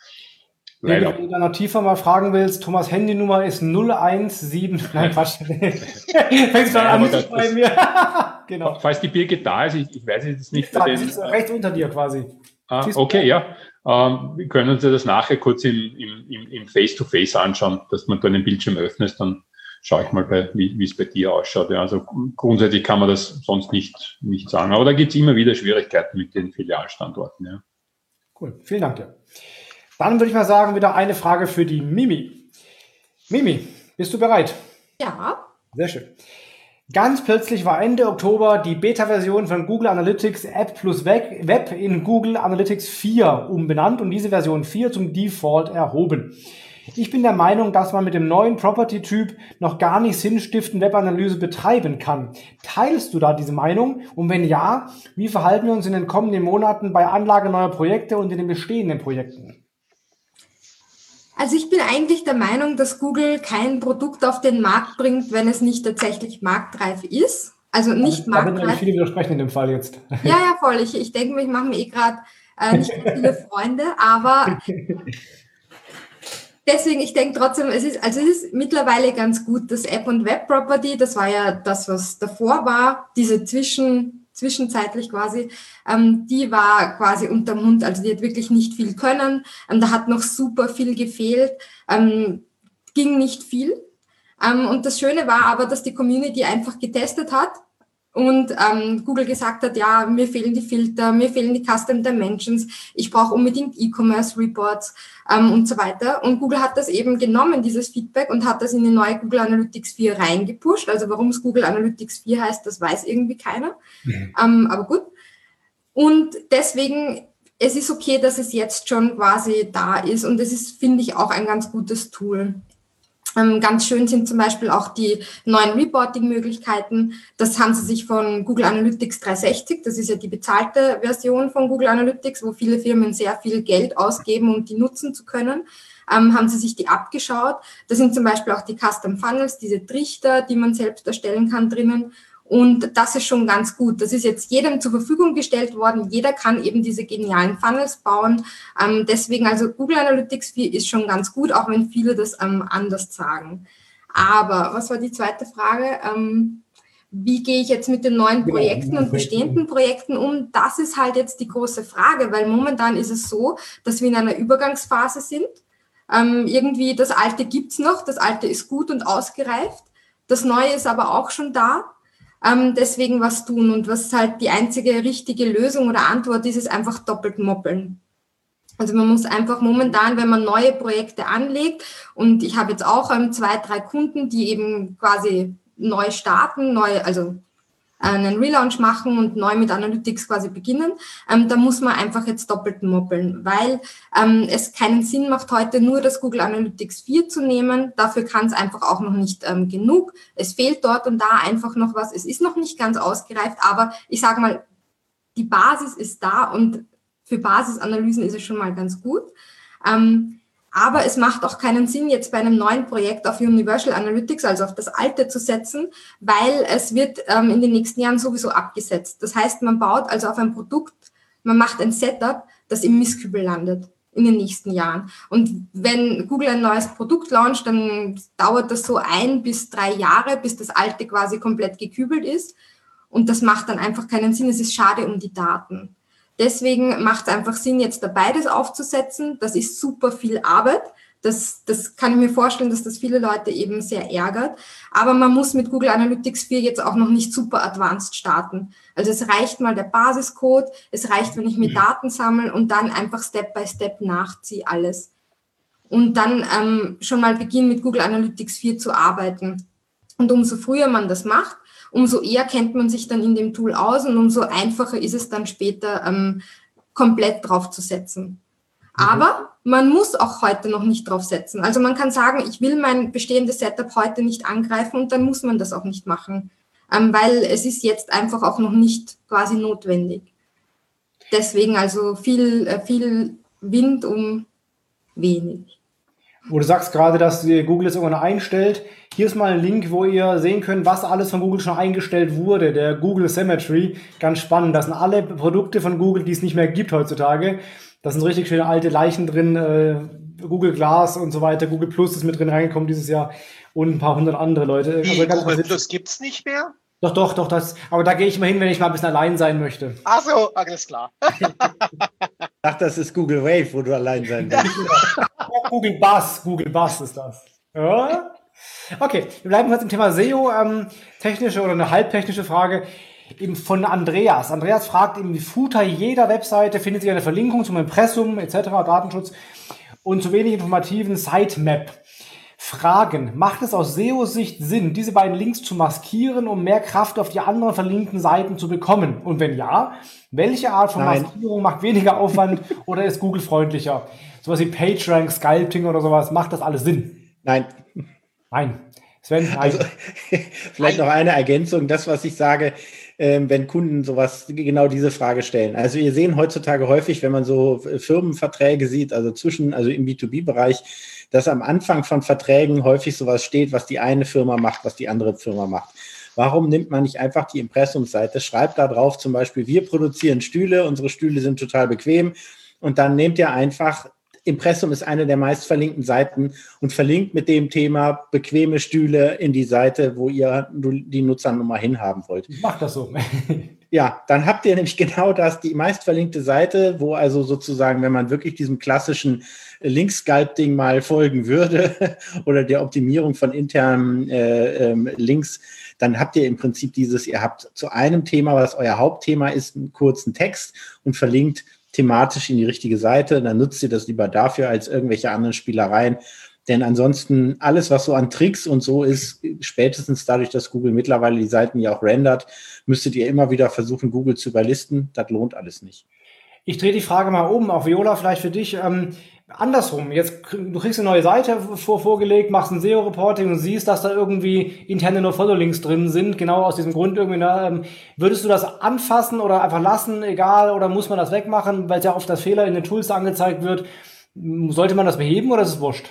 Wenn du da noch tiefer mal fragen willst, Thomas Handynummer ist 017. Nein, Quatsch. Fängst du an bei mir. Genau. Falls die Birgit da ist, ich weiß jetzt nicht. Rechts unter dir quasi. Okay, ja. Wir können uns das nachher kurz im Face-to-Face anschauen, dass man da einen Bildschirm öffnet, dann schaue ich mal, wie es bei dir ausschaut. Ja, also grundsätzlich kann man das sonst nicht sagen. Aber da gibt es immer wieder Schwierigkeiten mit den Filialstandorten. Ja. Cool, vielen Dank dir. Dann würde ich mal sagen, wieder eine Frage für die Mimi. Mimi, bist du bereit? Ja. Sehr schön. Ganz plötzlich war Ende Oktober die Beta-Version von Google Analytics App plus Web in Google Analytics 4 umbenannt und diese Version 4 zum Default erhoben. Ich bin der Meinung, dass man mit dem neuen Property-Typ noch gar nicht sinnstiftend Webanalyse betreiben kann. Teilst du da diese Meinung? Und wenn ja, wie verhalten wir uns in den kommenden Monaten bei Anlage neuer Projekte und in den bestehenden Projekten? Also ich bin eigentlich der Meinung, dass Google kein Produkt auf den Markt bringt, wenn es nicht tatsächlich marktreif ist. Also nicht marktreif. Da werden viele widersprechen in dem Fall jetzt. Ja, voll. Ich denke mir, ich mache mir gerade nicht so viele Freunde, aber deswegen, ich denke trotzdem, es ist mittlerweile ganz gut, das App- und Web-Property, das war ja das, was davor war, diese zwischenzeitlich quasi, die war quasi unterm Hund, also die hat wirklich nicht viel können, da hat noch super viel gefehlt, ging nicht viel. Und das Schöne war aber, dass die Community einfach getestet hat und Google gesagt hat, ja, mir fehlen die Filter, mir fehlen die Custom Dimensions, ich brauche unbedingt E-Commerce Reports und so weiter. Und Google hat das eben genommen, dieses Feedback, und hat das in die neue Google Analytics 4 reingepusht. Also warum es Google Analytics 4 heißt, das weiß irgendwie keiner. Aber gut. Und deswegen, es ist okay, dass es jetzt schon quasi da ist. Und es ist, finde ich, auch ein ganz gutes Tool. Ganz schön sind zum Beispiel auch die neuen Reporting-Möglichkeiten. Das haben sie sich von Google Analytics 360, das ist ja die bezahlte Version von Google Analytics, wo viele Firmen sehr viel Geld ausgeben, um die nutzen zu können, haben sie sich die abgeschaut. Da sind zum Beispiel auch die Custom Funnels, diese Trichter, die man selbst erstellen kann, drinnen. Und das ist schon ganz gut. Das ist jetzt jedem zur Verfügung gestellt worden. Jeder kann eben diese genialen Funnels bauen. Deswegen, also Google Analytics 4 ist schon ganz gut, auch wenn viele das anders sagen. Aber was war die zweite Frage? Wie gehe ich jetzt mit den neuen Projekten und bestehenden Projekten um? Das ist halt jetzt die große Frage, weil momentan ist es so, dass wir in einer Übergangsphase sind. Irgendwie das Alte gibt's noch, das Alte ist gut und ausgereift. Das Neue ist aber auch schon da. Deswegen was tun, und was halt die einzige richtige Lösung oder Antwort ist, ist einfach doppelt moppeln. Also man muss einfach momentan, wenn man neue Projekte anlegt, und ich habe jetzt auch 2, 3 Kunden, die eben quasi neu starten, also einen Relaunch machen und neu mit Analytics quasi beginnen, da muss man einfach jetzt doppelt moppeln, weil es keinen Sinn macht, heute nur das Google Analytics 4 zu nehmen. Dafür kann es einfach auch noch nicht genug. Es fehlt dort und da einfach noch was. Es ist noch nicht ganz ausgereift, aber ich sage mal, die Basis ist da, und für Basisanalysen ist es schon mal ganz gut. Aber es macht auch keinen Sinn, jetzt bei einem neuen Projekt auf Universal Analytics, also auf das alte, zu setzen, weil es wird in den nächsten Jahren sowieso abgesetzt. Das heißt, man baut also auf ein Produkt, man macht ein Setup, das im Mistkübel landet in den nächsten Jahren. Und wenn Google ein neues Produkt launcht, dann dauert das so 1 bis 3 Jahre, bis das alte quasi komplett gekübelt ist. Und das macht dann einfach keinen Sinn. Es ist schade um die Daten. Deswegen macht es einfach Sinn, jetzt da beides aufzusetzen. Das ist super viel Arbeit. Das kann ich mir vorstellen, dass das viele Leute eben sehr ärgert. Aber man muss mit Google Analytics 4 jetzt auch noch nicht super advanced starten. Also es reicht mal der Basiscode, es reicht, wenn ich mir Daten sammle und dann einfach Step by Step nachziehe alles. Und dann schon mal beginnen, mit Google Analytics 4 zu arbeiten. Und umso früher man das macht, umso eher kennt man sich dann in dem Tool aus, und umso einfacher ist es dann später, komplett draufzusetzen. Aber man muss auch heute noch nicht draufsetzen. Also man kann sagen, ich will mein bestehendes Setup heute nicht angreifen, und dann muss man das auch nicht machen, weil es ist jetzt einfach auch noch nicht quasi notwendig. Deswegen also viel Wind um wenig. Wo du sagst gerade, dass Google es irgendwann einstellt. Hier ist mal ein Link, wo ihr sehen könnt, was alles von Google schon eingestellt wurde. Der Google Symmetry, ganz spannend. Das sind alle Produkte von Google, die es nicht mehr gibt heutzutage. Da sind richtig schöne alte Leichen drin. Google Glass und so weiter. Google Plus ist mit drin reingekommen dieses Jahr. Und ein paar hundert andere Leute. Also Google Plus gibt's nicht mehr? Doch, aber da gehe ich mal hin, wenn ich mal ein bisschen allein sein möchte. Ach so, alles klar. Ach, das ist Google Wave, wo du allein sein willst. Google Buzz ist das. Ja? Okay, wir bleiben kurz im Thema SEO. Technische oder eine halbtechnische Frage eben von Andreas. Andreas fragt, im Footer jeder Webseite findet sich eine Verlinkung zum Impressum etc., Datenschutz und zu wenig informativen Sitemap. Fragen, macht es aus SEO-Sicht Sinn, diese beiden Links zu maskieren, um mehr Kraft auf die anderen verlinkten Seiten zu bekommen? Und wenn ja, welche Art von Maskierung macht weniger Aufwand oder ist Google freundlicher? Sowas wie PageRank, Sculpting oder sowas, macht das alles Sinn? Nein. Sven, nein. Also, vielleicht noch eine Ergänzung, das, was ich sage, wenn Kunden sowas, genau diese Frage stellen. Also wir sehen heutzutage häufig, wenn man so Firmenverträge sieht, also im B2B-Bereich, dass am Anfang von Verträgen häufig sowas steht, was die eine Firma macht, was die andere Firma macht. Warum nimmt man nicht einfach die Impressumsseite, schreibt da drauf zum Beispiel, wir produzieren Stühle, unsere Stühle sind total bequem und dann nehmt ihr einfach, Impressum ist eine der meist verlinkten Seiten und verlinkt mit dem Thema bequeme Stühle in die Seite, wo ihr die Nutzernummer hinhaben wollt. Ich mach das so. Ja, dann habt ihr nämlich genau das, die meist verlinkte Seite, wo also sozusagen, wenn man wirklich diesem klassischen Link-Sculpting mal folgen würde oder der Optimierung von internen Links, dann habt ihr im Prinzip ihr habt zu einem Thema, was euer Hauptthema ist, einen kurzen Text und verlinkt thematisch in die richtige Seite. Dann nutzt ihr das lieber dafür als irgendwelche anderen Spielereien. Denn ansonsten alles, was so an Tricks und so ist, spätestens dadurch, dass Google mittlerweile die Seiten ja auch rendert, müsstet ihr immer wieder versuchen, Google zu überlisten. Das lohnt alles nicht. Ich drehe die Frage mal um, auch Viola, vielleicht für dich. Andersrum, du kriegst eine neue Seite vorgelegt, machst ein SEO-Reporting und siehst, dass da irgendwie interne No-Follow-Links drin sind, genau aus diesem Grund irgendwie. Würdest du das anfassen oder einfach lassen, egal, oder muss man das wegmachen, weil es ja oft das Fehler in den Tools angezeigt wird? Sollte man das beheben oder ist es wurscht?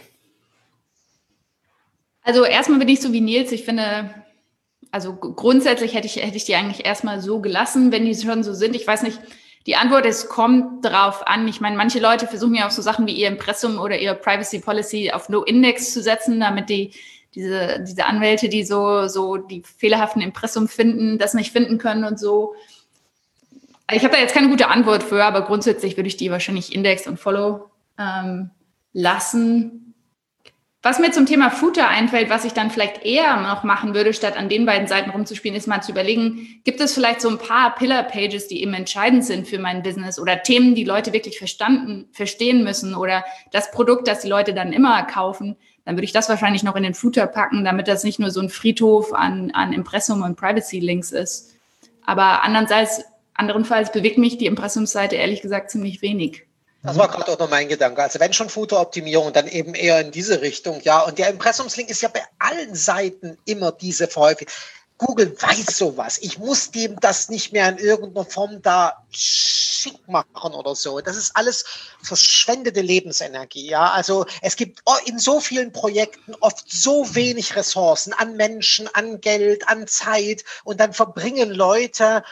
Also erstmal bin ich so wie Nils, ich finde, also grundsätzlich hätte ich die eigentlich erstmal so gelassen, wenn die schon so sind. Ich weiß nicht, die Antwort ist, kommt drauf an. Ich meine, manche Leute versuchen ja auch so Sachen wie ihr Impressum oder ihre Privacy Policy auf No-Index zu setzen, damit diese Anwälte, die so die fehlerhaften Impressum finden, das nicht finden können und so. Ich habe da jetzt keine gute Antwort für, aber grundsätzlich würde ich die wahrscheinlich Index und Follow lassen. Was mir zum Thema Footer einfällt, was ich dann vielleicht eher noch machen würde, statt an den beiden Seiten rumzuspielen, ist mal zu überlegen, gibt es vielleicht so ein paar Pillar-Pages, die eben entscheidend sind für mein Business oder Themen, die Leute wirklich verstehen müssen oder das Produkt, das die Leute dann immer kaufen, dann würde ich das wahrscheinlich noch in den Footer packen, damit das nicht nur so ein Friedhof an Impressum und Privacy-Links ist. Aber anderenfalls bewegt mich die Impressumsseite ehrlich gesagt ziemlich wenig. Das war gerade auch noch mein Gedanke. Also wenn schon Footer-Optimierung, dann eben eher in diese Richtung, ja. Und der Impressumslink ist ja bei allen Seiten immer diese häufig. Google weiß sowas. Ich muss dem das nicht mehr in irgendeiner Form da schick machen oder so. Das ist alles verschwendete Lebensenergie, ja. Also es gibt in so vielen Projekten oft so wenig Ressourcen an Menschen, an Geld, an Zeit und dann verbringen Leute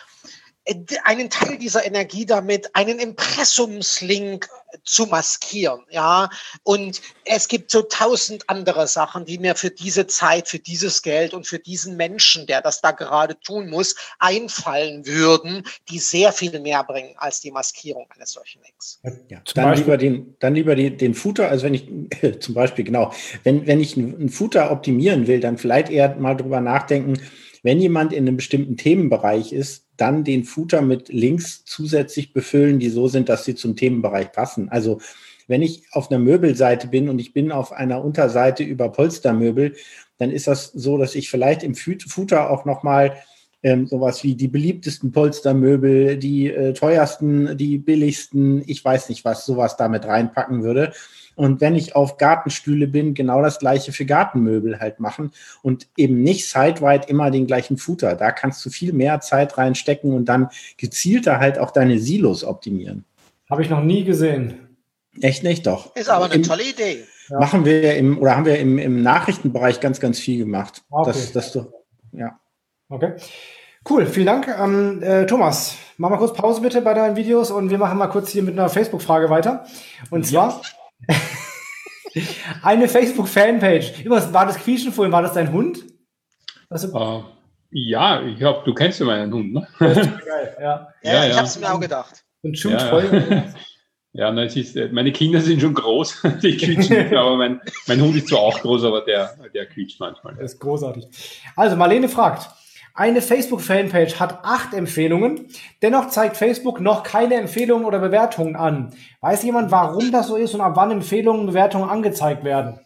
einen Teil dieser Energie damit, einen Impressumslink zu maskieren, ja. Und es gibt so 1000 andere Sachen, die mir für diese Zeit, für dieses Geld und für diesen Menschen, der das da gerade tun muss, einfallen würden, die sehr viel mehr bringen als die Maskierung eines solchen Links. Ja, dann lieber den Footer, also wenn ich zum Beispiel, genau, wenn ich einen Footer optimieren will, dann vielleicht eher mal drüber nachdenken, wenn jemand in einem bestimmten Themenbereich ist, dann den Footer mit Links zusätzlich befüllen, die so sind, dass sie zum Themenbereich passen. Also wenn ich auf einer Möbelseite bin und ich bin auf einer Unterseite über Polstermöbel, dann ist das so, dass ich vielleicht im Footer auch nochmal sowas wie die beliebtesten Polstermöbel, die teuersten, die billigsten, ich weiß nicht was, sowas damit reinpacken würde. Und wenn ich auf Gartenstühle bin, genau das Gleiche für Gartenmöbel halt machen und eben nicht sidewide immer den gleichen Footer. Da kannst du viel mehr Zeit reinstecken und dann gezielter halt auch deine Silos optimieren. Habe ich noch nie gesehen. Echt nicht? Doch. Ist aber eine tolle Idee. Ja. Haben wir im Nachrichtenbereich ganz, ganz viel gemacht. Okay. Ja. Okay. Cool, vielen Dank. Thomas, mach mal kurz Pause bitte bei deinen Videos und wir machen mal kurz hier mit einer Facebook-Frage weiter. Und zwar eine Facebook-Fanpage. Übrigens, war das Quietschen vorhin, war das dein Hund? Ja, du kennst ja meinen Hund, ne? Das ist geil, ja. Ja, ich habe es mir auch gedacht. Und voll. Ja, na, meine Kinder sind schon groß, die quietschen nicht mehr, aber mein Hund ist zwar auch groß, aber der quietscht manchmal. Das ist großartig. Also Marlene fragt, eine Facebook-Fanpage hat 8 Empfehlungen, dennoch zeigt Facebook noch keine Empfehlungen oder Bewertungen an. Weiß jemand, warum das so ist und ab wann Empfehlungen und Bewertungen angezeigt werden?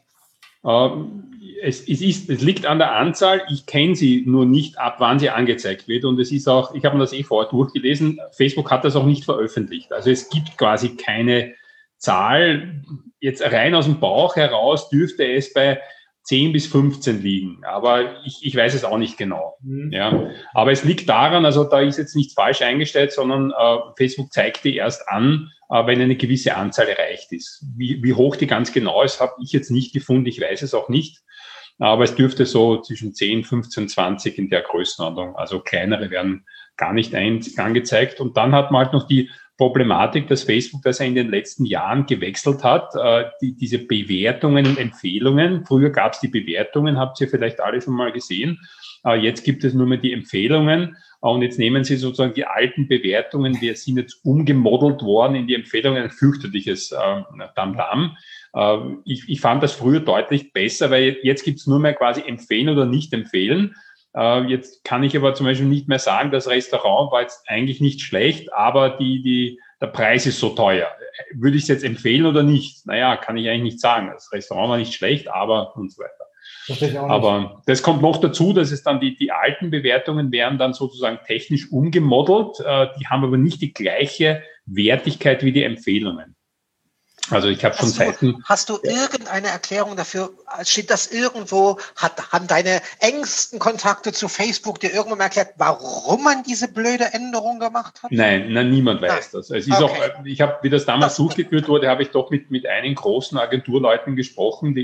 Es liegt an der Anzahl, ich kenne sie nur nicht, ab wann sie angezeigt wird. Und es ist auch, ich habe mir das vorher durchgelesen, Facebook hat das auch nicht veröffentlicht. Also es gibt quasi keine Zahl. Jetzt rein aus dem Bauch heraus dürfte es bei 10 bis 15 liegen. Aber ich weiß es auch nicht genau. Ja. Aber es liegt daran, also da ist jetzt nichts falsch eingestellt, sondern Facebook zeigt die erst an, wenn eine gewisse Anzahl erreicht ist. Wie hoch die ganz genau ist, habe ich jetzt nicht gefunden. Ich weiß es auch nicht. Aber es dürfte so zwischen 10, 15, 20 in der Größenordnung. Also kleinere werden gar nicht angezeigt. Und dann hat man halt noch die Problematik, dass Facebook das ja in den letzten Jahren gewechselt hat. Diese Bewertungen und Empfehlungen. Früher gab es die Bewertungen, habt ihr vielleicht alle schon mal gesehen. Jetzt gibt es nur mehr die Empfehlungen. Und jetzt nehmen sie sozusagen die alten Bewertungen, die sind jetzt umgemodelt worden in die Empfehlungen. Ein fürchterliches Tamtam. Ich fand das früher deutlich besser, weil jetzt gibt es nur mehr quasi empfehlen oder nicht empfehlen. Jetzt kann ich aber zum Beispiel nicht mehr sagen, das Restaurant war jetzt eigentlich nicht schlecht, aber der Preis ist so teuer. Würde ich es jetzt empfehlen oder nicht? Naja, kann ich eigentlich nicht sagen. Das Restaurant war nicht schlecht, aber und so weiter. Aber das kommt noch dazu, dass es dann die alten Bewertungen werden dann sozusagen technisch umgemodelt. Die haben aber nicht die gleiche Wertigkeit wie die Empfehlungen. Also ich habe schon Seiten. Hast du irgendeine Erklärung dafür? Steht das irgendwo? Haben deine engsten Kontakte zu Facebook dir irgendwann mal erklärt, warum man diese blöde Änderung gemacht hat? Nein, niemand weiß das. Es ist auch, ich habe, wie das damals durchgeführt wurde, habe ich doch mit einigen großen Agenturleuten gesprochen,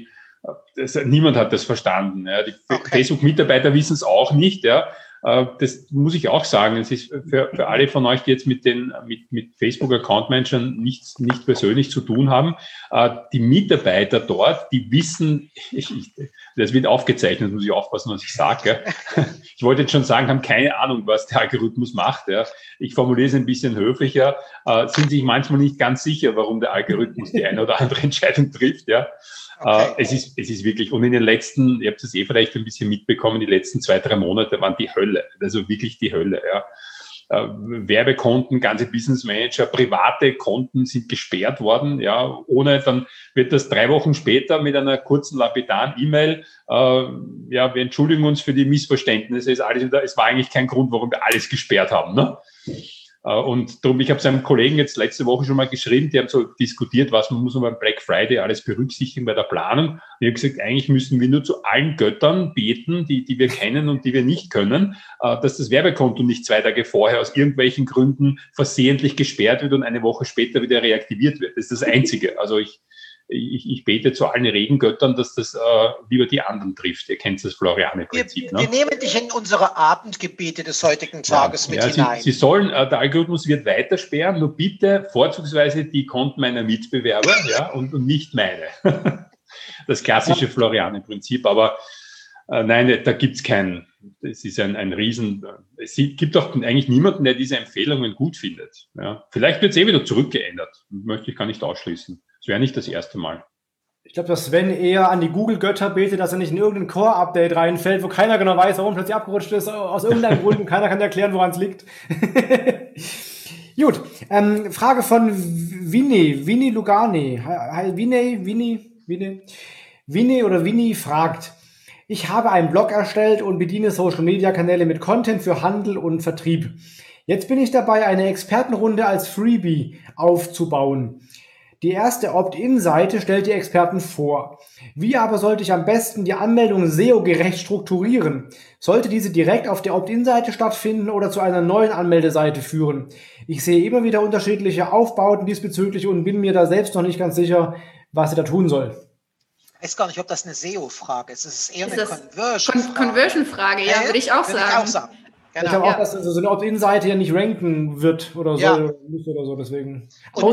niemand hat das verstanden. Ja. Die Facebook-Mitarbeiter wissen es auch nicht. Ja. Das muss ich auch sagen. Es ist für alle von euch, die jetzt mit Facebook-Account-Managern nicht persönlich zu tun haben, die Mitarbeiter dort, die wissen, das wird aufgezeichnet, muss ich aufpassen, was ich sage. Ich wollte jetzt schon sagen, haben keine Ahnung, was der Algorithmus macht. Ja. Ich formuliere es ein bisschen höflicher, sind sich manchmal nicht ganz sicher, warum der Algorithmus die eine oder andere Entscheidung trifft. Ja. Okay. Es ist wirklich, und in den letzten, ihr habt es vielleicht ein bisschen mitbekommen, die letzten 2-3 Monate waren die Hölle, also wirklich die Hölle. Ja. Werbekonten, ganze Business Manager, private Konten sind gesperrt worden, ja, dann wird das 3 Wochen später mit einer kurzen lapidaren E-Mail, wir entschuldigen uns für die Missverständnisse, es war eigentlich kein Grund, warum wir alles gesperrt haben, ne? Und darum, ich habe seinem Kollegen jetzt letzte Woche schon mal geschrieben, die haben so diskutiert, was man muss beim Black Friday alles berücksichtigen bei der Planung. Ich habe gesagt, eigentlich müssen wir nur zu allen Göttern beten, die wir kennen und die wir nicht können, dass das Werbekonto nicht 2 Tage vorher aus irgendwelchen Gründen versehentlich gesperrt wird und eine Woche später wieder reaktiviert wird. Das ist das Einzige. Also ich bete zu allen Regengöttern, dass das lieber die anderen trifft. Ihr kennt das Floriane-Prinzip. Wir nehmen dich in unsere Abendgebete des heutigen Tages mit hinein. Sie sollen, der Algorithmus wird weiter sperren, nur bitte vorzugsweise die Konten meiner Mitbewerber, ja, und nicht meine. Das klassische Floriane-Prinzip, aber nein, da gibt's keinen. Es ist ein Riesen. Es gibt auch eigentlich niemanden, der diese Empfehlungen gut findet. Ja. Vielleicht wird es wieder zurückgeändert. Möchte ich gar nicht ausschließen. Das wäre nicht das erste Mal. Ich glaube, dass Sven eher an die Google-Götter betet, dass er nicht in irgendein Core-Update reinfällt, wo keiner genau weiß, warum plötzlich abgerutscht ist, aus irgendeinem Grund und keiner kann erklären, woran es liegt. Gut, Frage von Winnie Lugani. Winnie fragt, ich habe einen Blog erstellt und bediene Social-Media-Kanäle mit Content für Handel und Vertrieb. Jetzt bin ich dabei, eine Expertenrunde als Freebie aufzubauen. Die erste Opt-in-Seite stellt die Experten vor. Wie aber sollte ich am besten die Anmeldung SEO-gerecht strukturieren? Sollte diese direkt auf der Opt-in-Seite stattfinden oder zu einer neuen Anmeldeseite führen? Ich sehe immer wieder unterschiedliche Aufbauten diesbezüglich und bin mir da selbst noch nicht ganz sicher, was ich da tun soll. Ich weiß gar nicht, ob das eine SEO-Frage ist. Es ist eher eine Conversion-Frage, ja, würde ich auch sagen. Genau. Ich glaube auch, dass so eine Opt-in-Seite ja nicht ranken wird oder so. Ja. Nicht oder so, deswegen.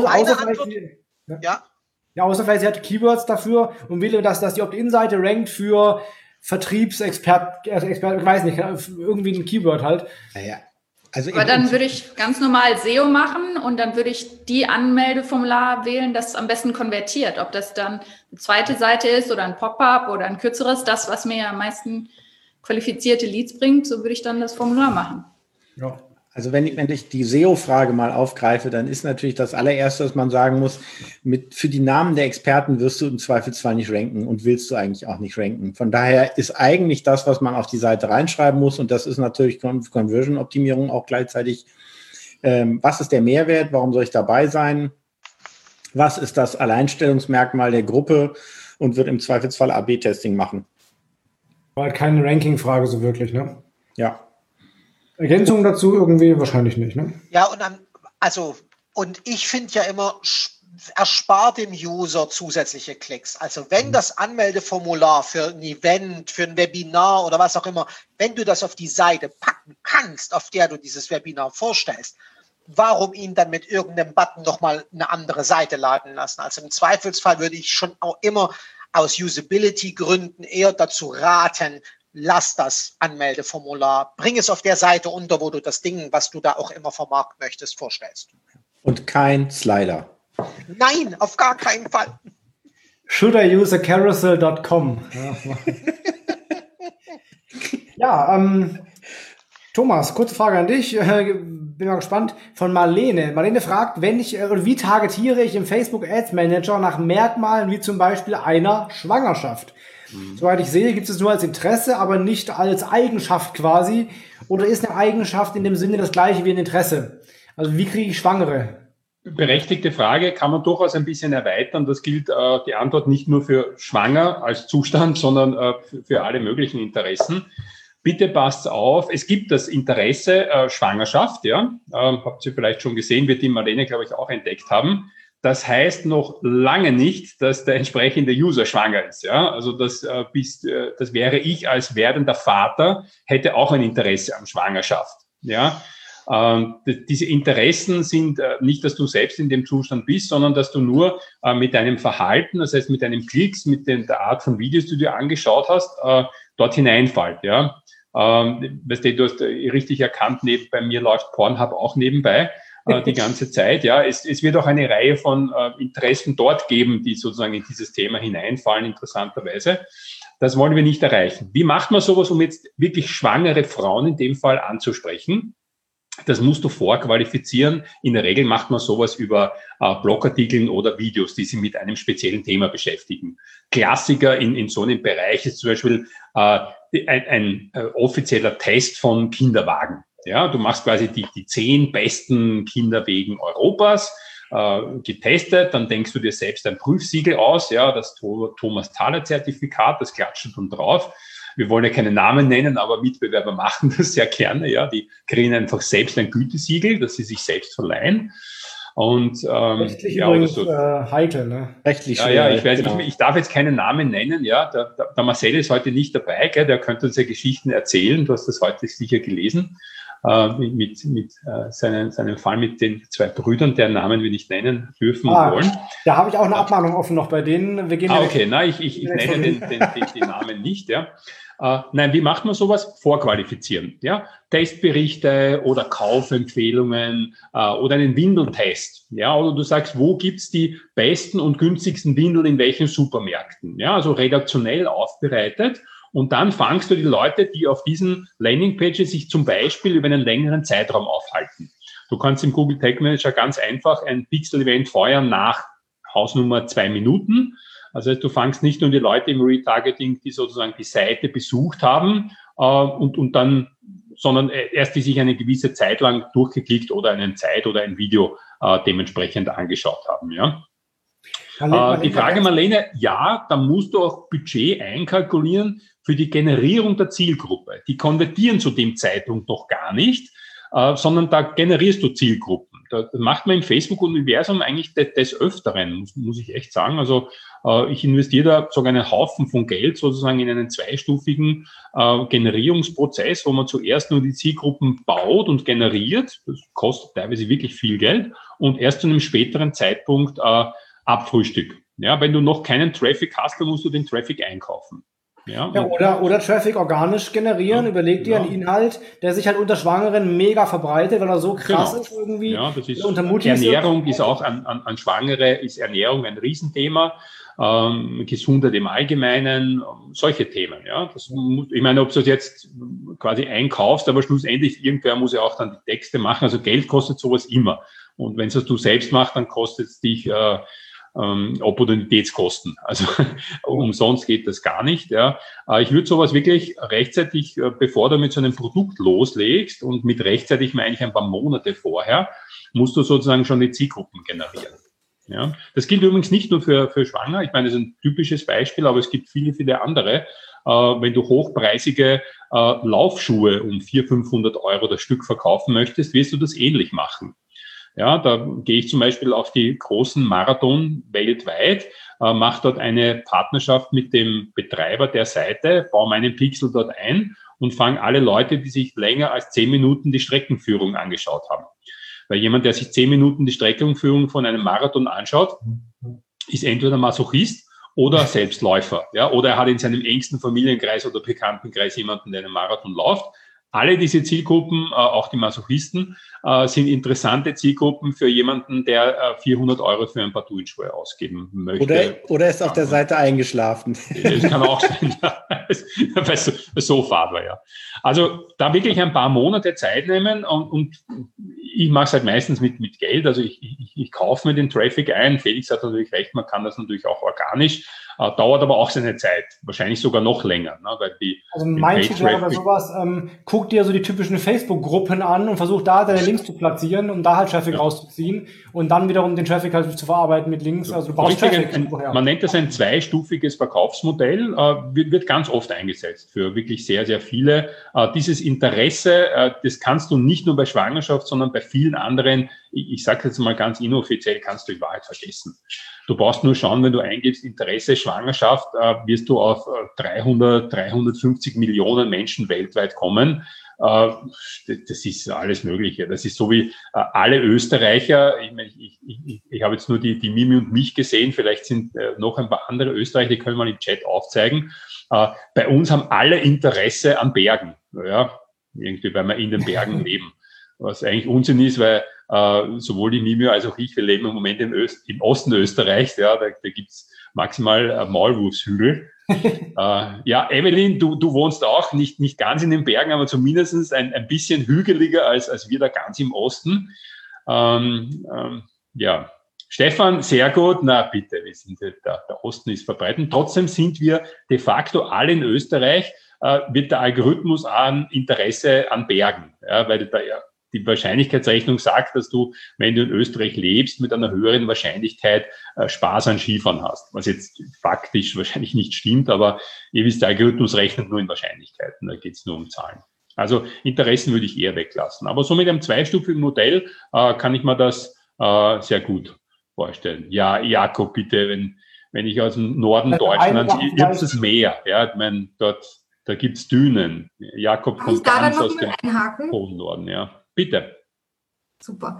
Außer vielleicht sie hat Keywords dafür und will, dass die Opt-in-Seite rankt für Vertriebsexpert, ich weiß nicht, irgendwie ein Keyword halt. Naja. Also aber dann würde ich ganz normal SEO machen und dann würde ich die Anmeldeformular wählen, das am besten konvertiert. Ob das dann eine zweite Seite ist oder ein Pop-up oder ein kürzeres, das, was mir am meisten qualifizierte Leads bringt, so würde ich dann das Formular machen. Ja. Also wenn ich die SEO-Frage mal aufgreife, dann ist natürlich das allererste, was man sagen muss, für die Namen der Experten wirst du im Zweifelsfall nicht ranken und willst du eigentlich auch nicht ranken. Von daher ist eigentlich das, was man auf die Seite reinschreiben muss, und das ist natürlich Conversion-Optimierung auch gleichzeitig, was ist der Mehrwert, warum soll ich dabei sein, was ist das Alleinstellungsmerkmal der Gruppe, und wird im Zweifelsfall AB-Testing machen. War halt keine Ranking-Frage so wirklich, ne? Ja. Ergänzungen dazu irgendwie wahrscheinlich nicht, ne? Ja, und ich finde ja immer, erspart dem User zusätzliche Klicks. Also wenn das Anmeldeformular für ein Event, für ein Webinar oder was auch immer, wenn du das auf die Seite packen kannst, auf der du dieses Webinar vorstellst, warum ihn dann mit irgendeinem Button nochmal eine andere Seite laden lassen? Also im Zweifelsfall würde ich schon auch immer aus Usability-Gründen eher dazu raten, lass das Anmeldeformular, bring es auf der Seite unter, wo du das Ding, was du da auch immer vermarkten möchtest, vorstellst. Und kein Slider. Nein, auf gar keinen Fall. Should I use a carousel.com? Ja, Thomas, kurze Frage an dich. Bin mal gespannt. Von Marlene. Marlene fragt, wie targetiere ich im Facebook Ads Manager nach Merkmalen wie zum Beispiel einer Schwangerschaft? Soweit ich sehe, gibt es nur als Interesse, aber nicht als Eigenschaft quasi. Oder ist eine Eigenschaft in dem Sinne das gleiche wie ein Interesse? Also wie kriege ich Schwangere? Berechtigte Frage, kann man durchaus ein bisschen erweitern. Das gilt die Antwort nicht nur für schwanger als Zustand, sondern für alle möglichen Interessen. Bitte passt auf, es gibt das Interesse Schwangerschaft, ja, habt ihr vielleicht schon gesehen, wird die Marlene, glaube ich, auch entdeckt haben. Das heißt noch lange nicht, dass der entsprechende User schwanger ist. Ja? Also das wäre ich als werdender Vater, hätte auch ein Interesse an Schwangerschaft. Ja? Diese Interessen sind nicht, dass du selbst in dem Zustand bist, sondern dass du nur mit deinem Verhalten, das heißt mit deinen Klicks, mit der Art von Videos, die du dir angeschaut hast, dort hineinfällt. Ja? Weißt du hast richtig erkannt, bei mir läuft Pornhub auch nebenbei. Die ganze Zeit, ja. Es wird auch eine Reihe von Interessen dort geben, die sozusagen in dieses Thema hineinfallen, interessanterweise. Das wollen wir nicht erreichen. Wie macht man sowas, um jetzt wirklich schwangere Frauen in dem Fall anzusprechen? Das musst du vorqualifizieren. In der Regel macht man sowas über Blogartikeln oder Videos, die sich mit einem speziellen Thema beschäftigen. Klassiker in so einem Bereich ist zum Beispiel ein offizieller Test von Kinderwagen. Ja, du machst quasi die 10 besten Kinderwegen Europas getestet, dann denkst du dir selbst ein Prüfsiegel aus, ja, das Thomas Thaler Zertifikat, das klatscht dann drauf. Wir wollen ja keine Namen nennen, aber Mitbewerber machen das sehr gerne, ja, die kriegen einfach selbst ein Gütesiegel, das sie sich selbst verleihen. Und rechtlich übrigens so, heikel, ne? Rechtlich schwer. Ja, ich weiß, genau. Ich darf jetzt keinen Namen nennen, ja. Der Marcel ist heute nicht dabei, gell? Der könnte uns ja Geschichten erzählen. Du hast das heute sicher gelesen. Mit seinem Fall mit den 2 Brüdern, deren Namen wir nicht nennen dürfen und wollen. Da habe ich auch eine Abmahnung offen noch bei denen. Wir gehen okay, nein, ich nenne den Namen nicht, ja. Nein, wie macht man sowas? Vorqualifizieren, ja. Testberichte oder Kaufempfehlungen oder einen Windeltest, ja. Oder du sagst, wo gibt's die besten und günstigsten Windeln in welchen Supermärkten, ja. Also redaktionell aufbereitet. Und dann fangst du die Leute, die auf diesen Landingpages sich zum Beispiel über einen längeren Zeitraum aufhalten. Du kannst im Google Tag Manager ganz einfach ein Pixel-Event feuern nach Hausnummer 2 Minuten. Also du fangst nicht nur die Leute im Retargeting, die sozusagen die Seite besucht haben und dann, sondern erst die sich eine gewisse Zeit lang durchgeklickt oder einen Zeit oder ein Video dementsprechend angeschaut haben. Ja. Die Frage, Marlene, ja, da musst du auch Budget einkalkulieren für die Generierung der Zielgruppe. Die konvertieren zu dem Zeitpunkt noch gar nicht, sondern da generierst du Zielgruppen. Das macht man im Facebook-Universum eigentlich des Öfteren, muss ich echt sagen. Also ich investiere da sogar einen Haufen von Geld sozusagen in einen zweistufigen Generierungsprozess, wo man zuerst nur die Zielgruppen baut und generiert. Das kostet teilweise wirklich viel Geld und erst zu einem späteren Zeitpunkt abfrühstückt. Ja, wenn du noch keinen Traffic hast, dann musst du den Traffic einkaufen. Ja, oder Traffic organisch generieren. Überleg dir einen Inhalt, der sich halt unter Schwangeren mega verbreitet, weil er so krass ist irgendwie. Ja, das ist unter Mutis Ernährung ist auch an Schwangere, ist Ernährung ein Riesenthema. Gesundheit im Allgemeinen, solche Themen. Ja, ich meine, ob du das jetzt quasi einkaufst, aber schlussendlich irgendwer muss ja auch dann die Texte machen. Also Geld kostet sowas immer. Und wenn es du selbst machst, dann kostet es dich Opportunitätskosten. Also umsonst geht das gar nicht. Ja. Ich würde sowas wirklich rechtzeitig, bevor du mit so einem Produkt loslegst, und mit rechtzeitig meine ich ein paar Monate vorher, musst du sozusagen schon die Zielgruppen generieren. Ja. Das gilt übrigens nicht nur für Schwanger. Ich meine, das ist ein typisches Beispiel, aber es gibt viele, viele andere. Wenn du hochpreisige Laufschuhe um 400-500 Euro das Stück verkaufen möchtest, wirst du das ähnlich machen. Ja, da gehe ich zum Beispiel auf die großen Marathon weltweit, mache dort eine Partnerschaft mit dem Betreiber der Seite, baue meinen Pixel dort ein und fange alle Leute, die sich länger als 10 Minuten die Streckenführung angeschaut haben. Weil jemand, der sich 10 Minuten die Streckenführung von einem Marathon anschaut, ist entweder Masochist oder Selbstläufer. Ja, oder er hat in seinem engsten Familienkreis oder Bekanntenkreis jemanden, der einen Marathon läuft. Alle diese Zielgruppen, auch die Masochisten, sind interessante Zielgruppen für jemanden, der 400 Euro für ein paar Turnschuhe ausgeben möchte. Oder ist auf der Seite eingeschlafen. Das kann auch sein, ja. So fahrt wir, ja. Also da wirklich ein paar Monate Zeit nehmen, und ich mache es halt meistens mit Geld. Also ich kaufe mir den Traffic ein. Felix hat natürlich recht, man kann das natürlich auch organisch. Dauert aber auch seine Zeit, wahrscheinlich sogar noch länger. Ne, weil also mein Tipp wäre bei sowas, guck dir so die typischen Facebook-Gruppen an und versuch da deine Links zu platzieren, um da halt Traffic rauszuziehen und dann wiederum den Traffic halt zu verarbeiten mit Links. Also du brauchst Traffic. Man nennt das ein zweistufiges Verkaufsmodell, wird ganz oft eingesetzt für wirklich sehr, sehr viele. Dieses Interesse, das kannst du nicht nur bei Schwangerschaft, sondern bei vielen anderen, ich sage jetzt mal ganz inoffiziell, kannst du in Wahrheit vergessen. Du brauchst nur schauen, wenn du eingibst Interesse Schwangerschaft, wirst du auf 350 Millionen Menschen weltweit kommen. Das ist alles Mögliche. Das ist so wie alle Österreicher. Ich habe jetzt nur die Mimi und mich gesehen. Vielleicht sind noch ein paar andere Österreicher, die können wir im Chat aufzeigen. Bei uns haben alle Interesse an Bergen. Ja, irgendwie, weil wir in den Bergen leben. Was eigentlich Unsinn ist, weil sowohl die Mimi als auch ich, wir leben im Moment im Osten Österreichs, ja, da gibt's maximal Maulwurfshügel. Ja, Evelyn, du wohnst auch nicht ganz in den Bergen, aber zumindest ein bisschen hügeliger als wir da ganz im Osten. Ja, Stefan, sehr gut. Na bitte, wir sind der Osten ist verbreitet. Trotzdem sind wir de facto alle in Österreich, wird der Algorithmus an Interesse an Bergen, ja, weil da ja die Wahrscheinlichkeitsrechnung sagt, dass du, wenn du in Österreich lebst, mit einer höheren Wahrscheinlichkeit Spaß an Skifahren hast. Was jetzt faktisch wahrscheinlich nicht stimmt, aber ihr wisst, der Algorithmus rechnet nur in Wahrscheinlichkeiten, da geht es nur um Zahlen. Also Interessen würde ich eher weglassen. Aber so mit einem zweistufigen Modell kann ich mir das sehr gut vorstellen. Ja, Jakob, bitte, wenn ich aus dem Norden Deutschlands, ihr habt das Meer, ja, ich meine, da gibt's Dünen. Jakob kommt ganz aus dem hohen Norden, ja. Bitte. Super.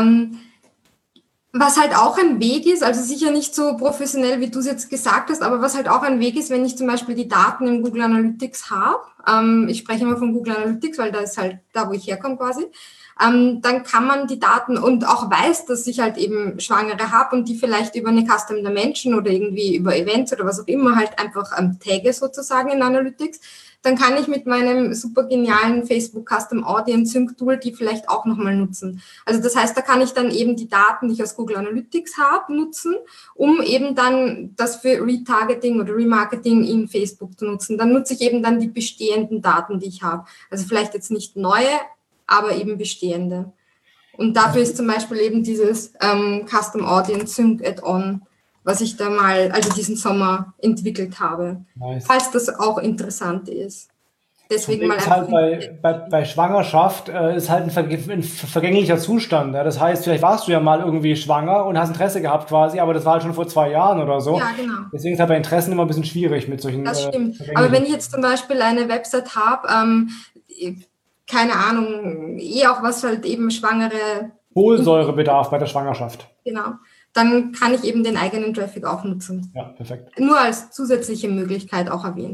Was halt auch ein Weg ist, also sicher nicht so professionell, wie du es jetzt gesagt hast, aber was halt auch ein Weg ist, wenn ich zum Beispiel die Daten im Google Analytics habe, ich spreche immer von Google Analytics, weil da ist halt da, wo ich herkomme quasi, dann kann man die Daten und auch weiß, dass ich halt eben Schwangere habe und die vielleicht über eine Custom Dimension oder irgendwie über Events oder was auch immer halt einfach tagge sozusagen in Analytics, dann kann ich mit meinem super genialen Facebook Custom Audience Sync Tool die vielleicht auch nochmal nutzen. Also das heißt, da kann ich dann eben die Daten, die ich aus Google Analytics habe, nutzen, um eben dann das für Retargeting oder Remarketing in Facebook zu nutzen. Dann nutze ich eben dann die bestehenden Daten, die ich habe. Also vielleicht jetzt nicht neue, aber eben bestehende. Und dafür ist zum Beispiel eben dieses Custom Audience Sync Add-on, was ich da mal, also diesen Sommer entwickelt habe. Nice. Falls das auch interessant ist. Deswegen mal einfach. Halt bei Schwangerschaft ist halt ein vergänglicher Zustand. Ja? Das heißt, vielleicht warst du ja mal irgendwie schwanger und hast Interesse gehabt quasi, aber das war halt schon vor 2 Jahren oder so. Ja, genau. Deswegen ist halt bei Interessen immer ein bisschen schwierig mit solchen. Das stimmt. Aber wenn ich jetzt zum Beispiel eine Website habe, keine Ahnung, auch was halt eben Schwangere. Folsäurebedarf bei der Schwangerschaft. Genau. Dann kann ich eben den eigenen Traffic auch nutzen. Ja, perfekt. Nur als zusätzliche Möglichkeit auch erwähnt.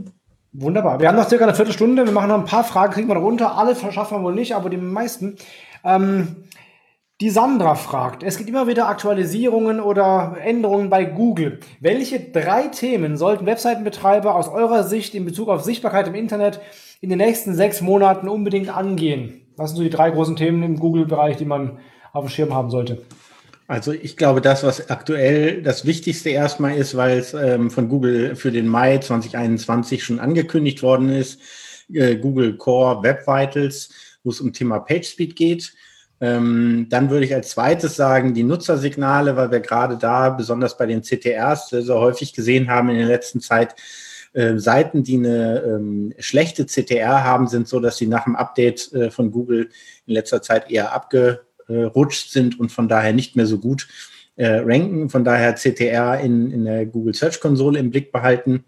Wunderbar. Wir haben noch circa eine Viertelstunde. Wir machen noch ein paar Fragen, kriegen wir noch runter. Alle schaffen wir wohl nicht, aber die meisten. Die Sandra fragt, es gibt immer wieder Aktualisierungen oder Änderungen bei Google. Welche 3 Themen sollten Webseitenbetreiber aus eurer Sicht in Bezug auf Sichtbarkeit im Internet in den nächsten 6 Monaten unbedingt angehen? Was sind so die 3 großen Themen im Google-Bereich, die man auf dem Schirm haben sollte? Also ich glaube, das, was aktuell das Wichtigste erstmal ist, weil es von Google für den Mai 2021 schon angekündigt worden ist, Google Core Web Vitals, wo es um Thema PageSpeed geht. Dann würde ich als zweites sagen, die Nutzersignale, weil wir gerade da, besonders bei den CTRs, so häufig gesehen haben in der letzten Zeit, Seiten, die eine schlechte CTR haben, sind so, dass sie nach dem Update von Google in letzter Zeit eher abgerutscht sind und von daher nicht mehr so gut ranken. Von daher CTR in der Google Search Konsole im Blick behalten.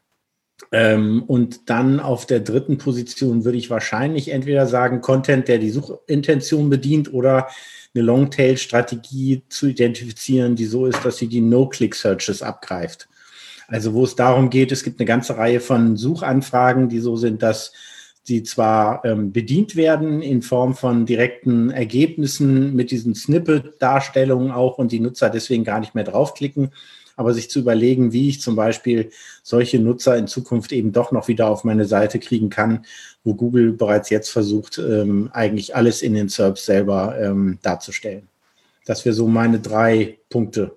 Und dann auf der 3. Position würde ich wahrscheinlich entweder sagen, Content, der die Suchintention bedient, oder eine Longtail-Strategie zu identifizieren, die so ist, dass sie die No-Click-Searches abgreift. Also wo es darum geht, es gibt eine ganze Reihe von Suchanfragen, die so sind, dass sie zwar bedient werden in Form von direkten Ergebnissen mit diesen Snippet-Darstellungen auch und die Nutzer deswegen gar nicht mehr draufklicken, aber sich zu überlegen, wie ich zum Beispiel solche Nutzer in Zukunft eben doch noch wieder auf meine Seite kriegen kann, wo Google bereits jetzt versucht, eigentlich alles in den SERPs selber darzustellen. Das wäre so meine 3 Punkte.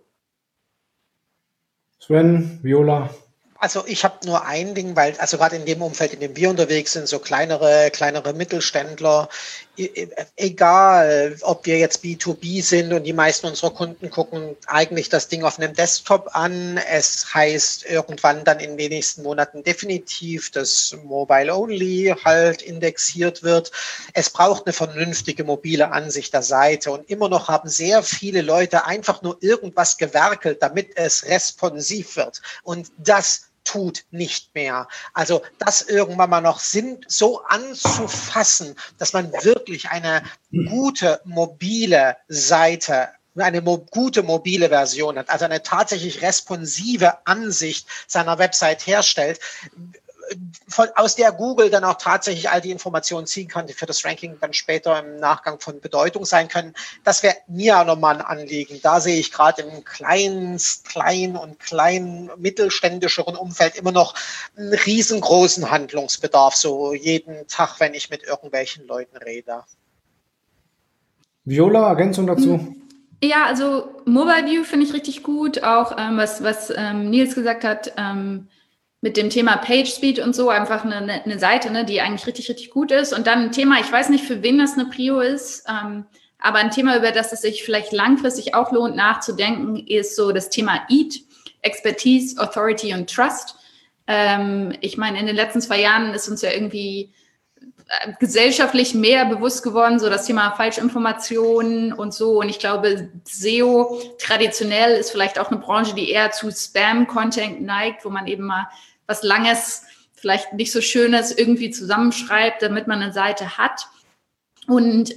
Sven, Viola. Also ich habe nur ein Ding, weil also gerade in dem Umfeld, in dem wir unterwegs sind, so kleinere Mittelständler, egal ob wir jetzt B2B sind und die meisten unserer Kunden gucken eigentlich das Ding auf einem Desktop an. Es heißt irgendwann dann in den nächsten Monaten definitiv, dass Mobile Only halt indexiert wird. Es braucht eine vernünftige mobile Ansicht der Seite und immer noch haben sehr viele Leute einfach nur irgendwas gewerkelt, damit es responsiv wird. Und das tut nicht mehr. Also das irgendwann mal noch so anzufassen, dass man wirklich eine gute mobile Seite, eine gute mobile Version hat, also eine tatsächlich responsive Ansicht seiner Website herstellt, aus der Google dann auch tatsächlich all die Informationen ziehen kann, die für das Ranking dann später im Nachgang von Bedeutung sein können. Das wäre mir auch nochmal ein Anliegen. Da sehe ich gerade im kleinen mittelständischeren Umfeld immer noch einen riesengroßen Handlungsbedarf, so jeden Tag, wenn ich mit irgendwelchen Leuten rede. Viola, Ergänzung dazu? Ja, also Mobile View finde ich richtig gut. Auch was Nils gesagt hat, mit dem Thema PageSpeed und so, einfach eine Seite, ne, die eigentlich richtig, richtig gut ist. Und dann ein Thema, ich weiß nicht, für wen das eine Prio ist, aber ein Thema, über das es sich vielleicht langfristig auch lohnt, nachzudenken, ist so das Thema EAT, Expertise, Authority und Trust. Ich meine, in den letzten 2 Jahren ist uns ja irgendwie gesellschaftlich mehr bewusst geworden, so das Thema Falschinformationen und so. Und ich glaube, SEO traditionell ist vielleicht auch eine Branche, die eher zu Spam-Content neigt, wo man eben mal was Langes, vielleicht nicht so Schönes irgendwie zusammenschreibt, damit man eine Seite hat. Und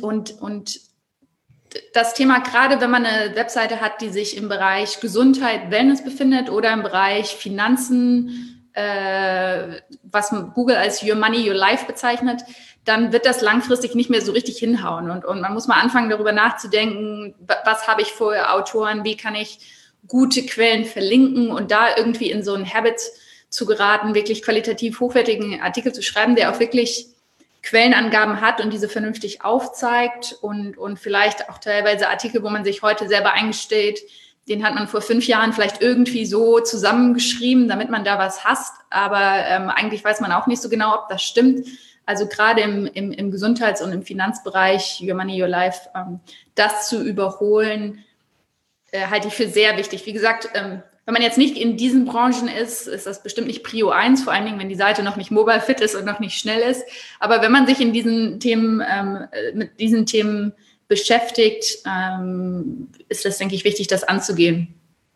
das Thema, gerade wenn man eine Webseite hat, die sich im Bereich Gesundheit, Wellness befindet oder im Bereich Finanzen, was Google als Your Money, Your Life bezeichnet, dann wird das langfristig nicht mehr so richtig hinhauen. Und man muss mal anfangen, darüber nachzudenken, was habe ich für Autoren, wie kann ich gute Quellen verlinken und da irgendwie in so einen Habit zu geraten, wirklich qualitativ hochwertigen Artikel zu schreiben, der auch wirklich Quellenangaben hat und diese vernünftig aufzeigt und vielleicht auch teilweise Artikel, wo man sich heute selber eingesteht, den hat man vor 5 Jahren vielleicht irgendwie so zusammengeschrieben, damit man da was hasst. Aber eigentlich weiß man auch nicht so genau, ob das stimmt. Also gerade im Gesundheits- und im Finanzbereich, Your Money, Your Life, das zu überholen, halte ich für sehr wichtig. Wie gesagt, wenn man jetzt nicht in diesen Branchen ist, ist das bestimmt nicht Prio 1, vor allen Dingen, wenn die Seite noch nicht mobile fit ist und noch nicht schnell ist. Aber wenn man sich in diesen Themen, mit diesen Themen beschäftigt, ist das, denke ich, wichtig, das anzugehen.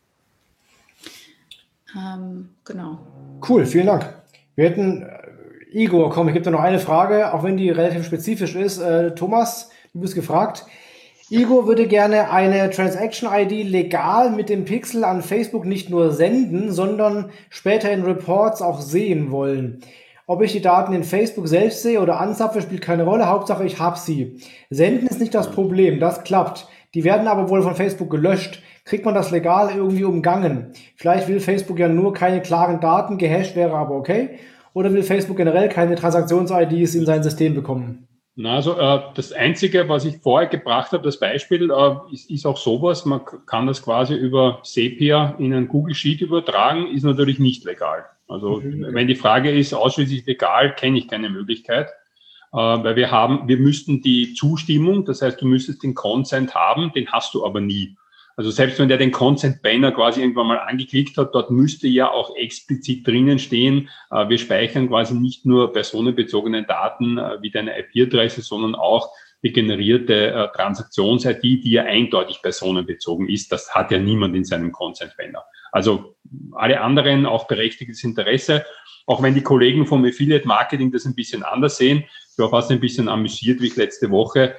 Genau. Cool, vielen Dank. Wir hätten, Igor, komm, ich gebe dir noch eine Frage, auch wenn die relativ spezifisch ist. Thomas, du bist gefragt. Igor würde gerne eine Transaction-ID legal mit dem Pixel an Facebook nicht nur senden, sondern später in Reports auch sehen wollen. Ob ich die Daten in Facebook selbst sehe oder anzapfe, spielt keine Rolle. Hauptsache, ich habe sie. Senden ist nicht das Problem, das klappt. Die werden aber wohl von Facebook gelöscht. Kriegt man das legal irgendwie umgangen? Vielleicht will Facebook ja nur keine klaren Daten, gehasht wäre aber okay. Oder will Facebook generell keine Transaktions-IDs in sein System bekommen? Na, also das Einzige, was ich vorher gebracht habe, das Beispiel, ist auch sowas, man kann das quasi über Zapier in einen Google Sheet übertragen, ist natürlich nicht legal. Also wenn die Frage ist, ausschließlich legal, kenne ich keine Möglichkeit, weil wir müssten die Zustimmung, das heißt, du müsstest den Consent haben, den hast du aber nie. Also selbst wenn der den Consent-Banner quasi irgendwann mal angeklickt hat, dort müsste ja auch explizit drinnen stehen, wir speichern quasi nicht nur personenbezogene Daten wie deine IP-Adresse, sondern auch die generierte Transaktions-ID, die ja eindeutig personenbezogen ist. Das hat ja niemand in seinem Consent-Banner. Also alle anderen auch berechtigtes Interesse, auch wenn die Kollegen vom Affiliate-Marketing das ein bisschen anders sehen. Ich war fast ein bisschen amüsiert, wie ich letzte Woche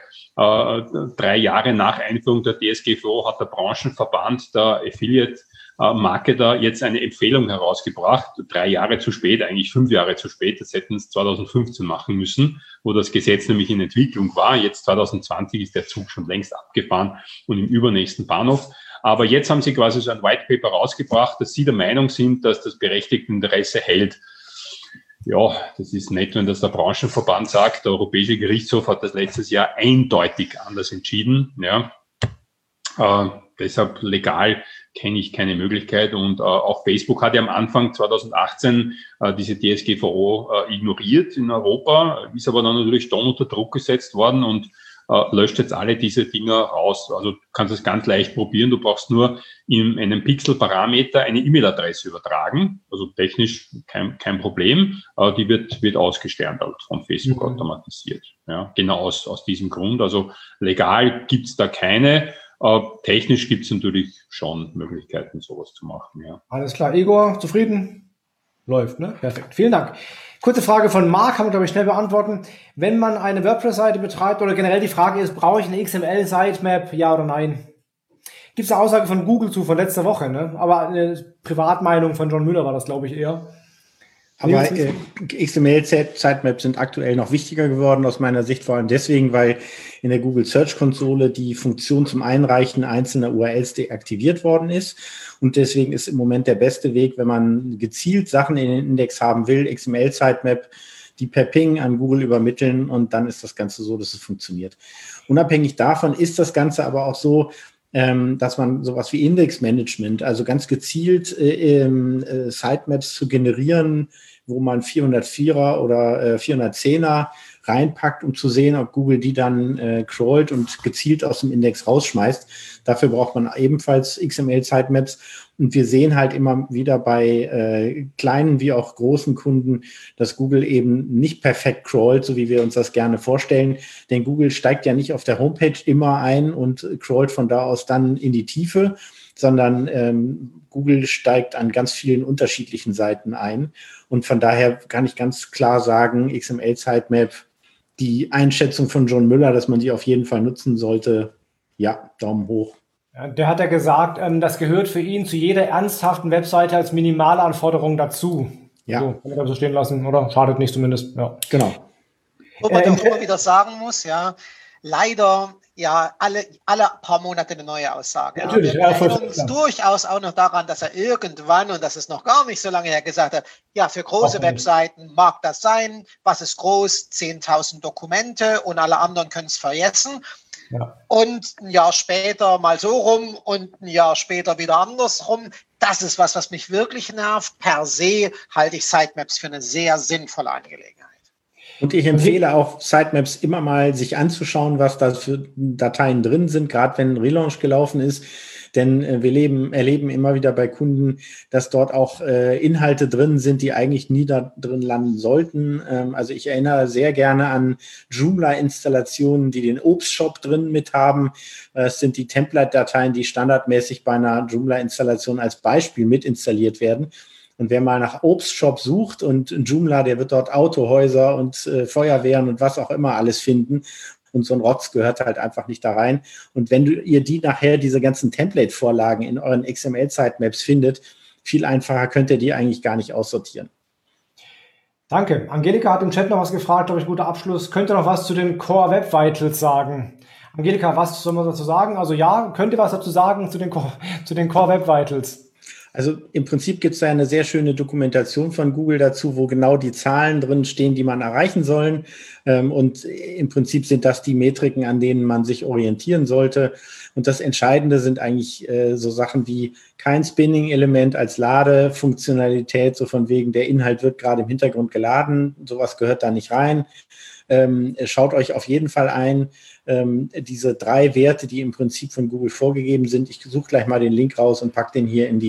3 Jahre nach Einführung der DSGVO hat der Branchenverband der Affiliate-Marketer jetzt eine Empfehlung herausgebracht. 3 Jahre zu spät, eigentlich 5 Jahre zu spät. Das hätten es 2015 machen müssen, wo das Gesetz nämlich in Entwicklung war. Jetzt 2020 ist der Zug schon längst abgefahren und im übernächsten Bahnhof. Aber jetzt haben sie quasi so ein White Paper rausgebracht, dass sie der Meinung sind, dass das berechtigte Interesse hält. Ja, das ist nett, wenn das der Branchenverband sagt. Der Europäische Gerichtshof hat das letztes Jahr eindeutig anders entschieden. Ja, deshalb legal kenne ich keine Möglichkeit. Und auch Facebook hat ja am Anfang 2018 diese DSGVO ignoriert in Europa, ist aber dann natürlich schon unter Druck gesetzt worden und löscht jetzt alle diese Dinger raus. Also du kannst es ganz leicht probieren. Du brauchst nur in einem Pixel-Parameter eine E-Mail-Adresse übertragen. Also technisch kein Problem. Die wird ausgesternelt von Facebook automatisiert. Ja, genau aus diesem Grund. Also legal gibt's da keine. Technisch gibt's natürlich schon Möglichkeiten, sowas zu machen. Ja. Alles klar. Igor, zufrieden? Läuft, ne? Perfekt. Vielen Dank. Kurze Frage von Marc, kann man, glaube ich, schnell beantworten. Wenn man eine WordPress-Seite betreibt oder generell die Frage ist, brauche ich eine XML-Sitemap, ja oder nein? Gibt es eine Aussage von Google zu von letzter Woche, ne? Aber eine Privatmeinung von John Müller war das, glaube ich, eher. Aber XML-Sitemaps sind aktuell noch wichtiger geworden aus meiner Sicht, vor allem deswegen, weil in der Google Search Konsole die Funktion zum Einreichen einzelner URLs deaktiviert worden ist. Und deswegen ist im Moment der beste Weg, wenn man gezielt Sachen in den Index haben will, XML-Sitemap, die per Ping an Google übermitteln und dann ist das Ganze so, dass es funktioniert. Unabhängig davon ist das Ganze aber auch so, dass man sowas wie Indexmanagement, also ganz gezielt Sitemaps zu generieren, wo man 404er oder 410er reinpackt, um zu sehen, ob Google die dann crawlt und gezielt aus dem Index rausschmeißt. Dafür braucht man ebenfalls XML-Sitemaps. Und wir sehen halt immer wieder bei kleinen wie auch großen Kunden, dass Google eben nicht perfekt crawlt, so wie wir uns das gerne vorstellen. Denn Google steigt ja nicht auf der Homepage immer ein und crawlt von da aus dann in die Tiefe, sondern Google steigt an ganz vielen unterschiedlichen Seiten ein. Und von daher kann ich ganz klar sagen, XML-Sitemap, die Einschätzung von John Müller, dass man die auf jeden Fall nutzen sollte, ja, Daumen hoch. Ja, der hat ja gesagt, das gehört für ihn zu jeder ernsthaften Webseite als Minimalanforderung dazu. Ja. So, kann man so stehen lassen, oder? Schadet nicht zumindest. Ja. Genau. Wo man doch immer wieder sagen muss, ja, leider ja alle paar Monate eine neue Aussage. Ja. Wir erinnern uns durchaus auch noch daran, dass er irgendwann, und das ist noch gar nicht so lange her, gesagt hat, ja, für große Webseiten mag das sein. Was ist groß? 10.000 Dokumente und alle anderen können es vergessen. Ja. Und ein Jahr später mal so rum und ein Jahr später wieder andersrum. Das ist was mich wirklich nervt. Per se halte ich Sitemaps für eine sehr sinnvolle Angelegenheit. Und ich empfehle auch, Sitemaps immer mal sich anzuschauen, was da für Dateien drin sind, gerade wenn ein Relaunch gelaufen ist. Denn wir erleben immer wieder bei Kunden, dass dort auch Inhalte drin sind, die eigentlich nie da drin landen sollten. Also ich erinnere sehr gerne an Joomla-Installationen, die den Obstshop drin mit haben. Das sind die Template-Dateien, die standardmäßig bei einer Joomla-Installation als Beispiel mit installiert werden. Und wer mal nach Obstshop sucht und Joomla, der wird dort Autohäuser und Feuerwehren und was auch immer alles finden. Und so ein Rotz gehört halt einfach nicht da rein. Und wenn ihr diese ganzen Template-Vorlagen in euren XML-Sitemaps findet, viel einfacher könnt ihr die eigentlich gar nicht aussortieren. Danke. Angelika hat im Chat noch was gefragt, glaube ich, guter Abschluss. Könnt ihr noch was zu den Core Web Vitals sagen? Angelika, was soll man dazu sagen? Also ja, könnt ihr was dazu sagen zu den Core Web Vitals? Also im Prinzip gibt es da eine sehr schöne Dokumentation von Google dazu, wo genau die Zahlen drin stehen, die man erreichen sollen. Und im Prinzip sind das die Metriken, an denen man sich orientieren sollte. Und das Entscheidende sind eigentlich so Sachen wie kein Spinning-Element als Ladefunktionalität, so von wegen, der Inhalt wird gerade im Hintergrund geladen. Sowas gehört da nicht rein. Schaut euch auf jeden Fall ein, diese 3 Werte, die im Prinzip von Google vorgegeben sind. Ich suche gleich mal den Link raus und packe den hier in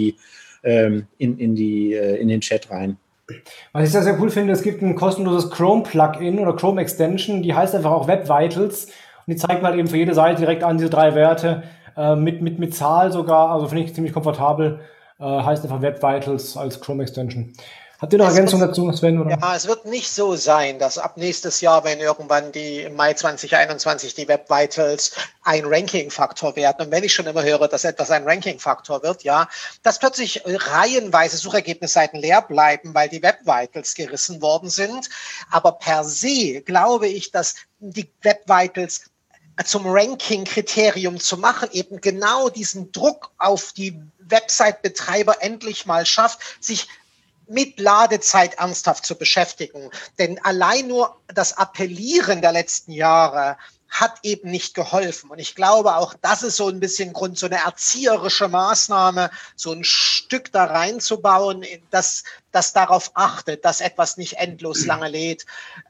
den Chat rein. Was ich sehr, sehr cool finde, es gibt ein kostenloses Chrome-Plugin oder Chrome-Extension, die heißt einfach auch Web Vitals und die zeigt mal eben für jede Seite direkt an diese 3 Werte, mit Zahl sogar, also finde ich ziemlich komfortabel, heißt einfach Web Vitals als Chrome-Extension. Habt ihr noch Ergänzungen dazu, Sven? Oder? Ja, es wird nicht so sein, dass ab nächstes Jahr, wenn irgendwann im Mai 2021 die Web Vitals ein Ranking-Faktor werden, und wenn ich schon immer höre, dass etwas ein Ranking-Faktor wird, ja, dass plötzlich reihenweise Suchergebnisseiten leer bleiben, weil die Web Vitals gerissen worden sind. Aber per se glaube ich, dass die Web Vitals zum Ranking-Kriterium zu machen, eben genau diesen Druck auf die Website-Betreiber endlich mal schafft, sich mit Ladezeit ernsthaft zu beschäftigen. Denn allein nur das Appellieren der letzten Jahre hat eben nicht geholfen. Und ich glaube, auch das ist so ein bisschen Grund, so eine erzieherische Maßnahme, so ein Stück da reinzubauen, das darauf achtet, dass etwas nicht endlos lange lädt.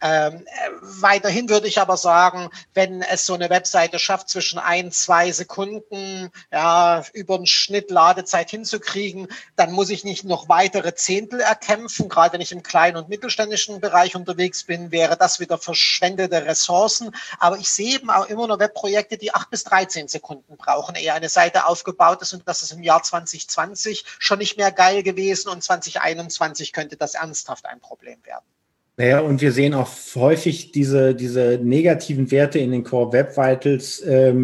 Weiterhin würde ich aber sagen, wenn es so eine Webseite schafft, zwischen 1-2 Sekunden über den Schnitt Ladezeit hinzukriegen, dann muss ich nicht noch weitere Zehntel erkämpfen. Gerade wenn ich im kleinen und mittelständischen Bereich unterwegs bin, wäre das wieder verschwendete Ressourcen. Aber ich sehe eben auch immer noch Webprojekte, die 8 bis 13 Sekunden brauchen, ehe eine Seite aufgebaut ist, und das ist im Jahr 2020 schon nicht mehr geil gewesen, und 2021 könnte das ernsthaft ein Problem werden. Naja, und wir sehen auch häufig diese negativen Werte in den Core Web Vitals,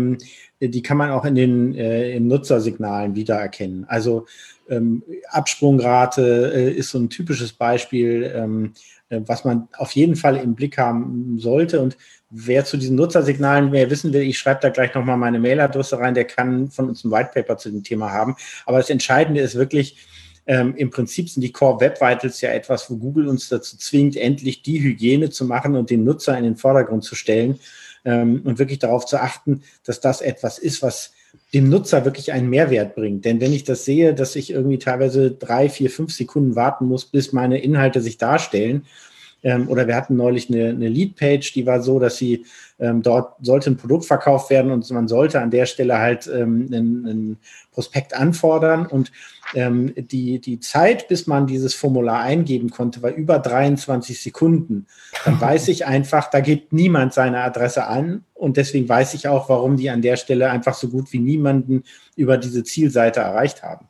die kann man auch in Nutzersignalen wiedererkennen. Also Absprungrate ist so ein typisches Beispiel, was man auf jeden Fall im Blick haben sollte. Und wer zu diesen Nutzersignalen mehr wissen will, ich schreibe da gleich nochmal meine Mailadresse rein, der kann von uns ein White Paper zu dem Thema haben. Aber das Entscheidende ist wirklich, im Prinzip sind die Core Web Vitals ja etwas, wo Google uns dazu zwingt, endlich die Hygiene zu machen und den Nutzer in den Vordergrund zu stellen und wirklich darauf zu achten, dass das etwas ist, was dem Nutzer wirklich einen Mehrwert bringt. Denn wenn ich das sehe, dass ich irgendwie teilweise 3, 4, 5 Sekunden warten muss, bis meine Inhalte sich darstellen, oder wir hatten neulich eine Leadpage, die war so, dass sie dort sollte ein Produkt verkauft werden und man sollte an der Stelle halt einen Prospekt anfordern, und die Zeit, bis man dieses Formular eingeben konnte, war über 23 Sekunden. Dann weiß ich einfach, da gibt niemand seine Adresse an, und deswegen weiß ich auch, warum die an der Stelle einfach so gut wie niemanden über diese Zielseite erreicht haben.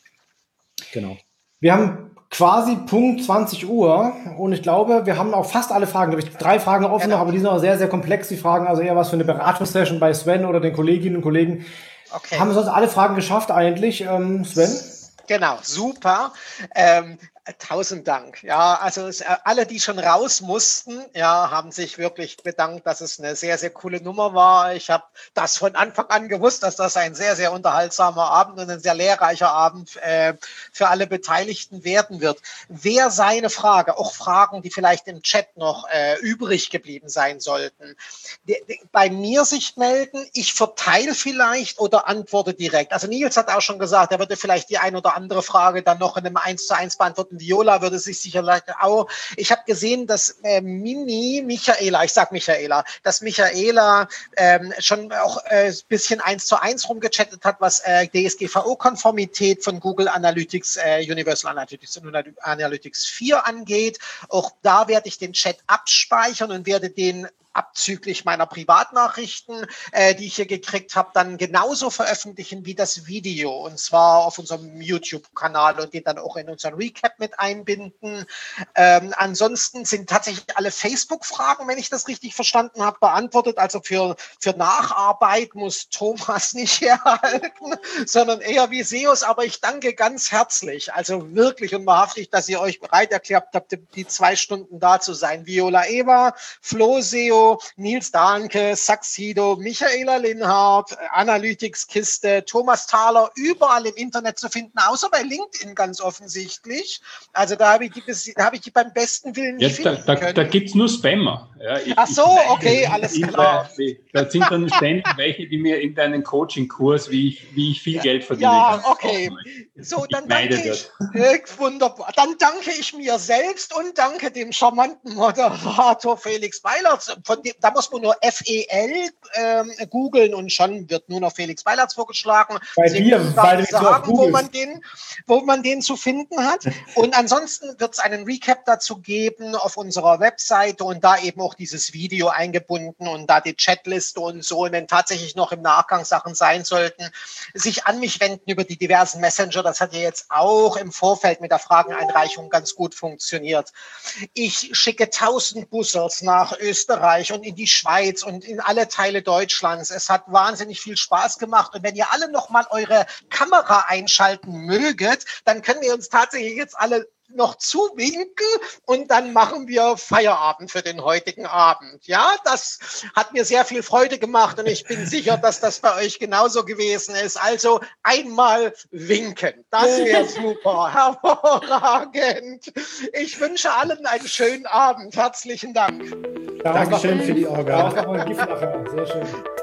Genau. Wir haben quasi Punkt 20 Uhr und ich glaube, wir haben auch fast alle Fragen. Da habe ich 3 Fragen offen noch, aber die sind auch sehr, sehr komplex, die Fragen. Also eher was für eine Beratungssession bei Sven oder den Kolleginnen und Kollegen. Okay. Haben wir sonst alle Fragen geschafft eigentlich, Sven? Genau, super. 1000 Dank. Ja, also alle, die schon raus mussten, ja, haben sich wirklich bedankt, dass es eine sehr, sehr coole Nummer war. Ich habe das von Anfang an gewusst, dass das ein sehr, sehr unterhaltsamer Abend und ein sehr lehrreicher Abend für alle Beteiligten werden wird. Wer seine Frage, auch Fragen, die vielleicht im Chat noch übrig geblieben sein sollten, bei mir sich melden. Ich verteile vielleicht oder antworte direkt. Also Nils hat auch schon gesagt, er würde vielleicht die ein oder andere Frage dann noch in einem 1:1 beantworten. Viola würde sich sicherlich auch. Ich habe gesehen, dass Michaela schon auch ein bisschen 1:1 rumgechattet hat, was DSGVO-Konformität von Google Analytics, Universal Analytics und Analytics 4 angeht. Auch da werde ich den Chat abspeichern und werde den abzüglich meiner Privatnachrichten, die ich hier gekriegt habe, dann genauso veröffentlichen wie das Video. Und zwar auf unserem YouTube-Kanal und den dann auch in unseren Recap mit einbinden. Ansonsten sind tatsächlich alle Facebook-Fragen, wenn ich das richtig verstanden habe, beantwortet. Also für Nacharbeit muss Thomas nicht herhalten, sondern eher wie SEOs. Aber ich danke ganz herzlich, also wirklich und wahrhaftig, dass ihr euch bereit erklärt habt, die 2 Stunden da zu sein. Viola Eva, Flo SEO, Nils Dahnke, Saxido, Michaela Linhardt, Analytics-Kiste, Thomas Thaler, überall im Internet zu finden, außer bei LinkedIn ganz offensichtlich. Also da habe ich die beim besten Willen nicht finden können. Da gibt es nur Spammer. Ja, ach so, okay, alles klar. Da sind dann ständig welche, die mir in deinen Coaching-Kurs, wie ich viel Geld verdiene. Ja, okay. So, dann danke ich, wunderbar. Dann danke ich mir selbst und danke dem charmanten Moderator Felix Weilertz. Da muss man nur FEL googeln und schon wird nur noch Felix Weilertz vorgeschlagen. Bei dir, weil du sagen, wo man den zu finden hat. Und ansonsten wird es einen Recap dazu geben auf unserer Webseite und da eben auch dieses Video eingebunden und da die Chatliste und so. Und wenn tatsächlich noch im Nachgang Sachen sein sollten, sich an mich wenden über die diversen Messenger. Das hat ja jetzt auch im Vorfeld mit der Frageneinreichung ganz gut funktioniert. Ich schicke 1000 Bussels nach Österreich und in die Schweiz und in alle Teile Deutschlands. Es hat wahnsinnig viel Spaß gemacht. Und wenn ihr alle noch mal eure Kamera einschalten möget, dann können wir uns tatsächlich jetzt alle noch zuwinken und dann machen wir Feierabend für den heutigen Abend. Ja, das hat mir sehr viel Freude gemacht und ich bin sicher, dass das bei euch genauso gewesen ist. Also einmal winken. Das wäre super. Hervorragend. Ich wünsche allen einen schönen Abend. Herzlichen Dank. Dankeschön für die Orga. Sehr schön.